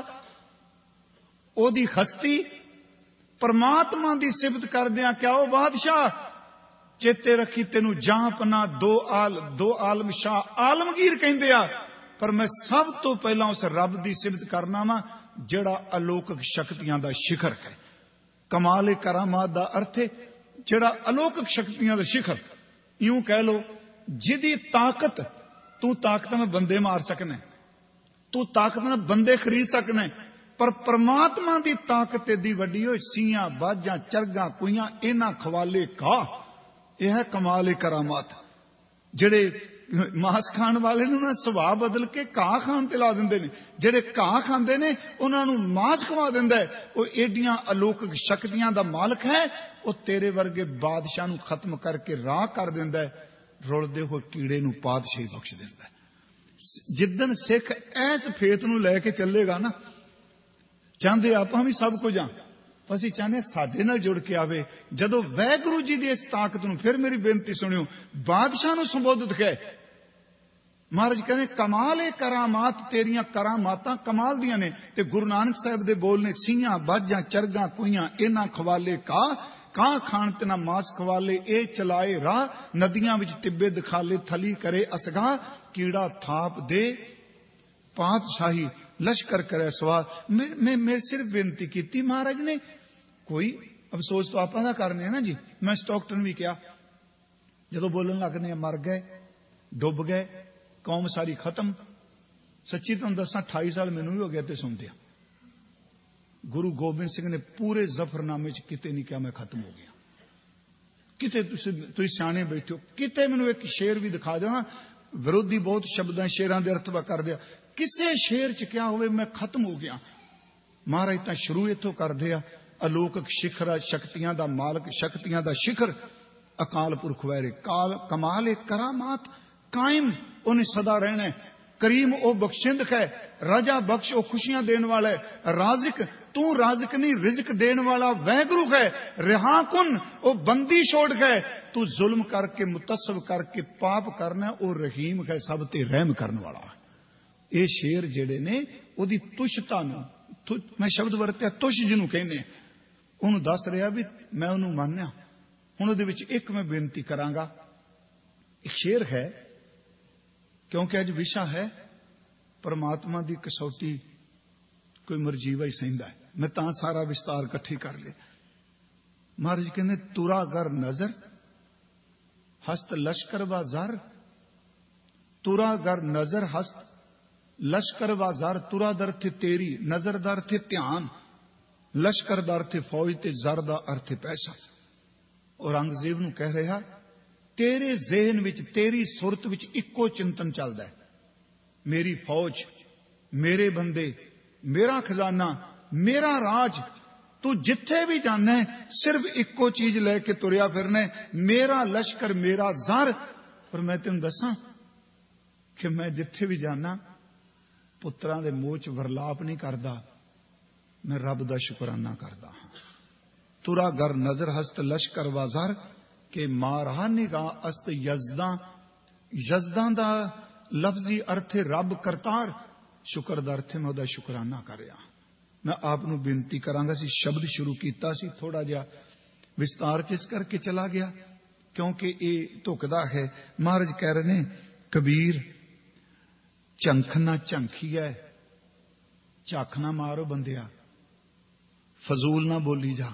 [SPEAKER 1] ओदी हस्ती परमात्मा दी सिफत करदियां क्या ओ बादशाह चेते रखी तेनू जहां पना दो आल दो आलम शाह आलमगीर कहंदे आ, पर मैं सब तो पहला उस रब दी सिफत करना वा जड़ा अलौकिक शक्तियां दा शिखर है। कमाल करामात दा अर्थ है जड़ा अलौकिक शक्तियां दा शिखर। यूं कह लो जिदी ताकत तू ताकत में बंदे मार सकना, तू ताकत में बंदे खरीद सकना, पर परमात्मा दी ताकत एडी वड्डी हो, सीयां बाजां चरगा कुइयां इन्हां खवाले का। यह है कमाल करामात। जेड़े मांस खाण वाले ने सुभाव बदल के घाह खाण ते ला दिंदे ने, जेड़े घाह खांदे ने उन्हां नू मांस खवा दिंदा है। वो एडियां अलौकिक शक्तियां दा मालक है। वो तेरे वर्गे बादशाह नू खत्म करके राह कर दिंदा है, रुलदे होए कीड़े नू पातशाही बख्श दिंदा है। जिद्दन सिख ऐस फेत नू लैके चलेगा ना, चाहते आपां भी सब कुछ आ, ਅਸੀਂ ਚਾਹਨੇ ਸਾਡੇ ਨਾਲ ਜੁੜ ਕੇ ਆਵੇ। ਜਦੋਂ ਵਾਹਿਗੁਰੂ ਜੀ ਦੀ ਇਸ ਤਾਕਤ ਨੂੰ, ਫਿਰ ਮੇਰੀ ਬੇਨਤੀ ਸੁਣਿਓ, ਬਾਦਸ਼ਾਹ ਨੂੰ ਸੰਬੋਧਿਤ ਹੈ। ਮਹਾਰਾਜ ਕਹਿੰਦੇ ਕਮਾਲ ਏ ਕਰਾਮਾਤ, ਤੇਰੀਆਂ ਕਰਾਮਾਤਾਂ ਕਮਾਲ ਦੀਆਂ ਨੇ। ਤੇ ਗੁਰੂ ਨਾਨਕ ਸਾਹਿਬ ਦੇ ਬੋਲ ਨੇ ਸੀਆਂ ਬਾਜਾਂ ਚਰਗਾ ਕੁਈਆਂ ਇਹਨਾਂ ਖਵਾਲੇ ਕਾ, ਕਾਂ ਖਾਣ ਤੇ ਨਾ ਮਾਸ ਖਵਾਲੇ ਇਹ ਚਲਾਏ ਰਾਹ, ਨਦੀਆਂ ਵਿੱਚ ਟਿੱਬੇ ਦਿਖਾਲੇ ਥਲੀ ਕਰੇ ਅਸਗਾ, ਕੀੜਾ ਥਾਪ ਦੇ पातशाही लश्कर करे सवाल। मैं मैं मैं सिर्फ बेनती की महाराज ने, कोई अफसोस तो आप करने ना जी। मैं स्टॉकटन भी क्या जो बोलन लगने मर गए डुब गए कौम सारी खत्म। सच्ची तुम दसा अठाई साल मैनू भी हो गया तो सुनते। गुरु गोबिंद सिंह ने पूरे जफरनामे च किते नहीं क्या मैं खत्म हो गया। किते तुम सियाने बैठो, किते मैनू एक शेर भी दिखा दो। विरोधी बहुत शब्दां शेरां दे अर्थ कर दिया, किसे शेर च क्या होवे मैं खत्म हो गया। महाराज तां शुरू इत्थों करदे आ, अलौकिक शिखर शक्तियां दा मालक, शक्तियां दा शिखर अकाल पुरख वैरे काल कमाल ए करामात कायम, उन्हें सदा रहना। करीम ओ बख्शिंद है, राजा बख्श ओ खुशियां देने वाला है, राजिक तू राजिक नहीं रिजक देने वाला वैगुरु है, रिहा कुन ओ बंदी छोड़ है, तू जुल्म करके मुतसब करके पाप करना ओ रहीम है, सब ते रहम करने वाला। ये शेर जेड़े ने ओदी तुष्टता नूं, मैं शब्द वरत्या तुष जिन्हों कहने, उन्होंने दस रहा भी मैं उन्होंने मान्या। हुण उहदे विच एक मैं बेनती करांगा, एक शेर है क्योंकि अज विशा है परमात्मा की कसौटी कोई मरजीवा ही सहिंदा है। मैं तां सारा विस्तार इकट्ठी कर लिया। महाराज कहते तुरा गर नजर हस्त लश्कर बाजार, तुरा गर नजर हस्त लश्कर बाजार, तुरा दर थे तेरी नजर दर थे ध्यान, लश्कर दर थे फौज ते जर दा अर्थ पैसा। औरंगजेब नूं कह रहा तेरे ज़हन विच तेरी सुरत विच इक्को चिंतन चलदा है, मेरी फौज, मेरे बंदे, मेरा खजाना, मेरा राज। तू जिथे भी जाना है सिर्फ इक्को चीज लेके तुरया फिरना है, मेरा लश्कर मेरा ज़र। पर मैं तेन दसा कि मैं जिथे भी जाना पुत्रां दे मोह च वरलाप नहीं करदा, मैं रब दा शुकराना करदा हां। तुरा गर नजर हस्त लश्कर बाजार के मारा निगाह अस्त यजदा, यजदा दा लफ्जी अर्थ रब करतार, शुक्र दा अर्थ मैं ओदा शुकराना कर रहा। मैं आपनू बेनती करांगा सी शब्द शुरू कीता सी थोड़ा जिहा विस्तार च इस करके चला गया क्योंकि ये धुकदा है। महाराज कह रहे ने कबीर झंख ना झंखिया झक ना मारो बंदिया, फजूल ना बोली जा,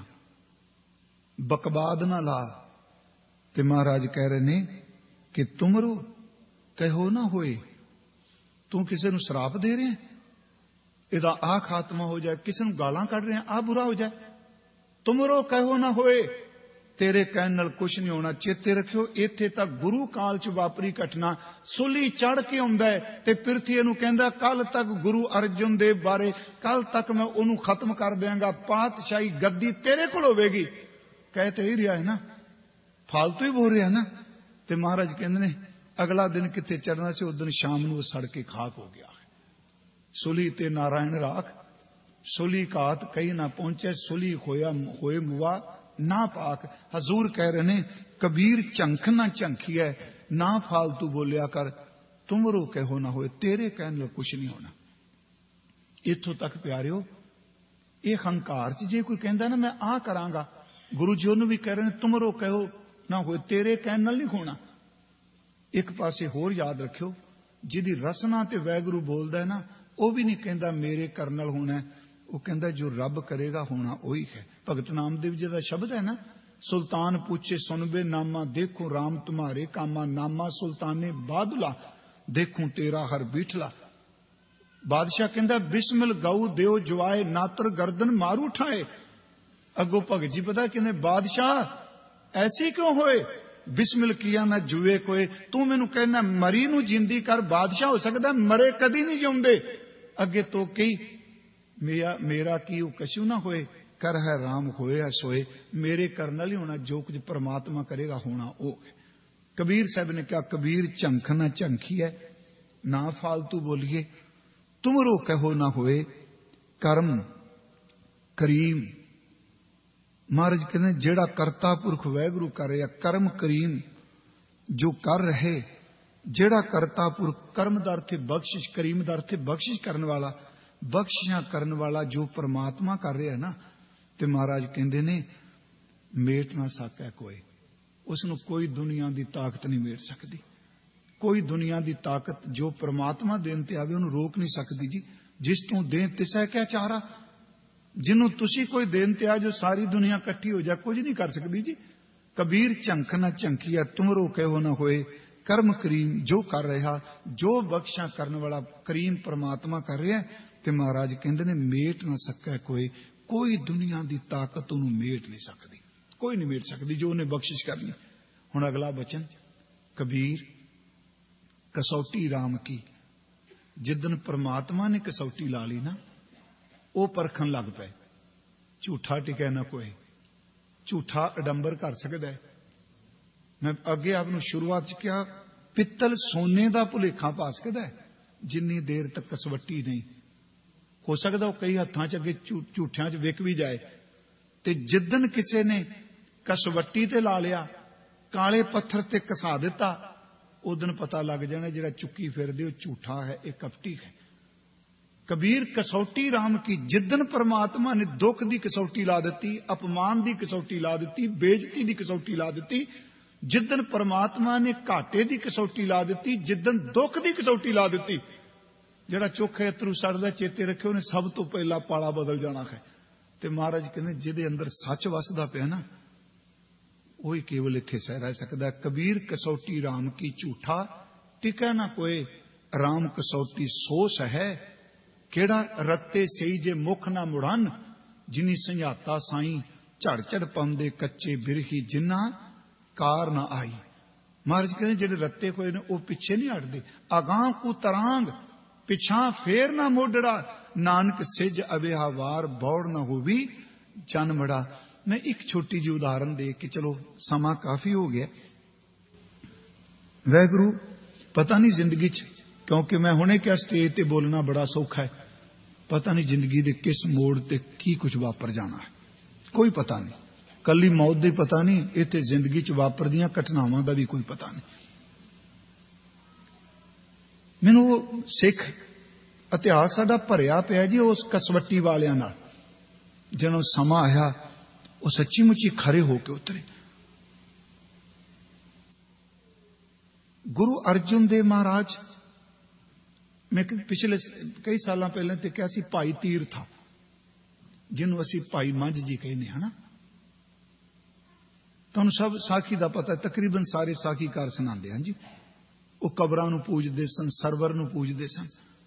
[SPEAKER 1] बकवाद ना ला। ते महाराज कह रहे ने कि तुमरो कहो ना होए, तू किसी नू श्राप दे रहे इहदा आ खात्मा हो जाए, किसी नू गालां कढ रहे आ बुरा हो जाए। तुमरो कहो ना होए, तेरे कहने नाल कुछ नहीं होना। चेते रखियो इत्थे तक गुरु काल च वापरी घटना सुली चढ़ के आउंदा है ते पिरथी नूं कहंदा कल तक गुरु अर्जन देव बारे, कल तक मैं ओनू खत्म कर देंगा, पातशाही गद्दी तेरे कोल होवेगी। कह ते ही रहा है ना, फालतू ही बोल रहा है ना। ते महाराज कहंदे ने अगला दिन किथे चढ़ना से उस दिन शाम नूं सड़ के खाक हो गया। सुली ते नारायण राख, सुली घात कहीं ना पहुंचे, सुली होया होए मुआ ना पाक। हजूर कह रहे ने कबीर झंख ना झंखी है, ना फालतू बोलिया कर, तुमरो कहो ना होए, तेरे कहने कुछ नहीं होना। इथों तक प्यारियो ये हंकार च जे कोई कहंदा ना मैं आ करांगा, गुरु जी ओनू भी कह रहे ने तुमरो कहो ना होए, तेरे कहने नाल नहीं होना। एक पासे होर याद रखियो जिहदी रसना ते वैगुरु बोलदा है ना, वो भी नहीं कहंदा मेरे करन नाल होना है, वो कहंदा जो रब करेगा होना वही है। भगत नामदेव जी का शब्द है ना, सुल्तान पूछे सुनबे नामा, देखो राम तुम्हारे कामा, नामा सुल्ताने बादुला, देखूं तेरा हर बीठला। बादशाह कहंदा बिस्मिल गऊ देव जवाए, नातर गर्दन मारू उठाए। अगो भगत जी पता कहने बादशाह ऐसे क्यों होए, बिस्मिल किया ना जुए कोई, तू मैनू कहना मरी नू जिंदी कर, बादशाह हो सकता मरे कदी नहीं जिउंदे। अगे तो कई मेरा मेरा की कशु ना होए, कर है राम होए है सोए, मेरे करना ही होना, जो कुछ परमात्मा करेगा होना वो है। कबीर साहब ने कहा कबीर झंख ना झंखी है, ना फालतू बोलिए, तुमरो कहो ना होए, कर्म करीम। महाराज कहते जेड़ा करता पुरख वैगुरु कर रहा, कर्म करीम जो कर रहे, जेड़ा करता पुरख, कर्म दा अर्थ बख्शिश, करीम दा अर्थ बख्शिश करने वाला, बख्शिशां करने वाला जो परमात्मा कर रहा है ना। ते महाराज कहंदे ने मेट ना सकै कोई, उसनू कोई दुनिया की ताकत नहीं मेट सकती। कोई दुनिया की ताकत जो परमात्मा देन ते आवे उन्हें रोक नहीं सकती जी। जिस तू दे तिसै क्या चारा, जिन्हों तुसी कोई देन ते आ जो सारी दुनिया इकट्ठी हो जाए कुछ नहीं कर सकती जी। कबीर झंख ना झंखिया, तुमरो कहो ना होए, कर्म करीम जो कर रहा, जो बख्शा करने वाला करीम परमात्मा कर रहा है। ते महाराज कहंदे ने मेट ना सकै कोई, कोई दुनिया की ताकत उन्होंने मेट नहीं सकती, कोई नहीं मेट सकती जो उन्हें बख्शिश करनी। हुण अगला बचन कबीर कसौटी राम की, जिदन परमात्मा ने कसौटी ला ली ना, वो परखन लग पे, झूठा टिकै ना कोई, झूठा अडंबर कर सकता है। मैं अगे आपनू शुरुआत च कहा पित्तल सोने का भुलेखा पा सकता है, जिन्नी देर तक कसवटी नहीं हो सकता वो कई हत्थां च अगे झूठियां च विक भी जाए। ते जिदन किसी ने कसवटी ते ला लिया, काले पत्थर ते कसा दिता, उदन पता लग जाना जिहड़ा चुकी फिरदे वो झूठा है, एक कपटी है। कबीर कसौटी राम की, जिदन परमात्मा ने दुख की कसौटी ला दी, अपमान की कसौटी ला दी, बेइज्जती की कसौटी ला दी, जिदन परमात्मा ने घाटे की कसौटी ला दी, जिदन दुख की कसौटी ला दी, जड़ा चोखे अतरू सड़दा चेते रखे उन्हें सब तो पहला पाला बदल जाना है। ते महाराज कहते जिदे अंदर सच वसदा पिया ना, वही केवल इत्थे सह रह सकदा। कबीर कसौटी राम की, झूठा टिकै ना कोई, राम कसौटी सोस है, केड़ा रत्ते सही जे मुख ना मुड़न, जिनी संझाता साई झड़ झड़ पाउंदे कच्चे बिरही, जिन्ना कार ना आई। महाराज कहते जेडे रत्ते कोई ने वो पिछे नहीं हटदे, अगां को तरांग पिछा फेर ना मोडड़ा, नानक सिज अवेहा वार बौड़ ना होवी जन्मड़ा। मैं एक छोटी जी उदाहरण दे के, चलो समा काफी हो गया। वैगुरु पता नहीं जिंदगी च, क्योंकि मैं हुणे क्या स्टेज ते बोलना बड़ा सौखा है, पता नहीं जिंदगी दे किस मोड़ ते की कुछ वापर जाना है, कोई पता नहीं। कली मौत दा पता नहीं, इत्थे जिंदगी च वापरदियां घटनावां दा भी कोई पता नहीं। मैनू सिख ਇਤਿਹਾਸ ਸਾਡਾ ਭਰਿਆ ਪਿਆ ਜੀ ਉਸ ਕਸਵੱਟੀ ਵਾਲਿਆਂ ਨਾਲ, ਜਿਹਨਾਂ ਸਮਾਂ ਆਇਆ ਉਹ ਸੱਚੀ ਮੁੱਚੀ ਖਰੇ ਹੋ ਕੇ ਉਤਰੇ। ਗੁਰੂ ਅਰਜਨ ਦੇਵ ਮਹਾਰਾਜ, ਮੈਂ ਪਿਛਲੇ ਕਈ ਸਾਲਾਂ ਪਹਿਲਾਂ ਤੇ ਕਿਹਾ ਸੀ, ਭਾਈ ਤੀਰਥਾ, ਜਿਹਨੂੰ ਅਸੀਂ ਭਾਈ ਮੰਝ ਜੀ ਕਹਿੰਦੇ ਹਾਂ ਨਾ, ਤੁਹਾਨੂੰ ਸਭ ਸਾਖੀ ਦਾ ਪਤਾ, ਤਕਰੀਬਨ ਸਾਰੇ ਸਾਖੀਕਾਰ ਸੁਣਾਉਂਦੇ ਹਨ ਜੀ। ਉਹ ਕਬਰਾਂ ਨੂੰ ਪੂਜਦੇ ਸਨ, ਸਰਵਰ ਨੂੰ ਪੂਜਦੇ ਸਨ।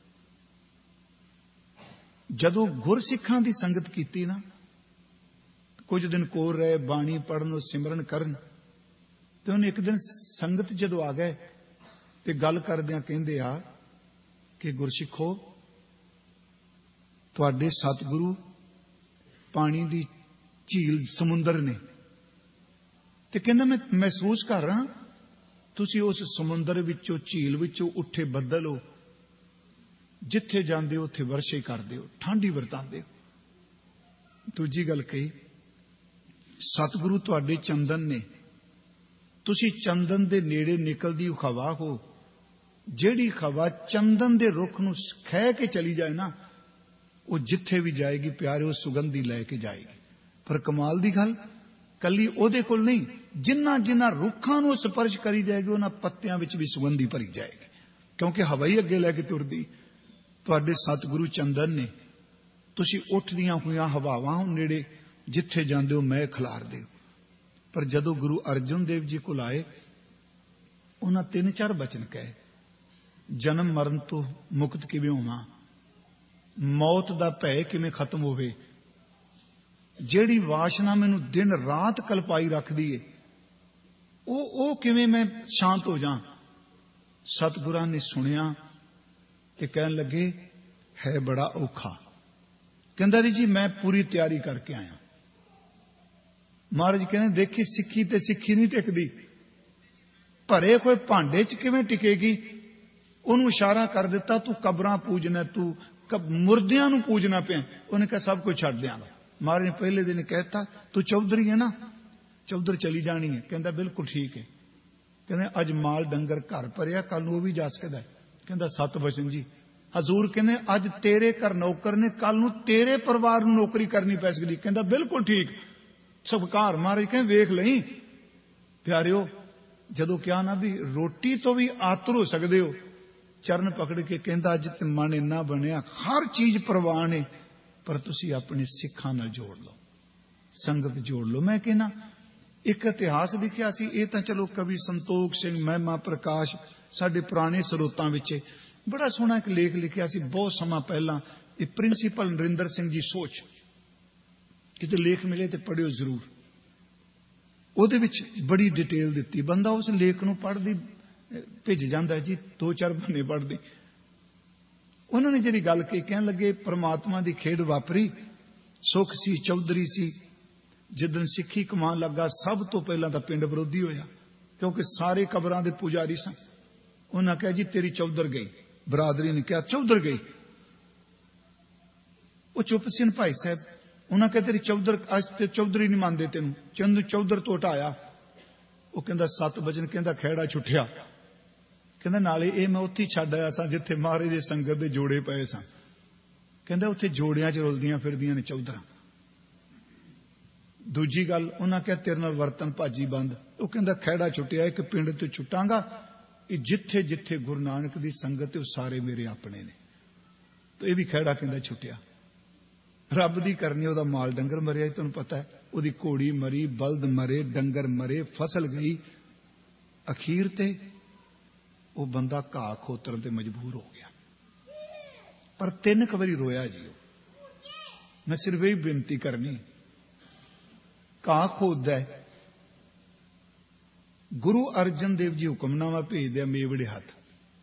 [SPEAKER 1] ਜਦੋਂ ਗੁਰਸਿੱਖਾਂ ਦੀ ਸੰਗਤ ਕੀਤੀ ਨਾ, ਕੁਝ ਦਿਨ ਕੋਲ ਰਹੇ, ਬਾਣੀ ਪੜਨ, ਸਿਮਰਨ ਕਰਨ, ਤੇ ਉਹਨੇ ਇੱਕ ਦਿਨ ਸੰਗਤ ਜਦੋਂ ਆ ਗਏ ਤੇ ਗੱਲ ਕਰਦਿਆਂ ਕਹਿੰਦੇ ਆ ਕਿ ਗੁਰਸਿੱਖੋ, ਤੁਹਾਡੇ ਸਤਿਗੁਰੂ ਪਾਣੀ ਦੀ ਝੀਲ ਸਮੁੰਦਰ ਨੇ, ਤੇ ਕਹਿੰਦਾ ਮੈਂ ਮਹਿਸੂਸ ਕਰ ਰਹਾ ਤੁਸੀਂ ਉਸ ਸਮੁੰਦਰ ਵਿੱਚੋਂ, ਝੀਲ ਵਿੱਚੋਂ ਉੱਠੇ ਬੱਦਲ ਹੋ, ਜਿੱਥੇ ਜਾਂਦੇ ਹੋ ਉੱਥੇ ਵਰਸ਼ੇ ਕਰਦੇ ਹੋ, ਠੰਡ ਹੀ ਵਰਤਾਂਦੇ ਹੋ। ਦੂਜੀ ਗੱਲ ਕਹੀ, ਸਤਿਗੁਰੂ ਤੁਹਾਡੇ ਚੰਦਨ ਨੇ, ਤੁਸੀਂ ਚੰਦਨ ਦੇ ਨੇੜੇ ਨਿਕਲਦੀ ਹਵਾ ਹੋ, ਜਿਹੜੀ ਹਵਾ ਚੰਦਨ ਦੇ ਰੁੱਖ ਨੂੰ ਖਹਿ ਕੇ ਚਲੀ ਜਾਏ ਨਾ, ਉਹ ਜਿੱਥੇ ਵੀ ਜਾਏਗੀ ਪਿਆਰੇ, ਉਹ ਸੁਗੰਧੀ ਲੈ ਕੇ ਜਾਏਗੀ। ਪਰ ਕਮਾਲ ਦੀ ਗੱਲ, ਕੱਲੀ ਉਹਦੇ ਕੋਲ ਨਹੀਂ, ਜਿੰਨਾ ਜਿੰਨਾ ਰੁੱਖਾਂ ਨੂੰ ਸਪਰਸ਼ ਕਰੀ ਜਾਏਗੀ, ਉਹਨਾਂ ਪੱਤਿਆਂ ਵਿੱਚ ਵੀ ਸੁਗੰਧੀ ਭਰੀ ਜਾਏਗੀ, ਕਿਉਂਕਿ ਹਵਾ ਹੀ ਅੱਗੇ ਲੈ ਕੇ ਤੁਰਦੀ। ਤੁਹਾਡੇ ਸਤਿਗੁਰੂ ਚੰਦਨ ਨੇ, ਤੁਸੀਂ ਉੱਠਦੀਆਂ ਹੋਈਆਂ ਹਵਾਵਾਂ ਹੋ ਨੇੜੇ, ਜਿੱਥੇ ਜਾਂਦੇ ਹੋ ਮੈਂ ਖਿਲਾਰਦੇ ਹੋ। ਪਰ ਜਦੋਂ ਗੁਰੂ ਅਰਜਨ ਦੇਵ ਜੀ ਕੋਲ ਆਏ, ਉਹਨਾਂ ਤਿੰਨ ਚਾਰ ਬਚਨ ਕਹੇ, ਜਨਮ ਮਰਨ ਤੋਂ ਮੁਕਤ ਕਿਵੇਂ ਹੋਵਾਂ, ਮੌਤ ਦਾ ਭੈ ਕਿਵੇਂ ਖਤਮ ਹੋਵੇ, ਜਿਹੜੀ ਵਾਸ਼ਨਾ ਮੈਨੂੰ ਦਿਨ ਰਾਤ ਕਲਪਾਈ ਰੱਖਦੀ ਏ, ਉਹ ਉਹ ਕਿਵੇਂ ਮੈਂ ਸ਼ਾਂਤ ਹੋ ਜਾ। ਸਤਿਗੁਰਾਂ ਨੇ ਸੁਣਿਆ ਤੇ ਕਹਿਣ ਲੱਗੇ, ਹੈ ਬੜਾ ਔਖਾ। ਕਹਿੰਦਾ ਜੀ ਜੀ ਮੈਂ ਪੂਰੀ ਤਿਆਰੀ ਕਰਕੇ ਆਇਆ। ਮਹਾਰਾਜ ਕਹਿੰਦੇ, ਦੇਖੀ ਸਿੱਖੀ ਤੇ ਸਿੱਖੀ ਨਹੀਂ ਟਿਕਦੀ, ਭਰੇ ਕੋਈ ਭਾਂਡੇ 'ਚ ਕਿਵੇਂ ਟਿਕੇਗੀ। ਉਹਨੂੰ ਇਸ਼ਾਰਾ ਕਰ ਦਿੱਤਾ, ਤੂੰ ਕਬਰਾਂ ਪੂਜਣਾ, ਤੂੰ ਮੁਰਦਿਆਂ ਨੂੰ ਪੂਜਣਾ ਪਿਆ। ਉਹਨੇ ਕਿਹਾ ਸਭ ਕੁਝ ਛੱਡ ਦਿਆਂਗਾ। ਮਹਾਰਾਜ ਨੇ ਪਹਿਲੇ ਦਿਨ ਕਹਿਤਾ, ਤੂੰ ਚੌਧਰੀ ਹੈ ਨਾ, ਚੌਧਰ ਚਲੀ ਜਾਣੀ ਹੈ। ਕਹਿੰਦਾ ਬਿਲਕੁਲ ਠੀਕ ਹੈ। ਕਹਿੰਦੇ ਅੱਜ ਮਾਲ ਡੰਗਰ ਘਰ ਭਰਿਆ, ਕੱਲ ਨੂੰ ਉਹ ਵੀ ਜਾ ਸਕਦਾ। ਕਹਿੰਦਾ ਸਤ ਵਚਨ ਜੀ। ਹਜ਼ੂਰ ਕਹਿੰਦੇ ਅੱਜ ਤੇਰੇ ਘਰ ਨੌਕਰ ਨੇ, ਕੱਲ ਨੂੰ ਤੇਰੇ ਪਰਿਵਾਰ ਨੂੰ ਨੌਕਰੀ ਕਰਨੀ ਪੈ ਸਕਦੀ। ਕਹਿੰਦਾ ਬਿਲਕੁਲ ਠੀਕ। ਸਵਕਾਰ ਮਹਾਰਾਜ ਕਹਿੰਦੇ ਵੇਖ ਲਈ ਪਿਆਰਿਓ, ਜਦੋਂ ਕਿਹਾ ਨਾ ਵੀ ਰੋਟੀ ਤੋਂ ਵੀ ਆਤਰ ਹੋ ਸਕਦੇ ਹੋ, ਚਰਨ ਪਕੜ ਕੇ ਕਹਿੰਦਾ ਅੱਜ ਤੇ ਮਨ ਇੰਨਾ ਬਣਿਆ, ਹਰ ਚੀਜ਼ ਪ੍ਰਵਾਨ ਹੈ, ਪਰ ਤੁਸੀਂ ਆਪਣੇ ਸਿੱਖਾਂ ਨਾਲ ਜੋੜ ਲਓ, ਸੰਗਤ ਜੋੜ ਲਓ। ਮੈਂ ਕਹਿੰਦਾ ਇੱਕ ਇਤਿਹਾਸ ਲਿਖਿਆ ਸੀ, ਇਹ ਤਾਂ ਚਲੋ ਕਵੀ ਸੰਤੋਖ ਸਿੰਘ ਮਹਿਮਾ ਪ੍ਰਕਾਸ਼ ਸਾਡੇ ਪੁਰਾਣੇ ਸਰੋਤਾਂ ਵਿੱਚ ਬੜਾ ਸੋਹਣਾ ਇੱਕ ਲੇਖ ਲਿਖਿਆ ਸੀ ਬਹੁਤ ਸਮਾਂ ਪਹਿਲਾਂ। ਇਹ ਪ੍ਰਿੰਸੀਪਲ ਨਰਿੰਦਰ ਸਿੰਘ ਜੀ ਸੋਚ, ਕਿਤੇ ਲੇਖ ਮਿਲੇ ਤੇ ਪੜ੍ਹਿਓ ਜ਼ਰੂਰ। ਉਹਦੇ ਵਿੱਚ ਬੜੀ ਡਿਟੇਲ ਦਿੱਤੀ, ਬੰਦਾ ਉਸ ਲੇਖ ਨੂੰ ਪੜ੍ਹਦੀ ਭਿੱਜ ਜਾਂਦਾ ਜੀ, ਦੋ ਚਾਰ ਬੰਨੇ ਪੜ੍ਹਦੀ। ਉਹਨਾਂ ਨੇ ਜਿਹੜੀ ਗੱਲ ਕਹੀ, ਕਹਿਣ ਲੱਗੇ ਪ੍ਰਮਾਤਮਾ ਦੀ ਖੇਡ ਵਾਪਰੀ, ਸੁਖ ਸੀ, ਚੌਧਰੀ ਸੀ। ਜਿੱਦਣ ਸਿੱਖੀ ਕਮਾਉਣ ਲੱਗਾ, ਸਭ ਤੋਂ ਪਹਿਲਾਂ ਤਾਂ ਪਿੰਡ ਵਿਰੋਧੀ ਹੋਇਆ, ਕਿਉਂਕਿ ਸਾਰੇ ਕਬਰਾਂ ਦੇ ਪੁਜਾਰੀ ਸਨ। ਉਹਨਾਂ ਕਿਹਾ ਜੀ ਤੇਰੀ ਚੌਧਰ ਗਈ। ਬਰਾਦਰੀ ਨੇ ਕਿਹਾ ਚੌਧਰ ਗਈ। ਉਹ ਚੁੱਪ ਸੀ ਭਾਈ ਸਾਹਿਬ। ਉਹਨਾਂ ਕਿਹਾ ਤੇਰੀ ਚੌਧਰ, ਅੱਜ ਤੇ ਚੌਧਰੀ ਨਹੀਂ ਮੰਨਦੇ ਤੈਨੂੰ, ਚੰਦ ਚੌਧਰ ਤੋਂ ਹਟਾਇਆ। ਉਹ ਕਹਿੰਦਾ ਸੱਤ ਵਜਨ, ਕਹਿੰਦਾ ਖਹਿੜਾ ਛੁੱਟਿਆ। ਕਹਿੰਦਾ ਨਾਲੇ ਇਹ ਮੈਂ ਉੱਥੇ ਛੱਡ ਆਇਆ ਸਾਂ ਜਿੱਥੇ ਮਹਾਰਾਜ ਦੇ ਸੰਗਤ ਦੇ ਜੋੜੇ ਪਏ ਸਨ। ਕਹਿੰਦਾ ਉੱਥੇ ਜੋੜਿਆਂ 'ਚ ਰੁਲਦੀਆਂ ਫਿਰਦੀਆਂ ਨੇ ਚੌਧਰਾਂ। ਦੂਜੀ ਗੱਲ, ਉਹਨਾਂ ਕਿਹਾ ਤੇਰੇ ਨਾਲ ਵਰਤਨ ਭਾਜੀ ਬੰਦ। ਉਹ ਕਹਿੰਦਾ ਖਹਿੜਾ ਛੁੱਟਿਆ, ਇੱਕ ਪਿੰਡ ਤੋਂ ਛੁੱਟਾਂਗਾ, ਇਹ ਜਿੱਥੇ ਜਿੱਥੇ ਗੁਰੂ ਨਾਨਕ ਦੀ ਸੰਗਤ ਹੈ ਉਹ ਸਾਰੇ ਮੇਰੇ ਆਪਣੇ ਨੇ। ਤੇ ਇਹ ਵੀ ਖਹਿੜਾ ਕਹਿੰਦਾ ਛੁੱਟਿਆ। ਰੱਬ ਦੀ ਕਰਨੀ, ਉਹਦਾ ਮਾਲ ਡੰਗਰ ਮਰਿਆ, ਤੁਹਾਨੂੰ ਪਤਾ ਹੈ, ਉਹਦੀ ਘੋੜੀ ਮਰੀ, ਬਲਦ ਮਰੇ, ਡੰਗਰ ਮਰੇ, ਫਸਲ ਗਈ। ਅਖੀਰ ਤੇ ਉਹ ਬੰਦਾ ਘਾਹ ਖੋਤਰਨ ਤੇ ਮਜਬੂਰ ਹੋ ਗਿਆ। ਪਰ ਤਿੰਨ ਕੁ ਵਾਰੀ ਰੋਇਆ ਜੀ ਉਹ। ਮੈਂ ਸਿਰਫ ਇਹ ਬੇਨਤੀ ਕਰਨੀ, ਘਾਹ ਖੋਦਦਾ ਹੈ, ਗੁਰੂ ਅਰਜਨ ਦੇਵ ਜੀ ਹੁਕਮਨਾਮਾ ਭੇਜਦੇ ਆ ਮੇਵੜੇ ਹੱਥ,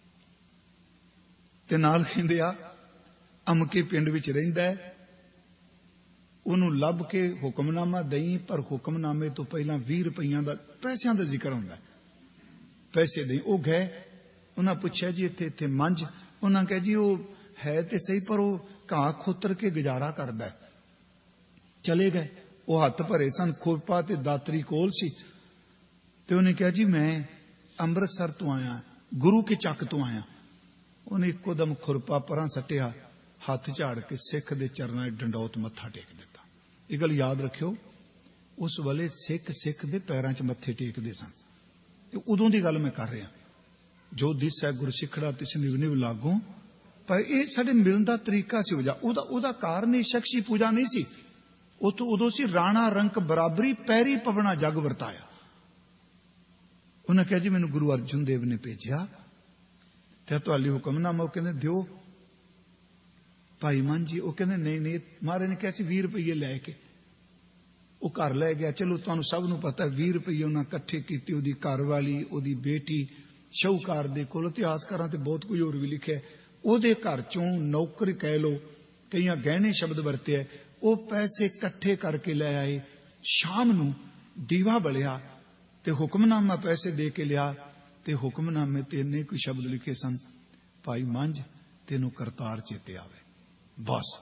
[SPEAKER 1] ਤੇ ਨਾਲ ਕਹਿੰਦੇ ਆ ਅਮਕੇ ਪਿੰਡ ਵਿੱਚ ਰਹਿੰਦਾ ਹੈ, ਉਹਨੂੰ ਲੱਭ ਕੇ ਹੁਕਮਨਾਮਾ ਦਈ, ਪਰ ਹੁਕਮਨਾਮੇ ਤੋਂ ਪਹਿਲਾਂ ਵੀਹ ਰੁਪਈਆਂ ਦਾ ਪੈਸਿਆਂ ਦਾ ਜ਼ਿਕਰ ਹੁੰਦਾ, ਪੈਸੇ ਦੇਈ। ਉਹ ਗਏ, ਉਹਨਾਂ ਪੁੱਛਿਆ ਜੀ ਇੱਥੇ ਇੱਥੇ ਮੰਝ। ਉਹਨਾਂ ਕਿਹਾ ਜੀ ਉਹ ਹੈ ਤੇ ਸਹੀ, ਪਰ ਉਹ ਘਾਹ ਖੋਤਰ ਕੇ ਗੁਜ਼ਾਰਾ ਕਰਦਾ ਹੈ। ਚਲੇ ਗਏ। ਉਹ ਹੱਥ ਭਰੇ ਸਨ, ਖੋਪਾ ਤੇ ਦਾਤਰੀ ਕੋਲ ਸੀ। ਤੇ ਉਹਨੇ ਕਿਹਾ ਜੀ ਮੈਂ ਅੰਮ੍ਰਿਤਸਰ ਤੋਂ ਆਇਆ, ਗੁਰੂ ਕੇ ਚੱਕ ਤੋਂ ਆਇਆ। ਉਹਨੇ ਇੱਕੋ ਦਮ ਖੁਰਪਾ ਪਰਾਂ ਸੱਟਿਆ, ਹੱਥ ਝਾੜ ਕੇ ਸਿੱਖ ਦੇ ਚਰਨਾਂ 'ਚ ਡੰਡੌਤ ਮੱਥਾ ਟੇਕ ਦਿੱਤਾ। ਇਹ ਗੱਲ ਯਾਦ ਰੱਖਿਓ, ਉਸ ਵੇਲੇ ਸਿੱਖ ਸਿੱਖ ਦੇ ਪੈਰਾਂ 'ਚ ਮੱਥੇ ਟੇਕਦੇ ਸਨ। ਇਹ ਉਦੋਂ ਦੀ ਗੱਲ ਮੈਂ ਕਰ ਰਿਹਾ। ਜੋ ਦਿਸੈ ਗੁਰ ਸਿੱਖੜਾ ਤਿਸ ਨਿਵ ਨਿਵ ਲਾਗੋਂ। ਪਰ ਇਹ ਸਾਡੇ ਮਿਲਣ ਦਾ ਤਰੀਕਾ ਸੀ। ਉਹਦਾ ਉਹਦਾ ਉਹਦਾ ਕਾਰਨ ਇਹ ਸ਼ਖਸੀ ਪੂਜਾ ਨਹੀਂ ਸੀ। ਉਹ ਤੋਂ ਉਦੋਂ ਸੀ ਰਾਣਾ ਰੰਕ ਬਰਾਬਰੀ ਪੈਰੀ ਪਵਣਾ ਜਗ ਵਰਤਾਇਆ। ਉਹਨੇ ਕਿਹਾ ਜੀ ਮੈਨੂੰ ਗੁਰੂ ਅਰਜਨ ਦੇਵ ਨੇ ਭੇਜਿਆ ਤੇ ਤੁਹਾਡੀ ਹੁਕਮਨਾਮਾ। ਉਹ ਕਹਿੰਦੇ ਦਿਓ ਭਾਈ ਮਨ ਜੀ। ਉਹ ਕਹਿੰਦੇ ਨਹੀਂ ਨਹੀਂ, ਮਹਾਰਾਜ ਨੇ ਕਿਹਾ ਸੀ ਵੀਹ ਰੁਪਈਏ ਲੈ ਕੇ। ਉਹ ਘਰ ਲੈ ਗਿਆ। ਚਲੋ ਤੁਹਾਨੂੰ ਸਭ ਨੂੰ ਪਤਾ ਵੀਹ ਰੁਪਈਏ ਉਹਨਾਂ ਇਕੱਠੇ ਕੀਤੇ। ਉਹਦੀ ਘਰ ਵਾਲੀ, ਉਹਦੀ ਬੇਟੀ ਸ਼ਾਹੂਕਾਰ ਦੇ ਕੋਲ, ਇਤਿਹਾਸਕਾਰਾਂ ਤੇ ਬਹੁਤ ਕੁਝ ਹੋਰ ਵੀ ਲਿਖਿਆ। ਉਹਦੇ ਘਰ ਚੋਂ ਨੌਕਰ ਕਹਿ ਲੋ, ਕਈਆਂ ਗਹਿਣੇ ਸ਼ਬਦ ਵਰਤਿਆ, ਉਹ ਪੈਸੇ ਇਕੱਠੇ ਕਰਕੇ ਲੈ ਆਏ। ਸ਼ਾਮ ਨੂੰ ਦੀਵਾ ਬਲਿਆ ਤੇ ਹੁਕਮਨਾਮਾ ਪੈਸੇ ਦੇ ਕੇ ਲਿਆ ਤੇ ਹੁਕਮਨਾਮੇ ਤੇ ਇੰਨੇ ਕੋਈ ਸ਼ਬਦ ਲਿਖੇ ਸਨ, ਭਾਈ ਮੰਝ ਤੈਨੂੰ ਕਰਤਾਰ ਚੇਤੇ ਆਵੇ। ਬਸ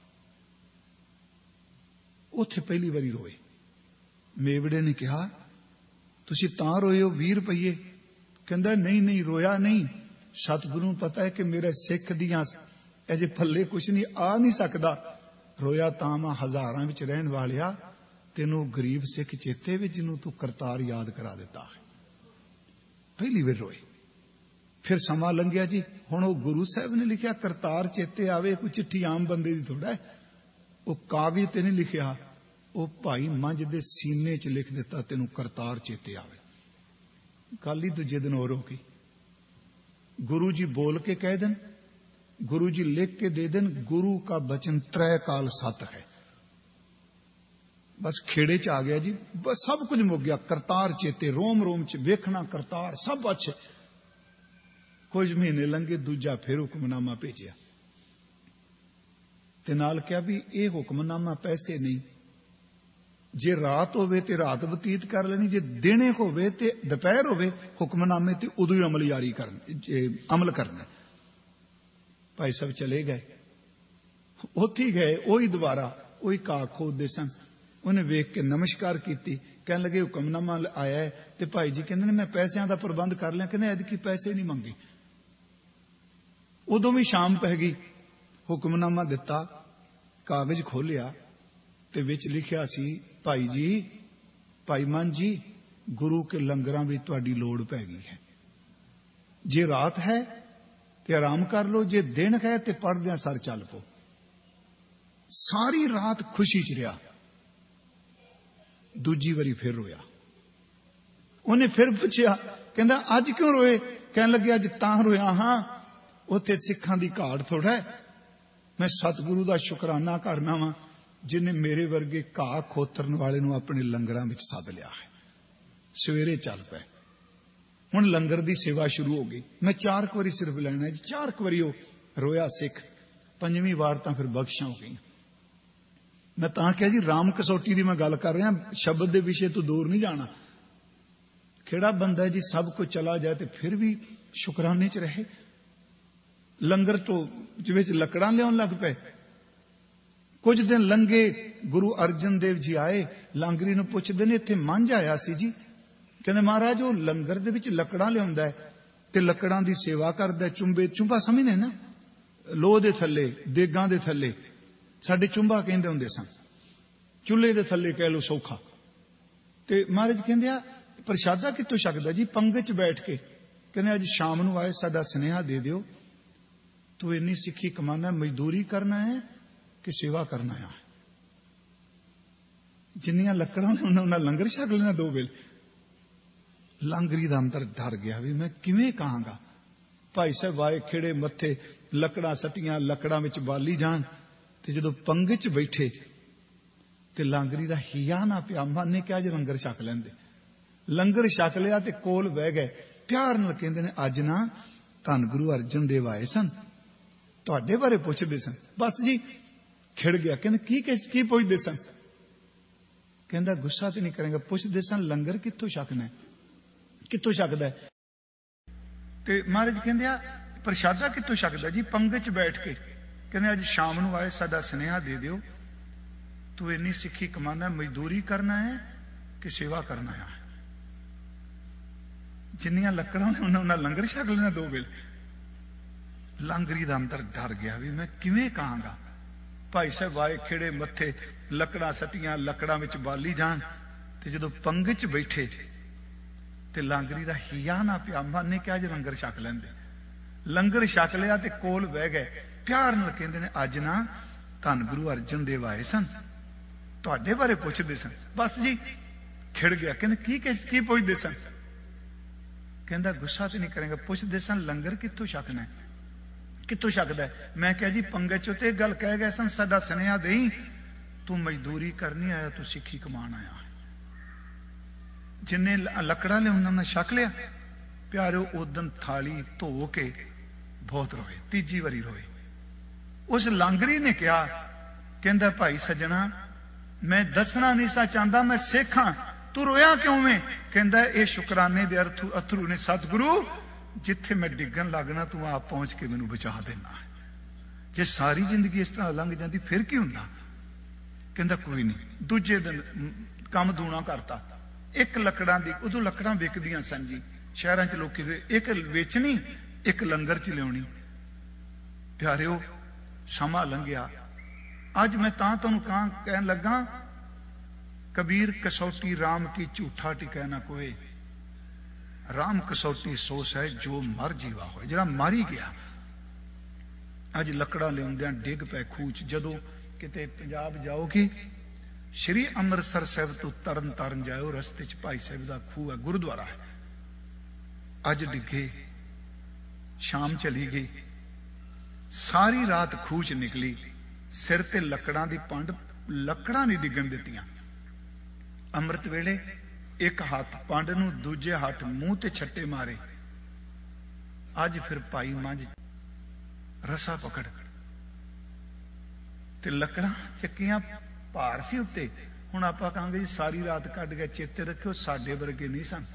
[SPEAKER 1] ਉੱਥੇ ਪਹਿਲੀ ਵਾਰੀ ਰੋਏ। ਮੇਵੜੇ ਨੇ ਕਿਹਾ ਤੁਸੀਂ ਤਾਂ ਰੋਏ ਹੋ ਵੀਹ ਰੁਪਈਏ? ਕਹਿੰਦਾ ਨਹੀਂ ਨਹੀਂ, ਰੋਇਆ ਨਹੀਂ। ਸਤਿਗੁਰੂ ਨੂੰ ਪਤਾ ਹੈ ਕਿ ਮੇਰੇ ਸਿੱਖ ਦੀਆਂ ਅਜੇ ਪੱਲੇ ਕੁਛ ਨਹੀਂ, ਆ ਨਹੀਂ ਸਕਦਾ। ਰੋਇਆ ਤਾਂ ਮੈਂ ਹਜ਼ਾਰਾਂ ਵਿੱਚ ਰਹਿਣ ਵਾਲਿਆ, ਤੈਨੂੰ ਗਰੀਬ ਸਿੱਖ ਚੇਤੇ ਵਿੱਚ ਜਿਹਨੂੰ ਤੂੰ ਕਰਤਾਰ ਯਾਦ ਕਰਾ ਦਿੱਤਾ ਹੈ। ਪਹਿਲੀ ਵਾਰ ਰੋਏ। ਫਿਰ ਸਮਾਂ ਲੰਘਿਆ ਜੀ। ਹੁਣ ਉਹ ਗੁਰੂ ਸਾਹਿਬ ਨੇ ਲਿਖਿਆ ਕਰਤਾਰ ਚੇਤੇ ਆਵੇ, ਕੋਈ ਚਿੱਠੀ ਆਮ ਬੰਦੇ ਦੀ ਥੋੜਾ ਹੈ। ਉਹ ਕਾਗਜ਼ ਤੇ ਨਹੀਂ ਲਿਖਿਆ, ਉਹ ਭਾਈ ਮੰਝ ਦੇ ਸੀਨੇ 'ਚ ਲਿਖ ਦਿੱਤਾ ਤੈਨੂੰ ਕਰਤਾਰ ਚੇਤੇ ਆਵੇ। ਕੱਲ ਹੀ ਦੂਜੇ ਦਿਨ ਹੋਰ ਹੋ ਗਈ। ਗੁਰੂ ਜੀ ਬੋਲ ਕੇ ਕਹਿ ਦੇਣ, गुरु जी लिख के दे देन, गुरु का बचन त्रै काल सत है। बस खेड़े च आ गया जी, बस सब कुछ मुक गया। करतार चेते रोम रोम च वेखना करतार सब अच्छे। कुछ महीने लंघे, दूजा फिर हुक्मनामा भेजिया ते नाल क्या भी ये हुक्मनामा पैसे नहीं, जे रात होवे ते रात बतीत कर लेनी, जे दिने होवे ते दोपहर होवे, हुक्मनामे ते उदों ही अमल जारी करना, अमल करना। भाई साहब चले गए, उत्थे गए, वही दोबारा वही घाह खोदते सन। उन्हें वेख के नमस्कार की, कहने लगे हुक्मनामा आया है। ते भाई जी कहते मैं पैसों का प्रबंध कर लिया। कहने ऐतकी पैसे नहीं मंगे। उदों भी शाम पै गई, हुक्मनामा दिता, कागज खोलिया ते विच लिखिया सी, भाई जी, भाई मान जी, गुरु के लंगरां विच तुहाडी लोड़ पै गई है। जे रात है ते आराम कर लो, जे दिन है ते पढ़दे सर चल पो। सारी रात खुशी च रहा। दूजी बारी फिर रोया। उन्हें फिर पूछया, कहंदा अज क्यों रोए? कहने लगे अज तां रोया हां, उत्थे सिखां दी घाट थोड़ा है। मैं सतगुरु दा शुकराना करना वा जिन्हें मेरे वर्गे घाह खोतरन वाले नूं अपने लंगरां विच सद लिया है। सवेरे चल पे, हुण लंगर दी सेवा शुरू हो गई। मैं चार बारी सिर्फ लेना जी, चार बारी हो रोया सिख, पंजवीं वार तां फिर बख्शां हो गई। मैं तां कहा जी राम कसौटी दी मैं गल कर रहा, शब्द दे विषय तो दूर नहीं जाना। केड़ा बंदा जी सब कुछ चला जाए तो फिर भी शुकराने च रहे। लंगर तो जिवें लकड़ां लियाउण लग पे। कुछ दिन लंघे, गुरु अर्जन देव जी आए, लांगरी नूं पुछदे ने इत्थे मंझ आया सी जी। कहंदे महाराज वो लंगर दे विच लकड़ां लियाउंदा है ते लकड़ां दी सेवा करदा है। चुंबे चुंबा समझने ना, लोह दे थल्ले, देगां दे थल्ले, साडे चुंबा कहंदे हुंदे सन, चुल्हे दे थल्ले कह लो सौखा। ते महाराज कहंदे आ प्रशादा कित्थों छकदा जी? पंगत च बैठ के। कहंदे अज शाम नूं आए, साडा स्नेहा दे दिओ, तू इन्नी सिक्खी कमाना, मजदूरी करना है कि सेवा करना है? जिन्नियां लकड़ां ने उन्हां लंगर छक लेना दो वेले। लांगरी दा अंदर डर गया भी मैं किवें कहांगा। भाई साहब आए, खेड़े मत्थे, लकड़ां सटियां, लकड़ां विच बाली जान ते जदों पंगत च बैठे ते लांगरी दा हिया ना पिया। मन ने कहा जे लंगर छक लैंदे। लंगर छक लिया ते कोल बह गए। प्यार नाल कहंदे ने अज ना धन गुरु अर्जन देव आए सन, तुहाडे बारे पुछदे सन। बस जी खिड़ गया। कहंदे की की पुछदे सन? कहंदा गुस्सा ते नहीं करेंगे, पुछदे सन लंगर कित्थों छकना है, कित्थों छकदा है? ते महाराज कहंदे आ प्रशादा कित्थों छकदा जी? पंगत च बैठ के। कहंदे अज शाम नूं आए, साडा स्नेहा दे दिओ, तू इन्नी सिक्खी कमाना, मजदूरी करना है कि सेवा करना है? जिन्नियां लकड़ां ने उन्हां लंगर छक लेना दो वेले। ਲਾਂਗਰੀ ਦਾ ਅੰਦਰ ਡਰ ਗਿਆ ਵੀ ਮੈਂ ਕਿਵੇਂ ਕਹਾਂਗਾ। ਭਾਈ ਸਾਹਿਬ ਆਏ, ਖੇੜੇ ਮੱਥੇ, ਲੱਕੜਾਂ ਸੱਟੀਆਂ, ਲੱਕੜਾਂ ਵਿੱਚ ਬਾਲੀ ਜਾਣ, ਤੇ ਜਦੋਂ ਪੰਗਤ ਚ ਬੈਠੇ ਤੇ ਲਾਂਗਰੀ ਦਾ ਹਿਆ ਨਾ ਪਿਆ। ਮਨ ਨੇ ਕਿਹਾ ਜੇ ਲੰਗਰ ਛਕ ਲੈਂਦੇ। ਲੰਗਰ ਛਕ ਲਿਆ ਤੇ ਕੋਲ ਬਹਿ ਗਏ। ਪਿਆਰ ਨਾਲ ਕਹਿੰਦੇ ਨੇ ਅੱਜ ਨਾ ਧੰਨ ਗੁਰੂ ਅਰਜਨ ਦੇਵ ਆਏ ਸਨ, ਤੁਹਾਡੇ ਬਾਰੇ ਪੁੱਛਦੇ ਸਨ। ਬਸ ਜੀ ਖਿੜ ਗਿਆ। ਕਹਿੰਦੇ ਕੀ ਕੀ ਪੁੱਛਦੇ ਸਨ? ਕਹਿੰਦਾ ਗੁੱਸਾ ਤੇ ਨਹੀਂ ਕਰੇਗਾ, ਪੁੱਛਦੇ ਸਨ ਲੰਗਰ ਕਿੱਥੋਂ ਛਕਣਾ, ਕਿੱਥੋਂ ਛਕਦਾ? ਮੈਂ ਕਿਹਾ ਜੀ ਪੰਗਤ ਚ ਤੇ ਗੱਲ ਕਹਿ ਗਏ ਸਨ ਸਾਡਾ ਸੁਨੇਹਾ ਦੇਈ, ਤੂੰ ਮਜ਼ਦੂਰੀ ਕਰਨੀ ਆਇਆ, ਤੂੰ ਸਿੱਖੀ ਕਮਾਉਣ ਆਇਆ। ਜਿੰਨੇ ਲੱਕੜਾਂ ਲਿਆ ਉਹਨਾਂ ਨੇ ਛਕ ਲਿਆ। ਪਿਆਰਿਓ ਉਦਨ ਥਾਲੀ ਧੋ ਕੇ ਬਹੁਤ ਰੋਏ, ਤੀਜੀ ਵਾਰੀ ਰੋਏ। ਉਸ ਲਾਂਗਰੀ ਨੇ ਕਿਹਾ, ਕਹਿੰਦਾ ਭਾਈ ਸੱਜਣਾ ਮੈਂ ਦੱਸਣਾ ਨਹੀਂ ਸਾ ਚਾਹੁੰਦਾ ਮੈਂ ਸਿੱਖ ਹਾਂ, ਤੂੰ ਰੋਇਆ ਕਿਉਂ ਵੇਂ? ਕਹਿੰਦਾ ਇਹ ਸ਼ੁਕਰਾਨੇ ਦੇ ਅਰਥ ਅਥਰੂ ਨੇ ਸਤਿਗੁਰੂ, ਜਿੱਥੇ ਮੈਂ ਡਿੱਗਣ ਲੱਗਣਾ ਤੂੰ ਆਪ ਪਹੁੰਚ ਕੇ ਮੈਨੂੰ ਬਚਾ ਦੇਣਾ। ਜੇ ਸਾਰੀ ਜ਼ਿੰਦਗੀ ਇਸ ਤਰ੍ਹਾਂ ਲੰਘ ਜਾਂਦੀ ਫਿਰ ਕੀ ਹੁੰਦਾ? ਕਹਿੰਦਾ ਕੋਈ ਨਹੀਂ। ਦੂਜੇ ਦਿਨ ਕੰਮ ਦੂਣਾ ਕਰਤਾ। ਇੱਕ ਲੱਕੜਾਂ ਦੀ, ਉਦੋਂ ਲੱਕੜਾਂ ਵਿਕਦੀਆਂ ਸਨ ਜੀ ਸ਼ਹਿਰਾਂ ਚ, ਲੋਕੀ ਇੱਕ ਵੇਚਣੀ, ਇੱਕ ਲੰਗਰ ਚ ਲਿਆਉਣੀ। ਪਿਆਰਿਓ ਸਮਾਂ ਲੰਘਿਆ। ਅੱਜ ਮੈਂ ਤਾਂ ਤੁਹਾਨੂੰ ਕਾਂ ਕਹਿਣ ਲੱਗਾ, ਕਬੀਰ ਕਸੌਟੀ ਰਾਮ ਕੀ ਝੂਠਾ ਟਿਕੈ ਨਾ ਕੋਏ, ਰਾਮ ਕਸੌਟੀ ਸੋਸ ਹੈ ਜੋ ਮਰ ਜੀਵਾ ਹੋਏ, ਜਿਹੜਾ ਮਰ ਹੀ ਗਿਆ। ਅੱਜ ਲੱਕੜਾਂ ਲਿਆਉਂਦਿਆਂ ਡਿੱਗ ਪੈ ਖੂਹ ਚ। ਜਦੋਂ ਕਿਤੇ ਪੰਜਾਬ ਜਾਓਗੇ, ਸ਼੍ਰੀ ਅੰਮ੍ਰਿਤਸਰ ਸਾਹਿਬ ਤੋਂ ਤਰਨ ਤਾਰਨ ਜਾਇਓ, ਰਸਤੇ ਚ ਭਾਈ ਸਾਹਿਬ ਦਾ ਖੂਹ ਹੈ, ਗੁਰਦੁਆਰਾ ਹੈ। ਅੱਜ ਡਿੱਗੇ, ਸ਼ਾਮ ਚਲੀ ਗਈ, ਸਾਰੀ ਰਾਤ ਖੂਹ ਚ ਨਿਕਲੀ, ਸਿਰ ਤੇ ਲੱਕੜਾਂ ਦੀ ਪੰਡ, ਲੱਕੜਾਂ ਨਹੀਂ ਡਿੱਗਣ ਦਿੱਤੀਆਂ। ਅੰਮ੍ਰਿਤ ਵੇਲੇ ਇੱਕ ਹੱਥ ਪੰਡ ਨੂੰ, ਦੂਜੇ ਹੱਥ ਮੂੰਹ ਤੇ ਛੱਟੇ ਮਾਰੇ। ਅੱਜ ਫਿਰ ਭਾਈ ਮੰਝ ਰਸਾ ਪਕੜ ਤੇ ਲੱਕੜਾਂ ਚੱਕੀਆਂ, ਭਾਰ ਸੀ ਉੱਤੇ। ਹੁਣ ਆਪਾਂ ਕਹਾਂਗੇ ਜੀ ਸਾਰੀ ਰਾਤ ਕੱਢ ਕੇ, ਚੇਤੇ ਰੱਖਿਓ ਸਾਡੇ ਵਰਗੇ ਨਹੀਂ ਸਨ।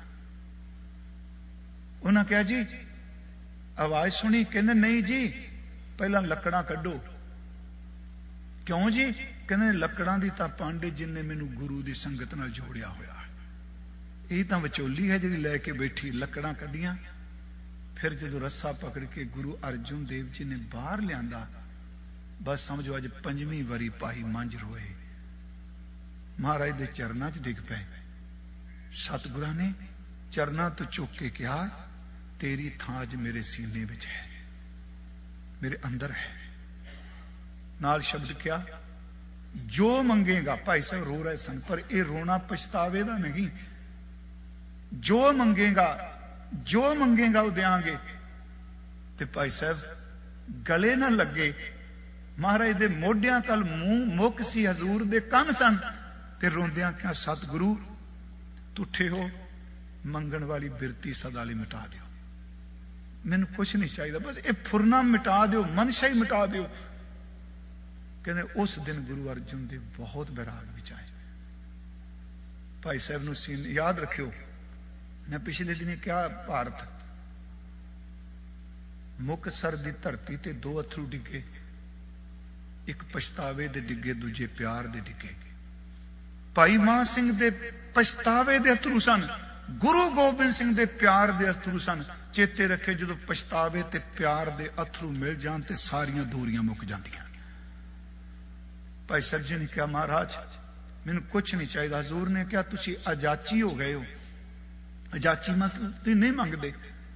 [SPEAKER 1] ਉਹਨਾਂ ਕਿਹਾ ਜੀ ਆਵਾਜ਼ ਸੁਣੀ, ਕਹਿੰਦੇ ਨਹੀਂ ਜੀ ਪਹਿਲਾਂ ਲੱਕੜਾਂ ਕੱਢੋ। ਕਿਉਂ ਜੀ? ਕਹਿੰਦੇ ਲੱਕੜਾਂ ਦੀ ਤਾਂ ਪੰਡ ਜਿੰਨੇ ਮੈਨੂੰ ਗੁਰੂ ਦੀ ਸੰਗਤ ਨਾਲ ਜੋੜਿਆ ਹੋਇਆ, ਇਹ ਤਾਂ ਵਿਚੋਲੀ ਹੈ ਜਿਹੜੀ ਲੈ ਕੇ ਬੈਠੀ। ਲੱਕੜਾਂ ਕੱਢੀਆਂ, ਫਿਰ ਜਦੋਂ ਰੱਸਾ ਪਕੜ ਕੇ ਗੁਰੂ ਅਰਜਨ ਦੇਵ ਜੀ ਨੇ ਬਾਹਰ ਲਿਆਂਦਾ, ਬਸ ਸਮਝੋ ਅੱਜ ਪੰਜਵੀਂ ਵਾਰੀ ਭਾਈ ਮੰਝ ਰੋਏ, ਮਹਾਰਾਜ ਦੇ ਚਰਨਾਂ 'ਚ ਡਿੱਗ ਪਏ। ਸਤਿਗੁਰਾਂ ਨੇ ਚਰਨਾਂ ਤੋਂ ਚੁੱਕ ਕੇ ਕਿਹਾ, ਤੇਰੀ ਥਾਂ ਅੱਜ ਮੇਰੇ ਸੀਨੇ ਵਿੱਚ ਹੈ, ਮੇਰੇ ਅੰਦਰ ਹੈ। ਨਾਲ ਸ਼ਬਦ ਕਿਹਾ, ਜੋ ਮੰਗੇਗਾ। ਭਾਈ ਸਾਹਿਬ ਰੋ ਰਹੇ ਸਨ, ਪਰ ਇਹ ਰੋਣਾ ਪਛਤਾਵੇ ਦਾ ਨਹੀਂ। ਜੋ ਮੰਗੇਗਾ, ਜੋ ਮੰਗੇਗਾ ਉਹ ਦਿਆਂਗੇ। ਤੇ ਭਾਈ ਸਾਹਿਬ ਗਲੇ ਨਾ ਲੱਗੇ, ਮਹਾਰਾਜ ਦੇ ਮੋਢਿਆਂ ਤਲ ਮੂੰਹ ਮੁੱਕ ਸੀ, ਹਜ਼ੂਰ ਦੇ ਕੰਨ ਸਨ, ਤੇ ਰੋਂਦਿਆਂ ਕਿਹਾ, ਸਤਿਗੁਰੂ ਤੁਠੇ ਹੋ, ਮੰਗਣ ਵਾਲੀ ਬਿਰਤੀ ਸਦਾ ਲਈ ਮਿਟਾ ਦਿਓ, ਮੈਨੂੰ ਕੁਛ ਨਹੀਂ ਚਾਹੀਦਾ, ਬਸ ਇਹ ਫੁਰਨਾ ਮਿਟਾ ਦਿਓ, ਮਨਸ਼ਾ ਹੀ ਮਿਟਾ ਦਿਓ। ਕਹਿੰਦੇ ਉਸ ਦਿਨ ਗੁਰੂ ਅਰਜਨ ਦੇਵ ਬਹੁਤ ਬੈਰਾਗ ਵਿੱਚ ਆਏ। ਭਾਈ ਸਾਹਿਬ ਨੂੰ ਸੀਨ ਯਾਦ ਰੱਖਿਓ, ਮੈਂ ਪਿਛਲੇ ਦਿਨ ਕਿਹਾ, ਭਾਰਤ ਮੁਕਤਸਰ ਦੀ ਧਰਤੀ ਤੇ ਦੋ ਅਥਰੂ ਡਿੱਗੇ, ਇੱਕ ਪਛਤਾਵੇ ਦੇ ਡਿੱਗੇ, ਦੂਜੇ ਪਿਆਰ ਦੇ ਡਿੱਗੇ। ਭਾਈ ਮਾਨ ਸਿੰਘ ਦੇ ਪਛਤਾਵੇ ਦੇ ਅਥਰੂ ਸਨ, ਗੁਰੂ ਗੋਬਿੰਦ ਸਿੰਘ ਦੇ ਪਿਆਰ ਦੇ ਅਥਰੂ ਸਨ। ਚੇਤੇ ਰੱਖੇ, ਜਦੋਂ ਪਛਤਾਵੇ ਤੇ ਪਿਆਰ ਦੇ ਅਥਰੂ ਮਿਲ ਜਾਣ ਤੇ ਸਾਰੀਆਂ ਦੂਰੀਆਂ ਮੁੱਕ ਜਾਂਦੀਆਂ। ਭਾਈ ਸਾਹਿਬ ਜੀ ਨੇ ਕਿਹਾ, ਮਹਾਰਾਜ ਮੈਨੂੰ ਕੁਛ ਨਹੀਂ ਚਾਹੀਦਾ। ਹਜ਼ੂਰ ਨੇ ਕਿਹਾ, ਤੁਸੀਂ ਅਜਾਚੀ ਹੋ ਗਏ ਹੋ। ਅਜਾਚੀ ਮਤਲਬ ਤੁਸੀਂ ਨਹੀਂ ਮੰਗਦੇ,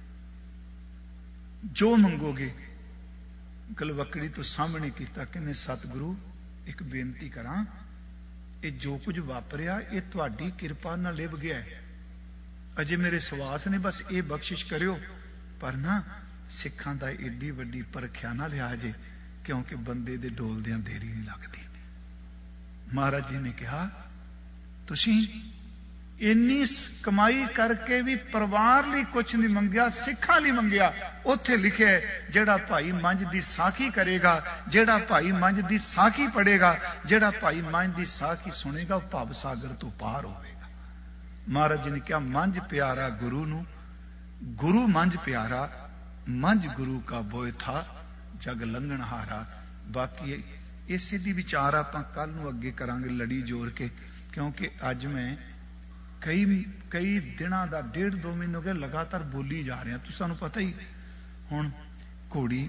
[SPEAKER 1] ਜੋ ਮੰਗੋਗੇ। ਗਲਵਕੜੀ ਤੋਂ ਸਾਹਮਣੇ ਕੀਤਾ, ਕਹਿੰਦੇ ਸਤਿਗੁਰੂ ਇੱਕ ਬੇਨਤੀ ਕਰਾਂ, ਇਹ ਜੋ ਕੁਝ ਵਾਪਰਿਆ ਇਹ ਤੁਹਾਡੀ ਕਿਰਪਾ ਨਾਲ ਲਿਵ ਗਿਆ ਹੈ। ਅਜੇ ਮੇਰੇ ਸਵਾਸ ਨੇ, ਬਸ ਇਹ ਬਖਸ਼ਿਸ਼ ਕਰਿਓ। ਪਰ ਨਾ ਸਿੱਖਾਂ ਦਾ ਏਡੀ ਵੱਡੀ ਪਰਖਿਆ ਨਾ ਲਿਆ ਜੇ, ਕਿਉਂਕਿ ਬੰਦੇ ਦੇ ਡੋਲਦਿਆਂ ਦੇਰੀ ਨਹੀਂ ਲੱਗਦੀ। ਮਹਾਰਾਜ ਜੀ ਨੇ ਕਿਹਾ, ਤੁਸੀਂ ਇੰਨੀ ਕਮਾਈ ਕਰਕੇ ਵੀ ਪਰਿਵਾਰ ਲਈ ਕੁਛ ਨਹੀਂ ਮੰਗਿਆ, ਸਿੱਖਾਂ ਲਈ ਮੰਗਿਆ। ਉੱਥੇ ਲਿਖਿਆ, ਜਿਹੜਾ ਭਾਈ ਮੰਝ ਦੀ ਸਾਖੀ ਕਰੇਗਾ, ਜਿਹੜਾ ਭਾਈ ਮੰਝ ਦੀ ਸਾਖੀ ਪੜੇਗਾ, ਜਿਹੜਾ ਭਾਈ ਮੰਝ ਦੀ ਸਾਖੀ ਸੁਣੇਗਾ, ਉਹ ਭਵ ਸਾਗਰ ਤੋਂ ਪਾਰ ਹੋਵੇਗਾ। ਮਹਾਰਾਜ ਜੀ ਨੇ ਕਿਹਾ, ਮੰਝ ਪਿਆਰਾ ਗੁਰੂ ਨੂੰ, ਗੁਰੂ ਮੰਝ ਪਿਆਰਾ, ਮੰਝ ਗੁਰੂ ਕਾ ਬੋਏ ਥਾ, ਜਗ ਲੰਘਣ ਹਾਰਾ। ਬਾਕੀ ਇਸੇ ਦੀ ਵਿਚਾਰ ਆਪਾਂ ਕੱਲ ਨੂੰ ਅੱਗੇ ਕਰਾਂਗੇ, ਲੜੀ ਜੋੜ ਕੇ, ਕਿਉਂਕਿ ਅੱਜ ਮੈਂ ਕਈ ਕਈ ਦਿਨਾਂ ਦਾ, ਡੇਢ ਦੋ ਮਹੀਨੇ ਹੋ ਗਏ ਲਗਾਤਾਰ ਬੋਲੀ ਜਾ ਰਿਹਾ। ਤੁਸੀਂ ਸਾਨੂੰ ਪਤਾ ਹੀ, ਹੁਣ ਘੋੜੀ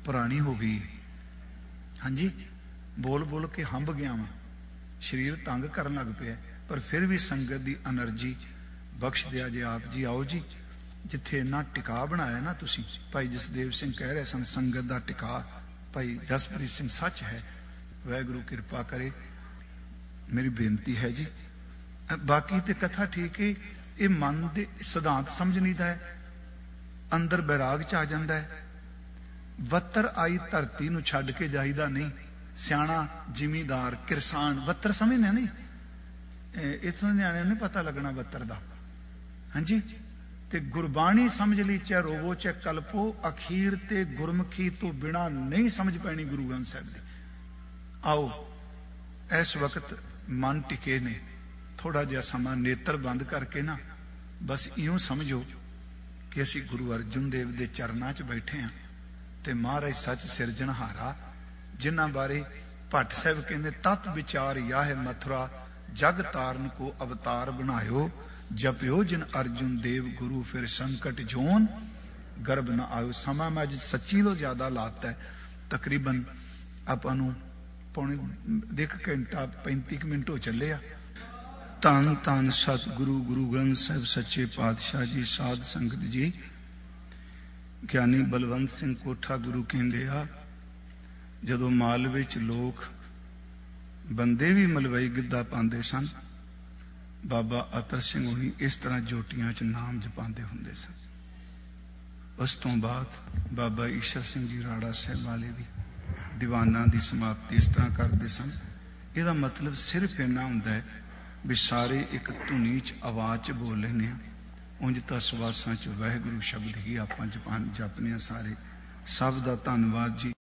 [SPEAKER 1] ਪੁਰਾਣੀ ਹੋ ਗਈ। ਹਾਂਜੀ, ਬੋਲ ਬੋਲ ਕੇ ਹੰਭ ਗਿਆ ਵਾਂ, ਸਰੀਰ ਤੰਗ ਕਰਨ ਲੱਗ ਪਿਆ, ਪਰ ਫਿਰ ਵੀ ਸੰਗਤ ਦੀ એનર્ਜੀ ਬਖਸ਼ ਦਿਆ ਜੇ ਆਪ ਜੀ। ਆਓ ਜੀ, ਜਿੱਥੇ ਇੰਨਾ ਟਿਕਾ ਬਣਾਇਆ ਨਾ ਤੁਸੀਂ। ਭਾਈ ਜਸਦੇਵ ਸਿੰਘ ਕਹਿ ਰਹੇ ਸਨ ਸੰਗਤ ਦਾ ਟਿਕਾ, ਭਾਈ ਜਸਪ੍ਰੀਤ ਸਿੰਘ ਸੱਚ ਹੈ। ਵਾਹਿਗੁਰੂ ਕਿਰਪਾ ਕਰੇ, ਮੇਰੀ ਬੇਨਤੀ ਹੈ ਜੀ। ਬਾਕੀ ਤੇ ਕਥਾ ਠੀਕ ਹੈ, ਇਹ ਮਨ ਦੇ ਸਿਧਾਂਤ ਸਮਝ ਲਈਦਾ ਹੈ, ਅੰਦਰ ਬੈਰਾਗ ਚ ਆ ਜਾਂਦਾ ਹੈ। ਵੱਤਰ ਆਈ ਧਰਤੀ ਨੂੰ ਛੱਡ ਕੇ ਜਾਈਦਾ ਨਹੀਂ। ਸਿਆਣਾ ਜ਼ਿਮੀਦਾਰ ਕਿਰਸਾਨ ਵੱਤਰ ਸਮਝਦੇ ਨਹੀਂ, ਇਥੋਂ ਨਿਆਣਿਆਂ ਨੂੰ ਪਤਾ ਲੱਗਣਾ ਵੱਤਰ ਦਾ। ਹਾਂਜੀ, ਤੇ ਗੁਰਬਾਣੀ ਸਮਝ ਲਈ, ਚਾਹੇ ਰੋਵੋ ਚਾਹੇ ਕਲਪੋ, ਅਖੀਰ ਤੇ ਗੁਰਮੁਖੀ ਤੋਂ ਬਿਨਾ ਨਹੀਂ ਸਮਝ ਪੈਣੀ ਗੁਰੂ ਗ੍ਰੰਥ ਸਾਹਿਬ ਦੀ। ਆਓ, ਇਸ ਵਕਤ ਮਨ ਟਿਕੇ ਨੇ, ਥੋੜਾ ਜਿਹਾ ਸਮਾਂ ਨੇਤਰ ਬੰਦ ਕਰਕੇ ਨਾ ਬਸ ਇਉਂ ਸਮਝੋ ਕਿ ਅਸੀਂ ਗੁਰੂ ਅਰਜਨ ਦੇਵ ਦੇ ਚਰਨਾਂ 'ਚ ਬੈਠੇ ਹਾਂ ਤੇ ਮਹਾਰਾਜ ਸੱਚ ਸਿਰਜਣਹਾਰਾ, ਜਿਨ੍ਹਾਂ ਬਾਰੇ ਭੱਟ ਸਾਹਿਬ ਕਹਿੰਦੇ ਤਤ ਵਿਚਾਰ ਯਾਹ ਮਥੁਰਾ, ਜਗ ਤਾਰਨ ਕੋ ਅਵਤਾਰ ਬਣਾਇਓ, ਜਪਿਓ ਜਿਨ ਅਰਜੁਨ ਦੇਵ ਗੁਰੂ, ਫਿਰ ਸੰਕਟ ਜੋਨ ਗਰਭ ਨਾ ਆਇਓ। ਸਮਾਂ ਮੈਂ ਅੱਜ ਸੱਚੀ ਤੋਂ ਜ਼ਿਆਦਾ ਲਾਤਾ ਹੈ, ਤਕਰੀਬਨ ਆਪਾਂ ਨੂੰ ਪੌਣੇ ਇੱਕ ਘੰਟਾ ਪੈਂਤੀ ਕੁ ਮਿੰਟ ਹੋ ਚੱਲੇ ਆ। ਧੰਨ ਧੰਨ ਸਤਿਗੁਰੂ ਗੁਰੂ ਗ੍ਰੰਥ ਸਾਹਿਬ ਸੱਚੇ ਪਾਤਸ਼ਾਹ ਜੀ, ਸਾਧ ਸੰਗਤ ਜੀ। ਗਿਆਨੀ ਬਲਵੰਤ ਸਿੰਘ ਕੋਠਾ ਗੁਰੂ ਕਹਿੰਦੇ ਆ, ਜਦੋਂ ਮਾਲਵੇ ਚ ਲੋਕ ਬੰਦੇ ਵੀ ਮਲਵਈ ਗਿੱਧਾ ਪਾਉਂਦੇ ਸਨ, ਬਾਬਾ ਅਤਰ ਸਿੰਘ ਹੁਣੀ ਇਸ ਤਰ੍ਹਾਂ ਜੋਟੀਆਂ ਚ ਨਾਮ ਜਪਾਉਂਦੇ ਹੁੰਦੇ ਸਨ। ਉਸ ਤੋਂ ਬਾਅਦ ਬਾਬਾ ਈਸ਼ਰ ਸਿੰਘ ਜੀ ਰਾੜਾ ਸਾਹਿਬ ਵਾਲੇ ਵੀ ਦੀਵਾਨਾਂ ਦੀ ਸਮਾਪਤੀ ਇਸ ਤਰ੍ਹਾਂ ਕਰਦੇ ਸਨ। ਇਹਦਾ ਮਤਲਬ ਸਿਰਫ ਇੰਨਾ ਹੁੰਦਾ ਹੈ ਵੀ ਸਾਰੇ ਇੱਕ ਧੁਨੀ ਚ ਆਵਾਜ਼ ਚ ਬੋਲ ਲੈਂਦੇ ਆ। ਉਂਝ ਤਾਂ ਸਵਾਸਾਂ ਚ ਵਾਹਿਗੁਰੂ ਸ਼ਬਦ ਹੀ ਆਪਾਂ ਜਪਾਨ ਜਪਨੇ ਆ ਸਾਰੇ। ਸਭ ਦਾ ਧੰਨਵਾਦ ਜੀ।